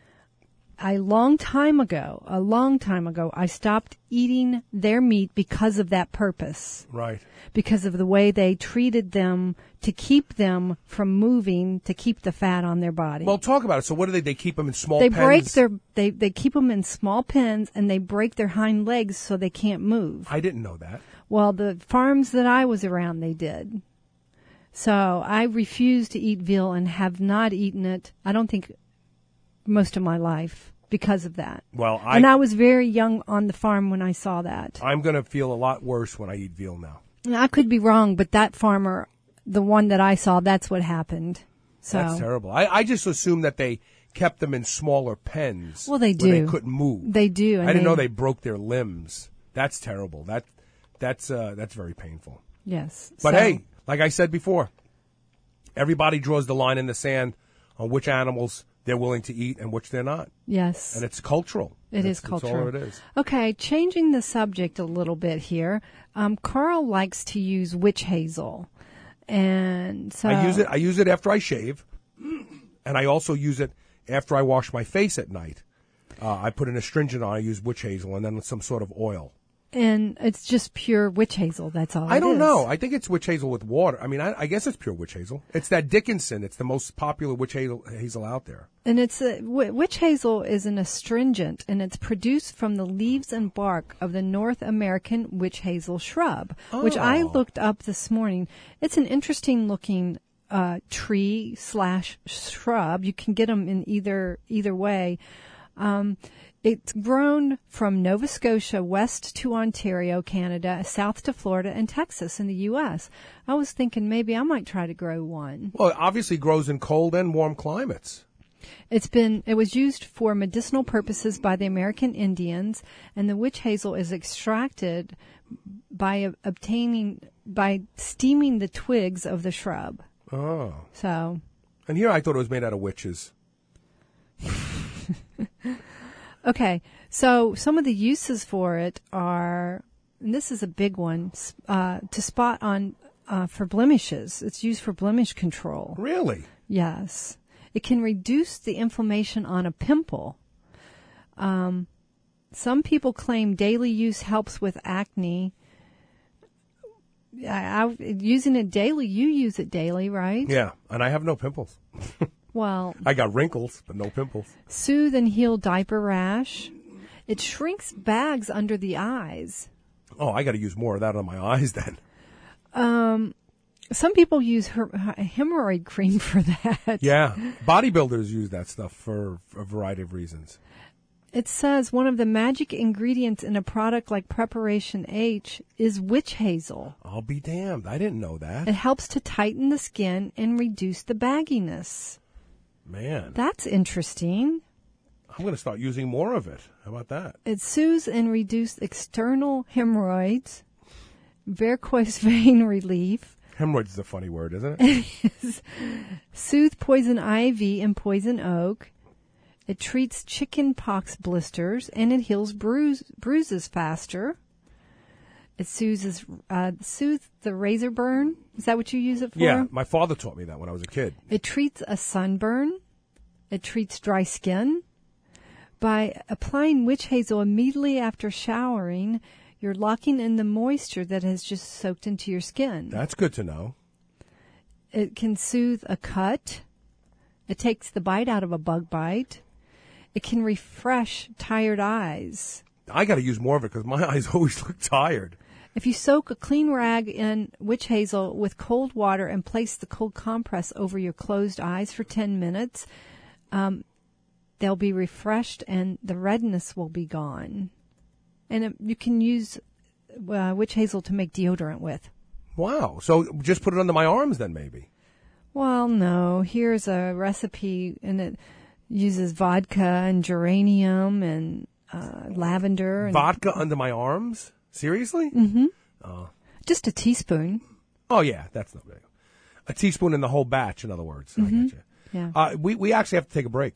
Speaker 3: A long time ago, a long time ago, I stopped eating their meat because of that purpose.
Speaker 2: Right.
Speaker 3: Because of the way they treated them to keep them from moving, to keep the fat on their body.
Speaker 2: Well, talk about it. So what do they, they keep them in small
Speaker 3: they
Speaker 2: pens?
Speaker 3: They break their, they, they keep them in small pens, and they break their hind legs so they can't move.
Speaker 2: I didn't know that.
Speaker 3: Well, the farms that I was around, they did. So I refuse to eat veal and have not eaten it, I don't think, most of my life because of that.
Speaker 2: Well, I,
Speaker 3: and I was very young on the farm when I saw that.
Speaker 2: I'm going to feel a lot worse when I eat veal now.
Speaker 3: And I could be wrong, but that farmer, the one that I saw, that's what happened. So
Speaker 2: that's terrible. I, I just assumed that they kept them in smaller pens.
Speaker 3: Well, they do.
Speaker 2: Where they couldn't move.
Speaker 3: They do.
Speaker 2: I didn't they, know they broke their limbs. That's terrible. That that's uh, that's very painful.
Speaker 3: Yes.
Speaker 2: But
Speaker 3: so.
Speaker 2: hey, like I said before, everybody draws the line in the sand on which animals they're willing to eat and which they're not.
Speaker 3: Yes.
Speaker 2: And it's cultural.
Speaker 3: It
Speaker 2: that's,
Speaker 3: is cultural.
Speaker 2: That's all it is.
Speaker 3: Okay, changing the subject a little bit here. Um, Carl likes to use witch hazel. And so
Speaker 2: I use it I use it after I shave, and I also use it after I wash my face at night. Uh, I put an astringent on, I use witch hazel, and then some sort of oil.
Speaker 3: And it's just pure witch hazel, that's all
Speaker 2: I
Speaker 3: it
Speaker 2: don't
Speaker 3: is.
Speaker 2: know. I think it's witch hazel with water. I mean, I, I guess it's pure witch hazel. It's that Dickinson. It's the most popular witch hazel, hazel out there.
Speaker 3: And it's a, witch hazel is an astringent, and it's produced from the leaves and bark of the North American witch hazel shrub,
Speaker 2: oh.
Speaker 3: which I looked up this morning. It's an interesting looking uh, tree slash shrub. You can get them in either either way. Um, It's grown from Nova Scotia west to Ontario, Canada, south to Florida, and Texas in the U S. I was thinking maybe I might try to grow one.
Speaker 2: Well, it obviously grows in cold and warm climates.
Speaker 3: It's been, it was used for medicinal purposes by the American Indians, and the witch hazel is extracted by uh, obtaining, by steaming the twigs of the shrub.
Speaker 2: Oh.
Speaker 3: So.
Speaker 2: And here I thought it was made out of witches.
Speaker 3: Okay. So some of the uses for it are, and this is a big one, uh, to spot on, uh, for blemishes. It's used for blemish control.
Speaker 2: Really?
Speaker 3: Yes. It can reduce the inflammation on a pimple. Um, some people claim daily use helps with acne. I, I, using it daily, you use it daily, right?
Speaker 2: Yeah, and I have no pimples.
Speaker 3: Well,
Speaker 2: I got wrinkles, but no pimples.
Speaker 3: Soothe and heal diaper rash. It shrinks bags under the eyes.
Speaker 2: Oh, I got to use more of that on my eyes then.
Speaker 3: Um, some people use her, hemorrhoid cream for that.
Speaker 2: Yeah, bodybuilders use that stuff for, for a variety of reasons.
Speaker 3: It says one of the magic ingredients in a product like Preparation H is witch hazel.
Speaker 2: I'll be damned. I didn't know that.
Speaker 3: It helps to tighten the skin and reduce the bagginess.
Speaker 2: Man.
Speaker 3: That's interesting.
Speaker 2: I'm going to start using more of it. How about that?
Speaker 3: It soothes and reduces external hemorrhoids, varicose vein relief.
Speaker 2: Hemorrhoids is a funny word, isn't it?
Speaker 3: It is. Soothe poison ivy and poison oak. It treats chicken pox blisters, and it heals bruise, bruises faster. It soothes, uh, soothes the razor burn. Is that what you use it for?
Speaker 2: Yeah, my father taught me that when I was a kid.
Speaker 3: It treats a sunburn. It treats dry skin. By applying witch hazel immediately after showering, you're locking in the moisture that has just soaked into your skin.
Speaker 2: That's good to know.
Speaker 3: It can soothe a cut. It takes the bite out of a bug bite. It can refresh tired eyes.
Speaker 2: I got to use more of it because my eyes always look tired.
Speaker 3: If you soak a clean rag in witch hazel with cold water and place the cold compress over your closed eyes for ten minutes, um, they'll be refreshed and the redness will be gone. And it, you can use uh, witch hazel to make deodorant with.
Speaker 2: Wow. So just put it under my arms then maybe.
Speaker 3: Well, no. Here's a recipe, and it uses vodka and geranium and uh, lavender. And
Speaker 2: vodka under my arms? Seriously?
Speaker 3: Mm-hmm.
Speaker 2: Oh.
Speaker 3: Just a teaspoon.
Speaker 2: Oh, yeah. That's not big. A teaspoon in the whole batch, in other words.
Speaker 3: Mm-hmm.
Speaker 2: I got you.
Speaker 3: Yeah.
Speaker 2: Uh, we, we actually have to take a break.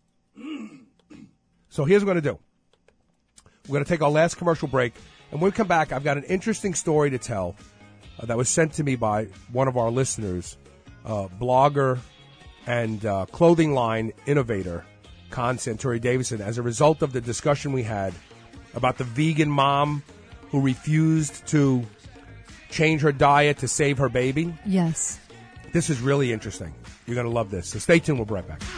Speaker 2: So here's what we're going to do. We're going to take our last commercial break. And when we come back, I've got an interesting story to tell uh, that was sent to me by one of our listeners, uh, blogger and uh, clothing line innovator, Con Santuri Davison, as a result of the discussion we had about the vegan mom who refused to change her diet to save her baby.
Speaker 3: Yes.
Speaker 2: This is really interesting. You're going to love this. So stay tuned. We'll be right back.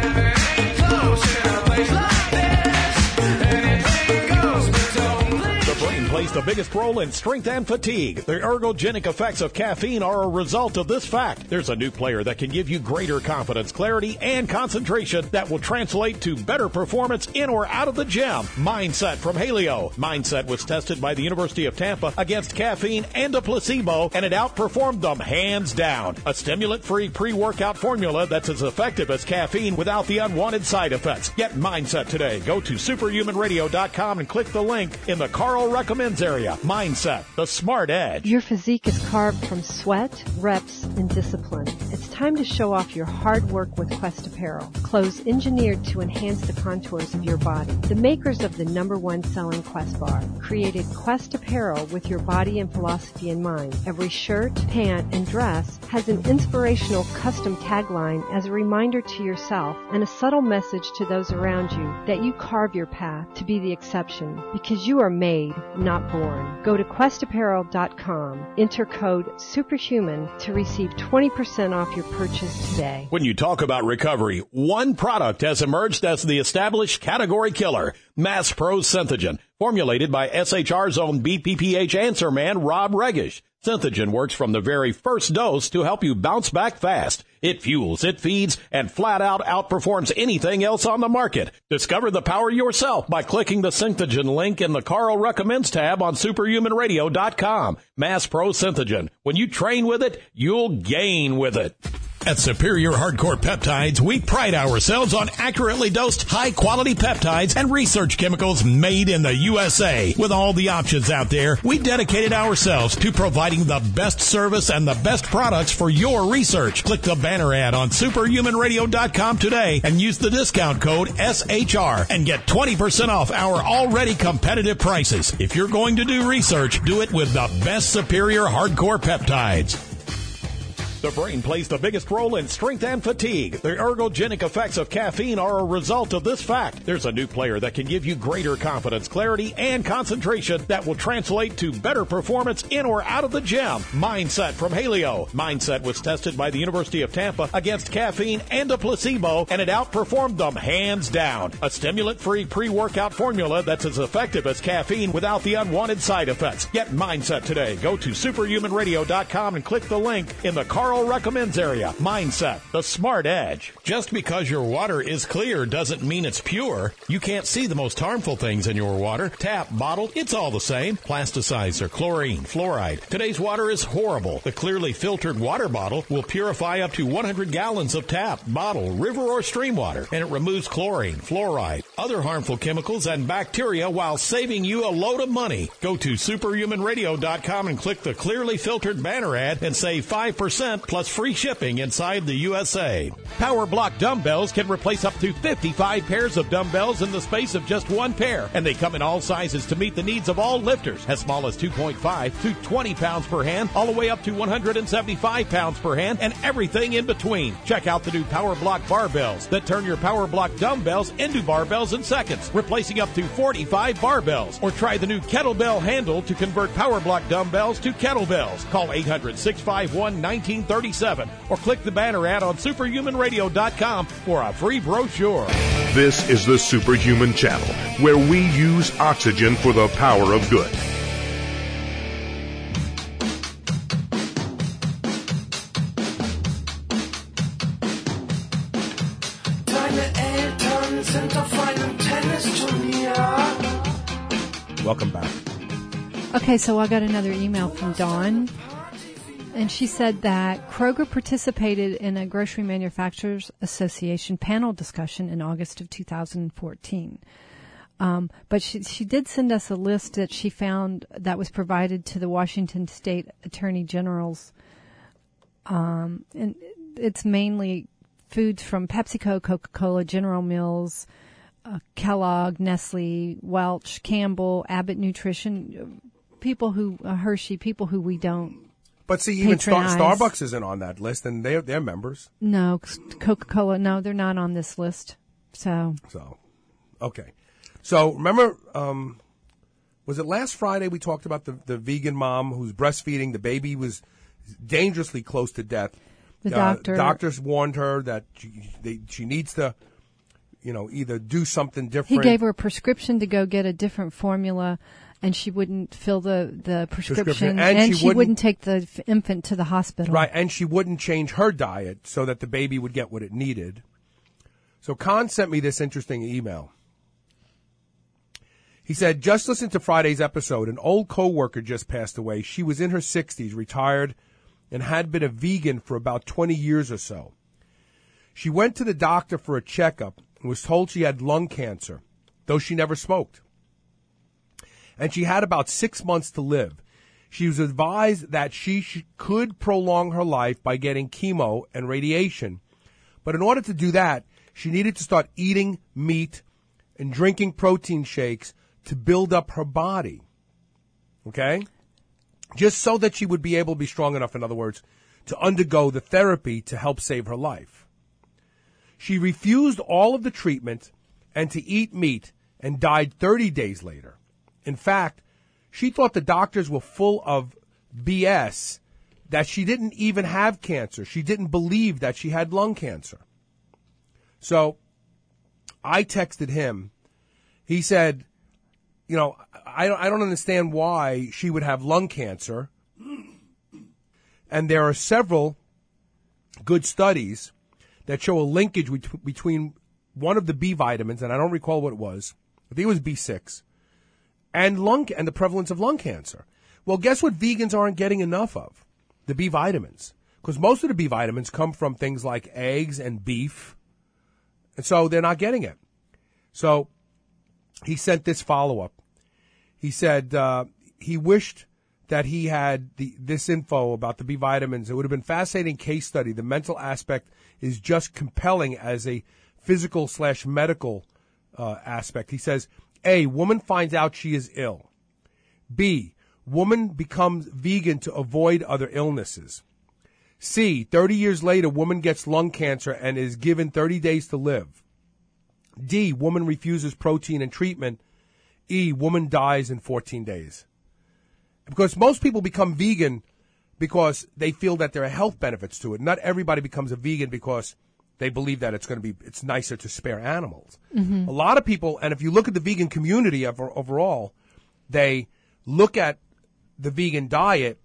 Speaker 6: The brain plays the biggest role in strength and fatigue. The ergogenic effects of caffeine are a result of this fact. There's a new player that can give you greater confidence, clarity, and concentration that will translate to better performance in or out of the gym. Mindset from Haleo. Mindset was tested by the University of Tampa against caffeine and a placebo, and it outperformed them hands down. A stimulant-free pre-workout formula that's as effective as caffeine without the unwanted side effects. Get Mindset today. Go to superhuman radio dot com and click the link in the Carl Recommends area. Mindset, the smart edge.
Speaker 5: Your physique is carved from sweat, reps, and discipline. It's time to show off your hard work with Quest Apparel. Clothes engineered to enhance the contours of your body. The makers of the number one selling Quest bar created Quest Apparel with your body and philosophy in mind. Every shirt, pant, and dress has an inspirational custom tagline as a reminder to yourself and a subtle message to those around you that you carve your path to be the exception because you are made, not born. Go to quest apparel dot com. Enter code SUPERHUMAN to receive twenty percent off your purchase today.
Speaker 6: When you talk about recovery, one product has emerged as the established category killer, Mass Pro Synthogen, formulated by S H R's own B P P H answer man, Rob Regish. Synthogen works from the very first dose to help you bounce back fast. It fuels, it feeds, and flat out outperforms anything else on the market. Discover the power yourself by clicking the Synthogen link in the Carl Recommends tab on superhuman radio dot com. Mass Pro Synthogen. When you train with it, you'll gain with it. At Superior Hardcore Peptides, we pride ourselves on accurately dosed, high-quality peptides and research chemicals made in the U S A. With all the options out there, we dedicated ourselves to providing the best service and the best products for your research. Click the banner ad on superhuman radio dot com today and use the discount code S H R and get twenty percent off our already competitive prices. If you're going to do research, do it with the best Superior Hardcore Peptides. The brain plays the biggest role in strength and fatigue. The ergogenic effects of caffeine are a result of this fact. There's a new player that can give you greater confidence, clarity, and concentration that will translate to better performance in or out of the gym. Mindset from Haleo. Mindset was tested by the University of Tampa against caffeine and a placebo, and it outperformed them hands down. A stimulant-free pre-workout formula that's as effective as caffeine without the unwanted side effects. Get Mindset today. Go to superhuman radio dot com and click the link in the Carl Recommends area. Mindset, the smart edge. Just because your water is clear doesn't mean it's pure. You can't see the most harmful things in your water. Tap, bottled, it's all the same. Plasticizer, chlorine, fluoride. Today's water is horrible. The clearly filtered water bottle will purify up to one hundred gallons of tap, bottle, river, or stream water, and it removes chlorine, fluoride, other harmful chemicals, and bacteria while saving you a load of money. Go to superhuman radio dot com and click the clearly filtered banner ad and save five percent plus free shipping inside the U S A. Power Block dumbbells can replace up to fifty-five pairs of dumbbells in the space of just one pair, and they come in all sizes to meet the needs of all lifters, as small as two point five to twenty pounds per hand, all the way up to one hundred seventy-five pounds per hand, and everything in between. Check out the new Power Block barbells that turn your Power Block dumbbells into barbells in seconds, replacing up to forty-five barbells. Or try the new kettlebell handle to convert Power Block dumbbells to kettlebells. Call eight hundred, six five one, nineteen thirty-seven or click the banner ad on superhuman radio dot com for a free brochure.
Speaker 1: This is the Superhuman Channel, where we use oxygen for the power of good.
Speaker 2: Welcome back.
Speaker 3: Okay, so I got another email from Dawn. And she said that Kroger participated in a Grocery Manufacturers Association panel discussion in August of two thousand fourteen. Um, but she, she did send us a list that she found that was provided to the Washington State Attorney General's. Um, and it's mainly foods from PepsiCo, Coca-Cola, General Mills, uh, Kellogg, Nestle, Welch, Campbell, Abbott Nutrition, people who, uh, Hershey, people who we don't.
Speaker 2: But see, even Star- Starbucks isn't on that list, and they're, they're members.
Speaker 3: No, Coca-Cola, no, they're not on this list. So,
Speaker 2: so, okay. So, remember, um, was it last Friday we talked about the, the vegan mom who's breastfeeding? The baby was dangerously close to death.
Speaker 3: The doctor.
Speaker 2: Uh, doctors warned her that she, they, she needs to, you know, either do something different.
Speaker 3: He gave her a prescription to go get a different formula. And she wouldn't fill the, the prescription, prescription. And,
Speaker 2: and
Speaker 3: she,
Speaker 2: she
Speaker 3: wouldn't,
Speaker 2: wouldn't
Speaker 3: take the f- infant to the hospital.
Speaker 2: Right, and she wouldn't change her diet so that the baby would get what it needed. So Khan sent me this interesting email. He said, just listen to Friday's episode. An old coworker just passed away. She was in her sixties, retired, and had been a vegan for about twenty years or so. She went to the doctor for a checkup and was told she had lung cancer, though she never smoked. And she had about six months to live. She was advised that she sh- could prolong her life by getting chemo and radiation. But in order to do that, she needed to start eating meat and drinking protein shakes to build up her body. Okay? Just so that she would be able to be strong enough, in other words, to undergo the therapy to help save her life. She refused all of the treatment and to eat meat and died thirty days later. In fact, she thought the doctors were full of B S, that she didn't even have cancer. She didn't believe that she had lung cancer. So I texted him. He said, you know, I don't, I don't understand why she would have lung cancer. And there are several good studies that show a linkage bet- between one of the B vitamins, and I don't recall what it was. I think it was B six. And lung and the prevalence of lung cancer. Well, guess what vegans aren't getting enough of? The B vitamins. because most of the B vitamins come from things like eggs and beef, and so they're not getting it. So he sent this follow-up. He said uh, he wished that he had the, this info about the B vitamins. It would have been a fascinating case study. The mental aspect is just compelling as a physical slash medical uh, aspect. He says, A, woman finds out she is ill. B, woman becomes vegan to avoid other illnesses. C, thirty years later, woman gets lung cancer and is given thirty days to live. D, woman refuses protein and treatment. E, woman dies in fourteen days. Because most people become vegan because they feel that there are health benefits to it. Not everybody becomes a vegan because they believe that it's going to be, it's nicer to spare animals.
Speaker 3: Mm-hmm.
Speaker 2: A lot of people, and if you look at the vegan community overall, they look at the vegan diet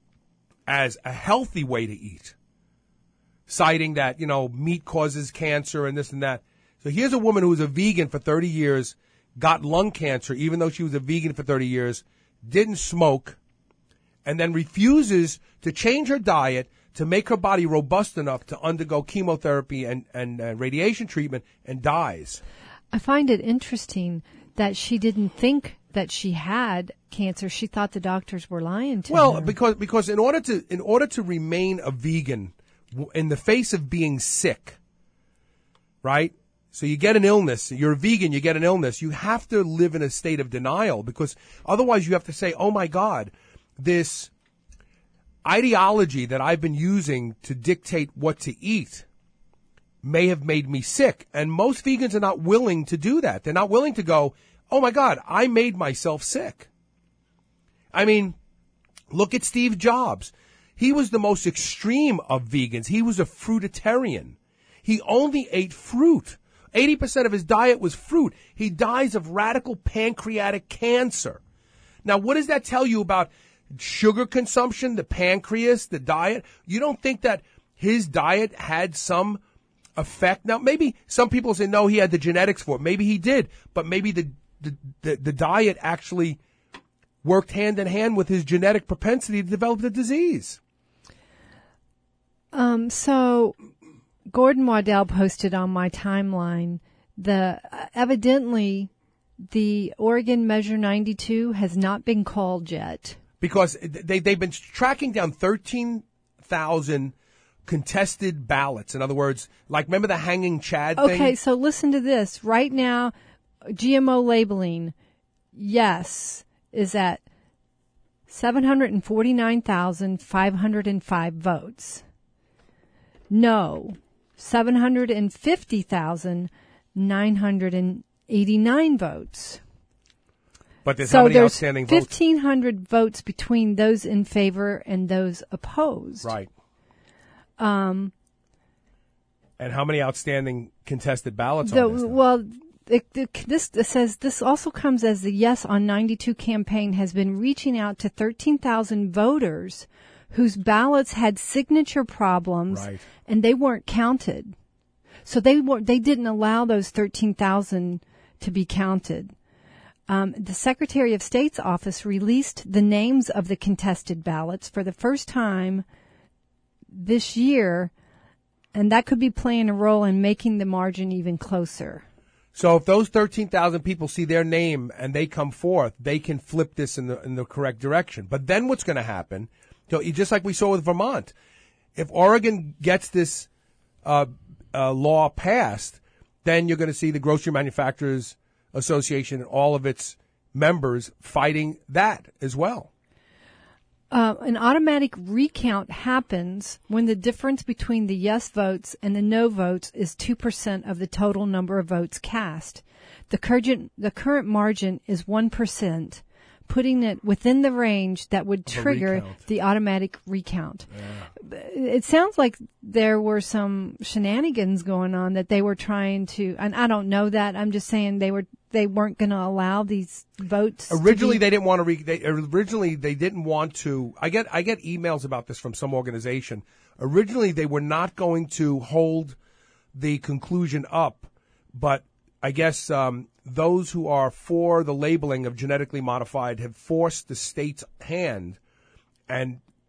Speaker 2: as a healthy way to eat, citing that, you know, meat causes cancer and this and that. So here's a woman who was a vegan for thirty years, got lung cancer, even though she was a vegan for thirty years, didn't smoke, and then refuses to change her diet to make her body robust enough to undergo chemotherapy and, and uh, radiation treatment, and dies.
Speaker 3: I find it interesting that she didn't think that she had cancer. She thought the doctors were lying to
Speaker 2: well,
Speaker 3: her.
Speaker 2: Well, because because in order to in order to remain a vegan in the face of being sick, right? So you get an illness, you're a vegan, you get an illness, you have to live in a state of denial, because otherwise you have to say, oh my God, this ideology that I've been using to dictate what to eat may have made me sick. And most vegans are not willing to do that. They're not willing to go, oh my God, I made myself sick. I mean, look at Steve Jobs. He was the most extreme of vegans. He was a fruitarian. He only ate fruit. eighty percent of his diet was fruit. He dies of radical pancreatic cancer. Now, what does that tell you about sugar consumption, the pancreas, the diet? You don't think that his diet had some effect? Now, maybe some people say, no, he had the genetics for it. Maybe he did, but maybe the the, the, the diet actually worked hand in hand with his genetic propensity to develop the disease.
Speaker 3: Um, so Gordon Waddell posted on my timeline the uh, evidently the Oregon Measure ninety-two has not been called yet.
Speaker 2: Because they, they've been tracking down thirteen thousand contested ballots. In other words, like, remember the hanging Chad thing?
Speaker 3: Okay, so listen to this. Right now, G M O labeling, yes, is at seven hundred forty-nine thousand five hundred five votes. No, seven hundred fifty thousand nine hundred eighty-nine votes.
Speaker 2: But there's
Speaker 3: so
Speaker 2: how many
Speaker 3: there's
Speaker 2: outstanding votes?
Speaker 3: fifteen hundred votes between those in favor and those opposed.
Speaker 2: Right.
Speaker 3: Um,
Speaker 2: and how many outstanding contested ballots
Speaker 3: the,
Speaker 2: on this?
Speaker 3: Well, it, it, this it says this also comes as the Yes on ninety-two campaign has been reaching out to thirteen thousand voters whose ballots had signature problems,
Speaker 2: right,
Speaker 3: and they weren't counted. So they were they didn't allow those thirteen thousand to be counted. Um, the Secretary of State's office released the names of the contested ballots for the first time this year, and that could be playing a role in making the margin even closer.
Speaker 2: So if those thirteen thousand people see their name and they come forth, they can flip this in the in the correct direction. But then what's going to happen, you know, just like we saw with Vermont, if Oregon gets this uh, uh, law passed, then you're going to see the Grocery Manufacturers Association and all of its members fighting that as well.
Speaker 3: Uh, an automatic recount happens when the difference between the yes votes and the no votes is two percent of the total number of votes cast. The current, the current margin is one percent, putting it within the range that would trigger the automatic recount. Yeah. It sounds like there were some shenanigans going on that they were trying to, and I don't know that. I'm just saying they were they weren't going to allow these votes.
Speaker 2: Originally,
Speaker 3: to be-
Speaker 2: they didn't want to. Re- they, originally, they didn't want to. I get I get emails about this from some organization. Originally, they were not going to hold the conclusion up, but I guess um, those who are for the labeling of genetically modified have forced the state's hand and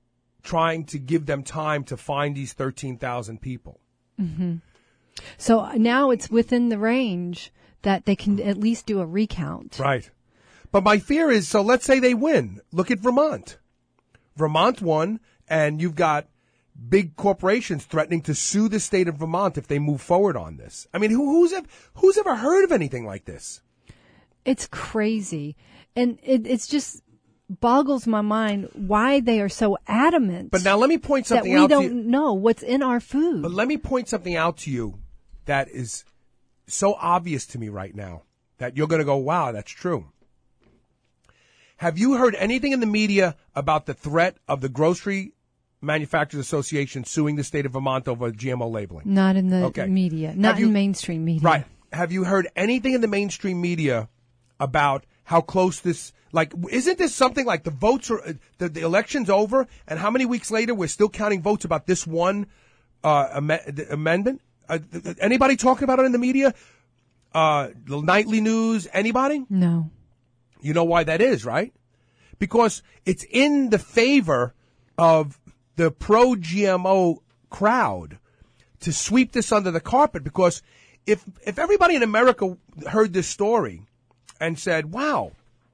Speaker 2: trying to give them time to find these thirteen thousand people.
Speaker 3: Mm-hmm. So now it's within the range that they can at least do a recount.
Speaker 2: Right. But my fear is, so let's say they win. Look at Vermont. Vermont won, and you've got big corporations threatening to sue the state of Vermont if they move forward on this. I mean, who, who's, ever, who's ever heard of anything like this?
Speaker 3: It's crazy. And it, it's just boggles my mind why they are so adamant.
Speaker 2: But now let me point something
Speaker 3: that we
Speaker 2: out
Speaker 3: don't
Speaker 2: to you.
Speaker 3: know what's in our food.
Speaker 2: But let me point something out to you that is so obvious to me right now that you're going to go, wow, that's true. Have you heard anything in the media about the threat of the Grocery Manufacturers Association suing the state of Vermont over G M O labeling?
Speaker 3: Not in the
Speaker 2: okay.
Speaker 3: media. Not
Speaker 2: you,
Speaker 3: in mainstream media.
Speaker 2: Right. Have you heard anything in the mainstream media about how close this, like, isn't this something like the votes are, the, the election's over, and how many weeks later we're still counting votes about this one uh, am- amendment? Uh, anybody talking about it in the media? Uh, the nightly news? Anybody?
Speaker 3: No.
Speaker 2: You know why that is, right? Because it's in the favor of the pro-G M O crowd to sweep this under the carpet. Because if if everybody in America heard this story and said, wow,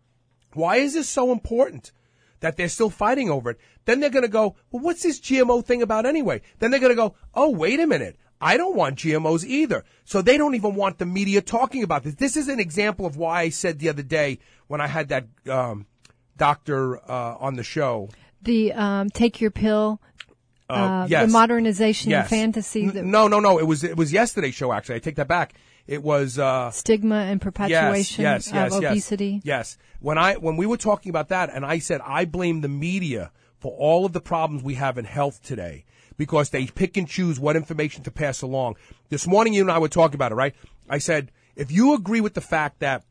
Speaker 2: why is this so important that they're still fighting over it? Then they're going to go, well, what's this G M O thing about anyway? Then they're going to go, oh, wait a minute. I don't want G M Os either. So they don't even want the media talking about this. This is an example of why I said the other day when I had that um, doctor uh, on the show.
Speaker 3: The um, take your pill, uh, uh,
Speaker 2: yes.
Speaker 3: the modernization
Speaker 2: yes.
Speaker 3: of fantasy. That
Speaker 2: no, no, no. It was it was yesterday's show, actually. I take that back. It was uh,
Speaker 3: stigma and perpetuation
Speaker 2: yes, yes, yes,
Speaker 3: of
Speaker 2: yes.
Speaker 3: obesity.
Speaker 2: Yes. When I when we were talking about that, and I said I blame the media for all of the problems we have in health today, because they pick and choose what information to pass along. This morning, you and I were talking about it, right? I said, if you agree with the fact that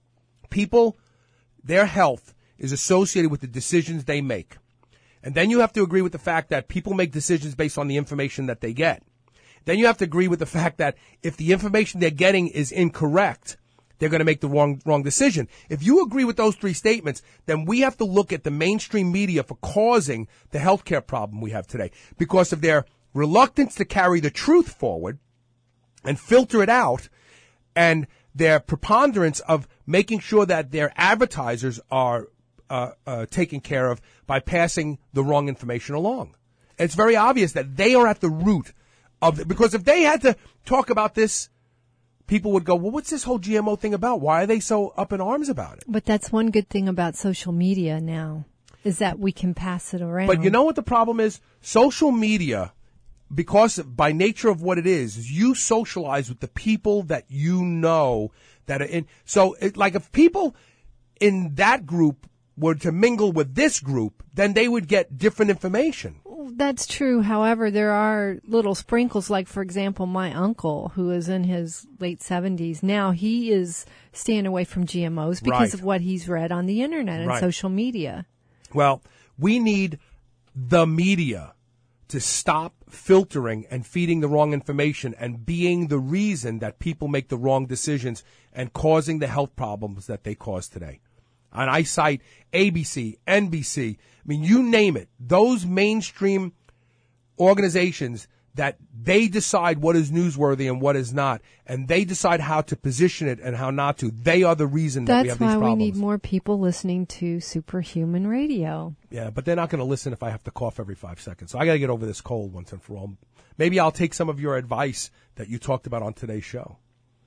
Speaker 2: people, their health is associated with the decisions they make, and then you have to agree with the fact that people make decisions based on the information that they get, then you have to agree with the fact that if the information they're getting is incorrect, they're going to make the wrong wrong decision. If you agree with those three statements, then we have to look at the mainstream media for causing the healthcare problem we have today because of their reluctance to carry the truth forward and filter it out, and their preponderance of making sure that their advertisers are uh, uh, taken care of by passing the wrong information along. It's very obvious that they are at the root of it, because if they had to talk about this, people would go, well, what's this whole G M O thing about? Why are they so up in arms about it?
Speaker 3: But that's one good thing about social media now, is that we can pass it around.
Speaker 2: But you know what the problem is? Social media, because by nature of what it is, is you socialize with the people that you know that are in. So, it, like, if people in that group were to mingle with this group, then they would get different information.
Speaker 3: That's true. However, there are little sprinkles, like, for example, my uncle, who is in his late seventies now, he is staying away from G M Os because
Speaker 2: right.
Speaker 3: of what he's read on the internet and
Speaker 2: right.
Speaker 3: social media.
Speaker 2: Well, we need the media to stop filtering and feeding the wrong information and being the reason that people make the wrong decisions and causing the health problems that they cause today. And I cite A B C, N B C, I mean, you name it. Those mainstream organizations that they decide what is newsworthy and what is not, and they decide how to position it and how not to. They are the reason that
Speaker 3: That's
Speaker 2: we have these
Speaker 3: why
Speaker 2: problems.
Speaker 3: we need more people listening to Superhuman Radio.
Speaker 2: Yeah, but they're not going to listen if I have to cough every five seconds. So I got to get over this cold once and for all. Maybe I'll take some of your advice that you talked about on today's show.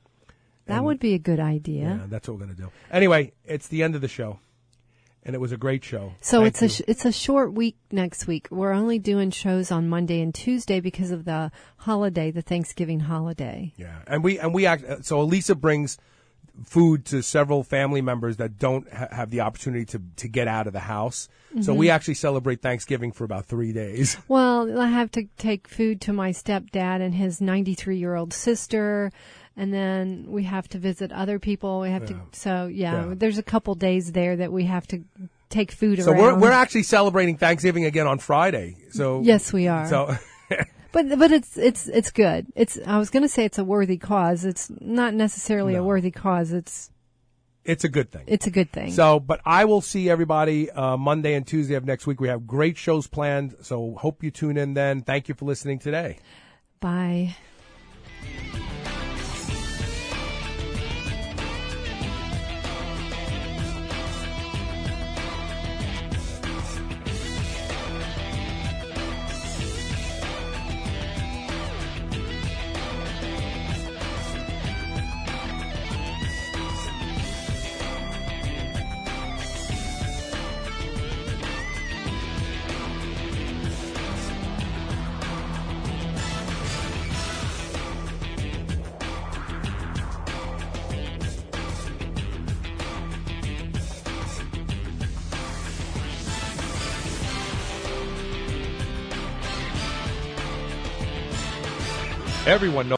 Speaker 3: That
Speaker 2: and,
Speaker 3: would be a good idea.
Speaker 2: Yeah, that's what we're going to do. Anyway, it's the end of the show. And it was a great show.
Speaker 3: So
Speaker 2: Thank
Speaker 3: it's
Speaker 2: you.
Speaker 3: a sh- it's a short week next week. We're only doing shows on Monday and Tuesday because of the holiday, the Thanksgiving holiday.
Speaker 2: Yeah, and we and we act. So Elisa brings food to several family members that don't ha- have the opportunity to to get out of the house. Mm-hmm. So we actually celebrate Thanksgiving for about three days.
Speaker 3: Well, I have to take food to my stepdad and his ninety-three-year-old sister. And then we have to visit other people. We have
Speaker 2: yeah.
Speaker 3: to, so yeah,
Speaker 2: yeah,
Speaker 3: there's a couple days there that we have to take food
Speaker 2: so
Speaker 3: around.
Speaker 2: So we're we're actually celebrating Thanksgiving again on Friday. So
Speaker 3: yes, we are.
Speaker 2: So,
Speaker 3: but but it's it's it's good. It's I was going to say it's a worthy cause. It's not necessarily
Speaker 2: no.
Speaker 3: a worthy cause. It's
Speaker 2: It's a good thing.
Speaker 3: It's a good thing.
Speaker 2: So, but I will see everybody uh, Monday and Tuesday of next week. We have great shows planned, so hope you tune in then. Thank you for listening today.
Speaker 3: Bye.
Speaker 4: Everyone knows